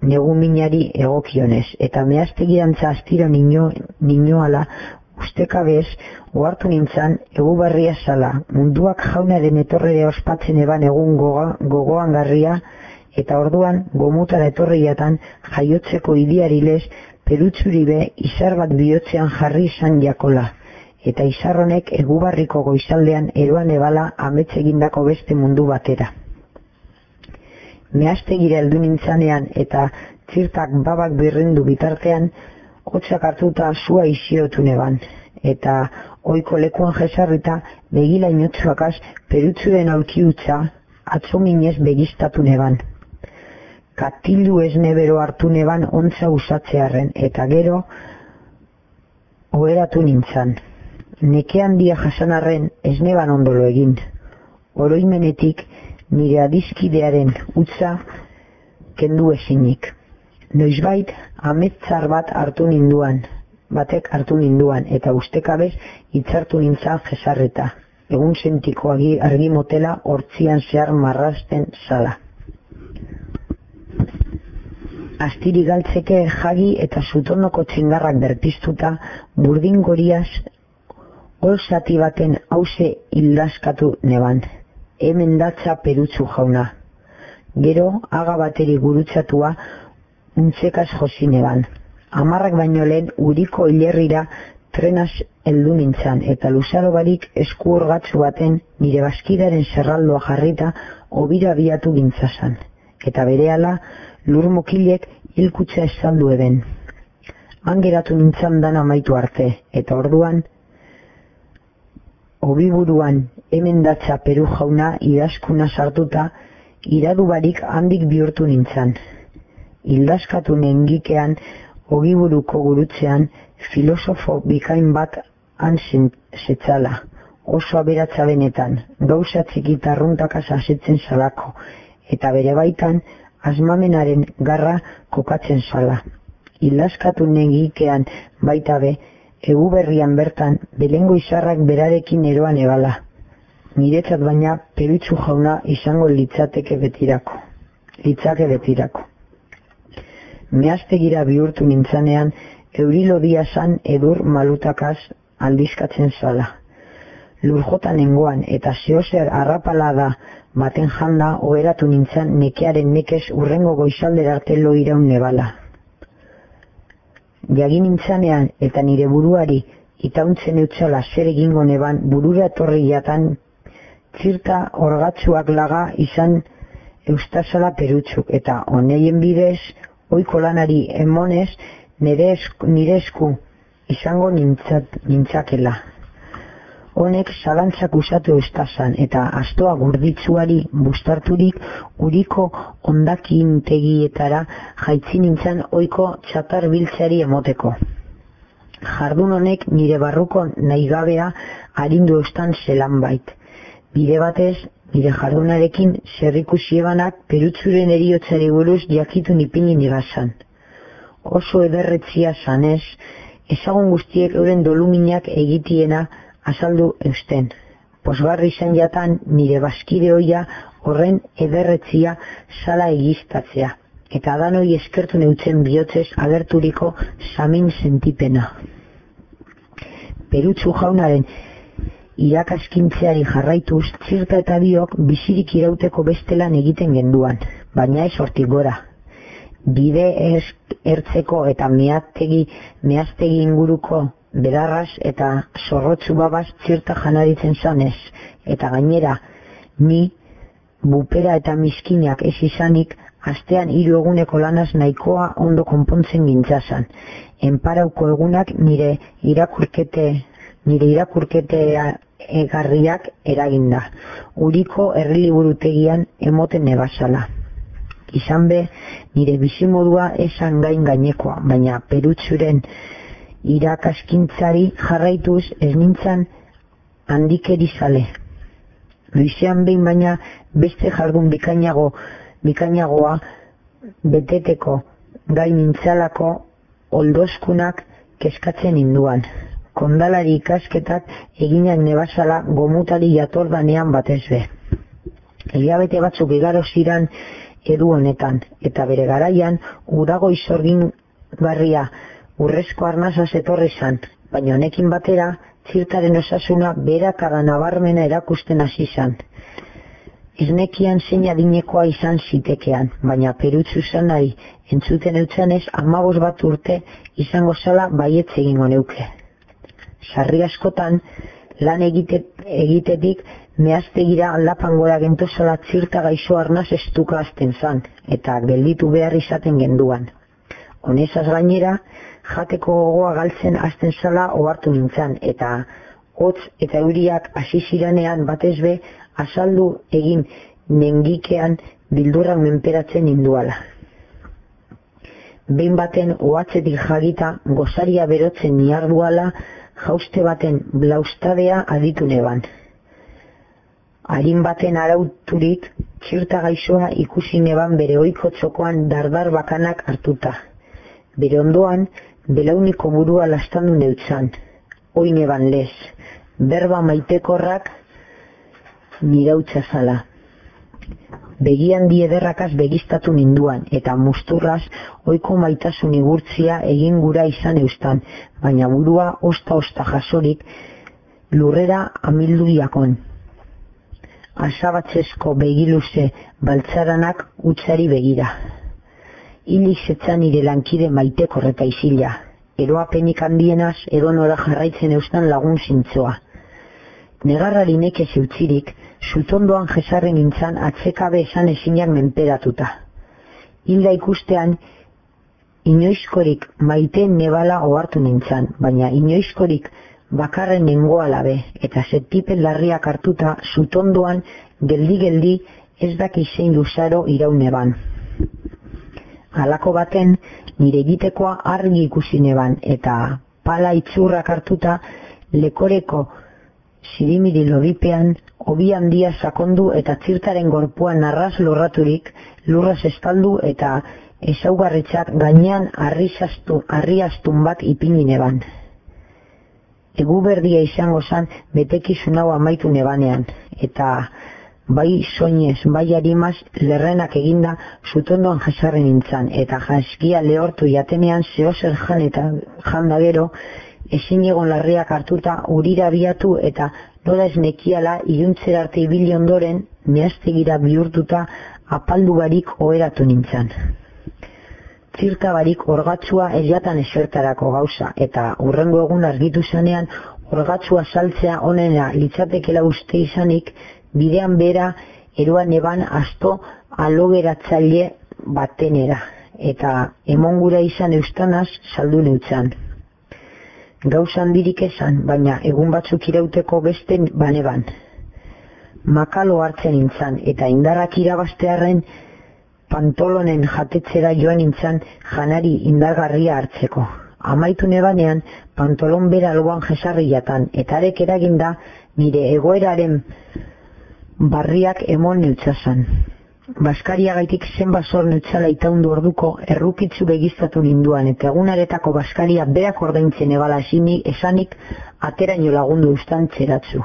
negu minari egokionez, eta mehaztegirantza astiro nino, ninoala ustekabez ohartu nintzan egu barria zala, munduak jaunaren etorrere ospatzen eban egun goga, gogoan garria, eta orduan gomutara etorriatan jaiotzeko idiarilez perutzuribe izar bat bihotzean jarri izan jakola, eta izarronek egubarriko goizaldean eroan ebala amets egindako beste mundu batera. Mehaztegira heldu nintzanean eta txirtak babak birrindu bitartean, hotzak hartuta zua isiotu neban, eta oiko lekuan jesarrita begila inotzuakaz perutzuren aulkiutza atzominez begistatu neban. Katilu ez nebero hartu neban ontza usatzearen, eta gero oheratu nintzan. Neke handia jasanarren ez neban ondolo egin. Oroimenetik nire adizkidearen utza kendu ezinik. Noizbait ametzar bat hartu ninduan, batek hartu ninduan, eta ustekabez hitzartu nintzan jesarreta. Egun sentiko argi motela hortzian zehar marrazten zala. Astiri galtzeke jagi eta zutonoko txingarrak berpiztuta, burdin goriaz olzati baten hause hildazkatu neban. Hemen datza perutzu jauna. Gero, aga bateri gurutzatua untzekaz josi neban. Amarrak baino lehen uriko hilerrira trenaz heldu nintzan, eta luzaro barik esku orgatzu baten nire baskidaren zerraldoa jarrita obira biatu gintzazan, eta berehala lur mokilek hilkutza esaldu eben. Han geratu nintzan dan amaitu arte, eta orduan obiburuan hemen datza Peru jauna idazkuna sartuta iradu barik handik bihurtu nintzan. Hildazkatu nengikean ogiburuko gurutzean filosofo bikain bat han zetzala, oso aberatza benetan, gauza txikita arruntakaz asetzen zalako, eta bere baitan asmamenaren garra kokatzen zala. Hildazkatu nengikean baita be, egu berrian bertan belengo izarrak berarekin eroan ebala. Niretzat baina perutzu jauna izango litzateke betirako. Litzake betirako. Mehaztegira bihurtu nintzanean, eurilodia zan edur malutakaz aldizkatzen zala. Lurjota nengoan eta zehozer arrapalada baten janda oheratu nintzan nekearen nekez urrengo goizaldera arte lo iraun nebala. Jagin nintzanean eta nire buruari itauntzen eutzala zer egingo neban burura etorri jatan txirta orgatzuak laga izan eustazala perutzuk, eta honeien bidez oiko lanari emonez nire esku, nire esku izango nintzat, nintzakela. Honek zalantzak usatu eustazan eta astoa gurditzuari bustarturik uriko ondakintegietara jaitzi nintzan oiko txatar biltzeari emoteko. Jardun honek nire barruko nahigabea arindu eustan zelan bait. Bide batez, nire jardunarekin zerrikusi ebanak perutzuren eriotzari buruz jakitu nipini nibazan. Oso ederretzia zanez, ezagun guztiek euren doluminak egitiena azaldu eusten. Posgarri izan jatan nire baskide hoia horren ederretzia zala egiztatzea, eta danoi eskertu neutzen bihotzez agerturiko samin sentipena. Perutzu jaunaren irakaskintzeari jarraituz, txirta eta biok bizirik irauteko bestelan egiten genduan, baina ez hortik gora. Bide ez ertzeko eta mehategi, mehaztegi inguruko bedarraz eta zorrotzu babaz txirta janaritzen zanez, eta gainera, ni, bupera eta miskinak ez izanik, astean hiru eguneko lanaz nahikoa ondo konpontzen gintzazan. Enparauko egunak nire irakurkete, nire irakurkete egarriak eraginda. Uriko herriliburutegian emoten nebazala. Izan be, nire bizimodua esan gain gainekoa, baina perutzuren irakaskintzari jarraituz ez nintzan handikeri zale. Luizean behin baina beste jardun bikainago, bikainagoa beteteko gai nintzalako oldozkunak kezkatzen induan. Kondalari ikasketak eginak nebazala gomutari jatordanean batez be. Hilabete batzuk igaro ziran edu honetan, eta bere garaian urago izorgingarria urrezko arnasa etorri zan, baina honekin batera txirtaren osasuna beherakada nabarmena erakusten hasi zan. Ez nekian zein adinekoa izan zitekean, baina perutzu zanari entzuten eutzanez hamabost bat urte izango zala baietz egingo neuke. Sarri askotan lan egite, egitetik mehaztegira lapan gora gentozala txirta gaixo arnaz estuka azten zan, eta gelditu behar izaten genduan. Honezaz gainera, jateko gogoa galtzen azten zala ohartu nintzan, eta hotz eta euriak hasi ziranean batez be azaldu egin nengikean bildurrak menperatzen ninduala. Behin baten ohatzetik jagita gozaria berotzen niarduala jauste baten blaustadea aditu neban. Harin baten arauturik txirta gaixoa ikusi neban bere ohiko txokoan dardar bakanak hartuta. Bere ondoan belauniko burua lastandu neutzan. Oin eban lez, berba maitekorrak nirautza zala. Begian di ederrakaz begiztatu ninduan, eta musturraz ohiko maitasun igurtzia egin gura izan eustan, baina burua osta-osta jasorik lurrera amildu jakon. Asabatzezko begiluze baltzaranak utzari begira. Hilik zetzan nire lankide maitekorreta izila, eroapenik handienaz edonora jarraitzen eustan lagun zintzoa. Negarrari nekez eutzirik, zutondoan jesarren nintzan atzekabe esan ezinak menperatuta. Hilda ikustean, inoizkorik maiteen nebala ohartu nintzan, baina inoizkorik bakarren nengoala be, eta zetipen larriak hartuta zutondoan geldi-geldi ez daki zein luzaro irauneban. Halako baten nire egitekoa argi ikusi neban, eta pala itzurrak hartuta lekoreko zirimiri lodipean hobi handia sakondu eta txirtaren gorpuan arras lorraturik lurraz estaldu eta ezaugarritzak gainean harriastun bat ipini neban. Egu berdia izango zan betekizun hau amaitu nebanean, eta bai soinez, bai harimaz lerrenak eginda zutondoan jasarren nintzan, eta jaskia lehortu jatenean zehozer jan eta janda gero, ezin egon larriak hartuta urira biatu eta nola ez nekiala iluntzera arte ibili ondoren mehaztegira bihurtuta apaldu barik oheratu nintzan. Txirta barik orgatzua eliatan esertarako gauza, eta hurrengo egun argitu zanean orgatzua saltzea onena litzatekela uste izanik, bidean bera eroan eban asto alogeratzaile batenera, eta emongura izan eustanaz saldu neutzan. Gauza handirik esan, baina egun batzuk irauteko beste baneban. Makalo hartzen nintzan, eta indarrak irabaztearren pantolonen jatetzera joan nintzan janari indargarria hartzeko. Amaitu nebanean pantolon bera alboan jesarri jatan, eta arek eraginda nire egoeraren barriak emon neutzazan. Baskariagaitik zenbat zor neutzala itaundu orduko errukitzu begiztatu ninduan, eta egunaretako baskaria berak ordaintzen ebala esanik ateraino lagundu ustan txeratzu.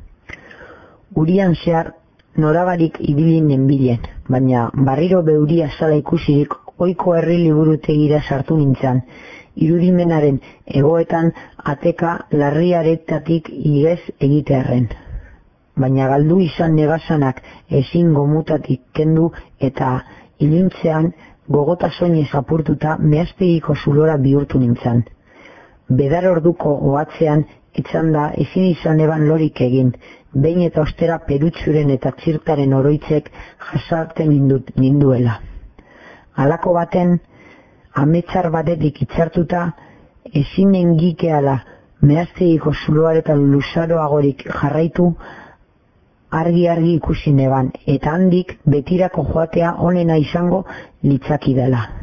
Urian zehar norabarik ibilin nenbilen, baina barriro beuria zala ikusirik ohiko herri liburutegira sartu nintzan, irudimenaren egoetan ateka larriaretatik igez egitearren. Baina galdu izan negazanak ezin gomutatik kendu eta iluntzean gogota soinez apurtuta mehaztegiko zulora bihurtu nintzan. Bedar orduko ohatzean etzanda ezin izan eban lorik egin, behin eta ostera perutzuren eta txirtaren oroitzek jasarten ninduela. Halako baten, ametsar batetik itxartuta, ezin nengikeala mehaztegiko zuloaretan luzaroagorik jarraitu, argi-argi ikusi neban, eta handik betirako joatea onena izango litzaki dela.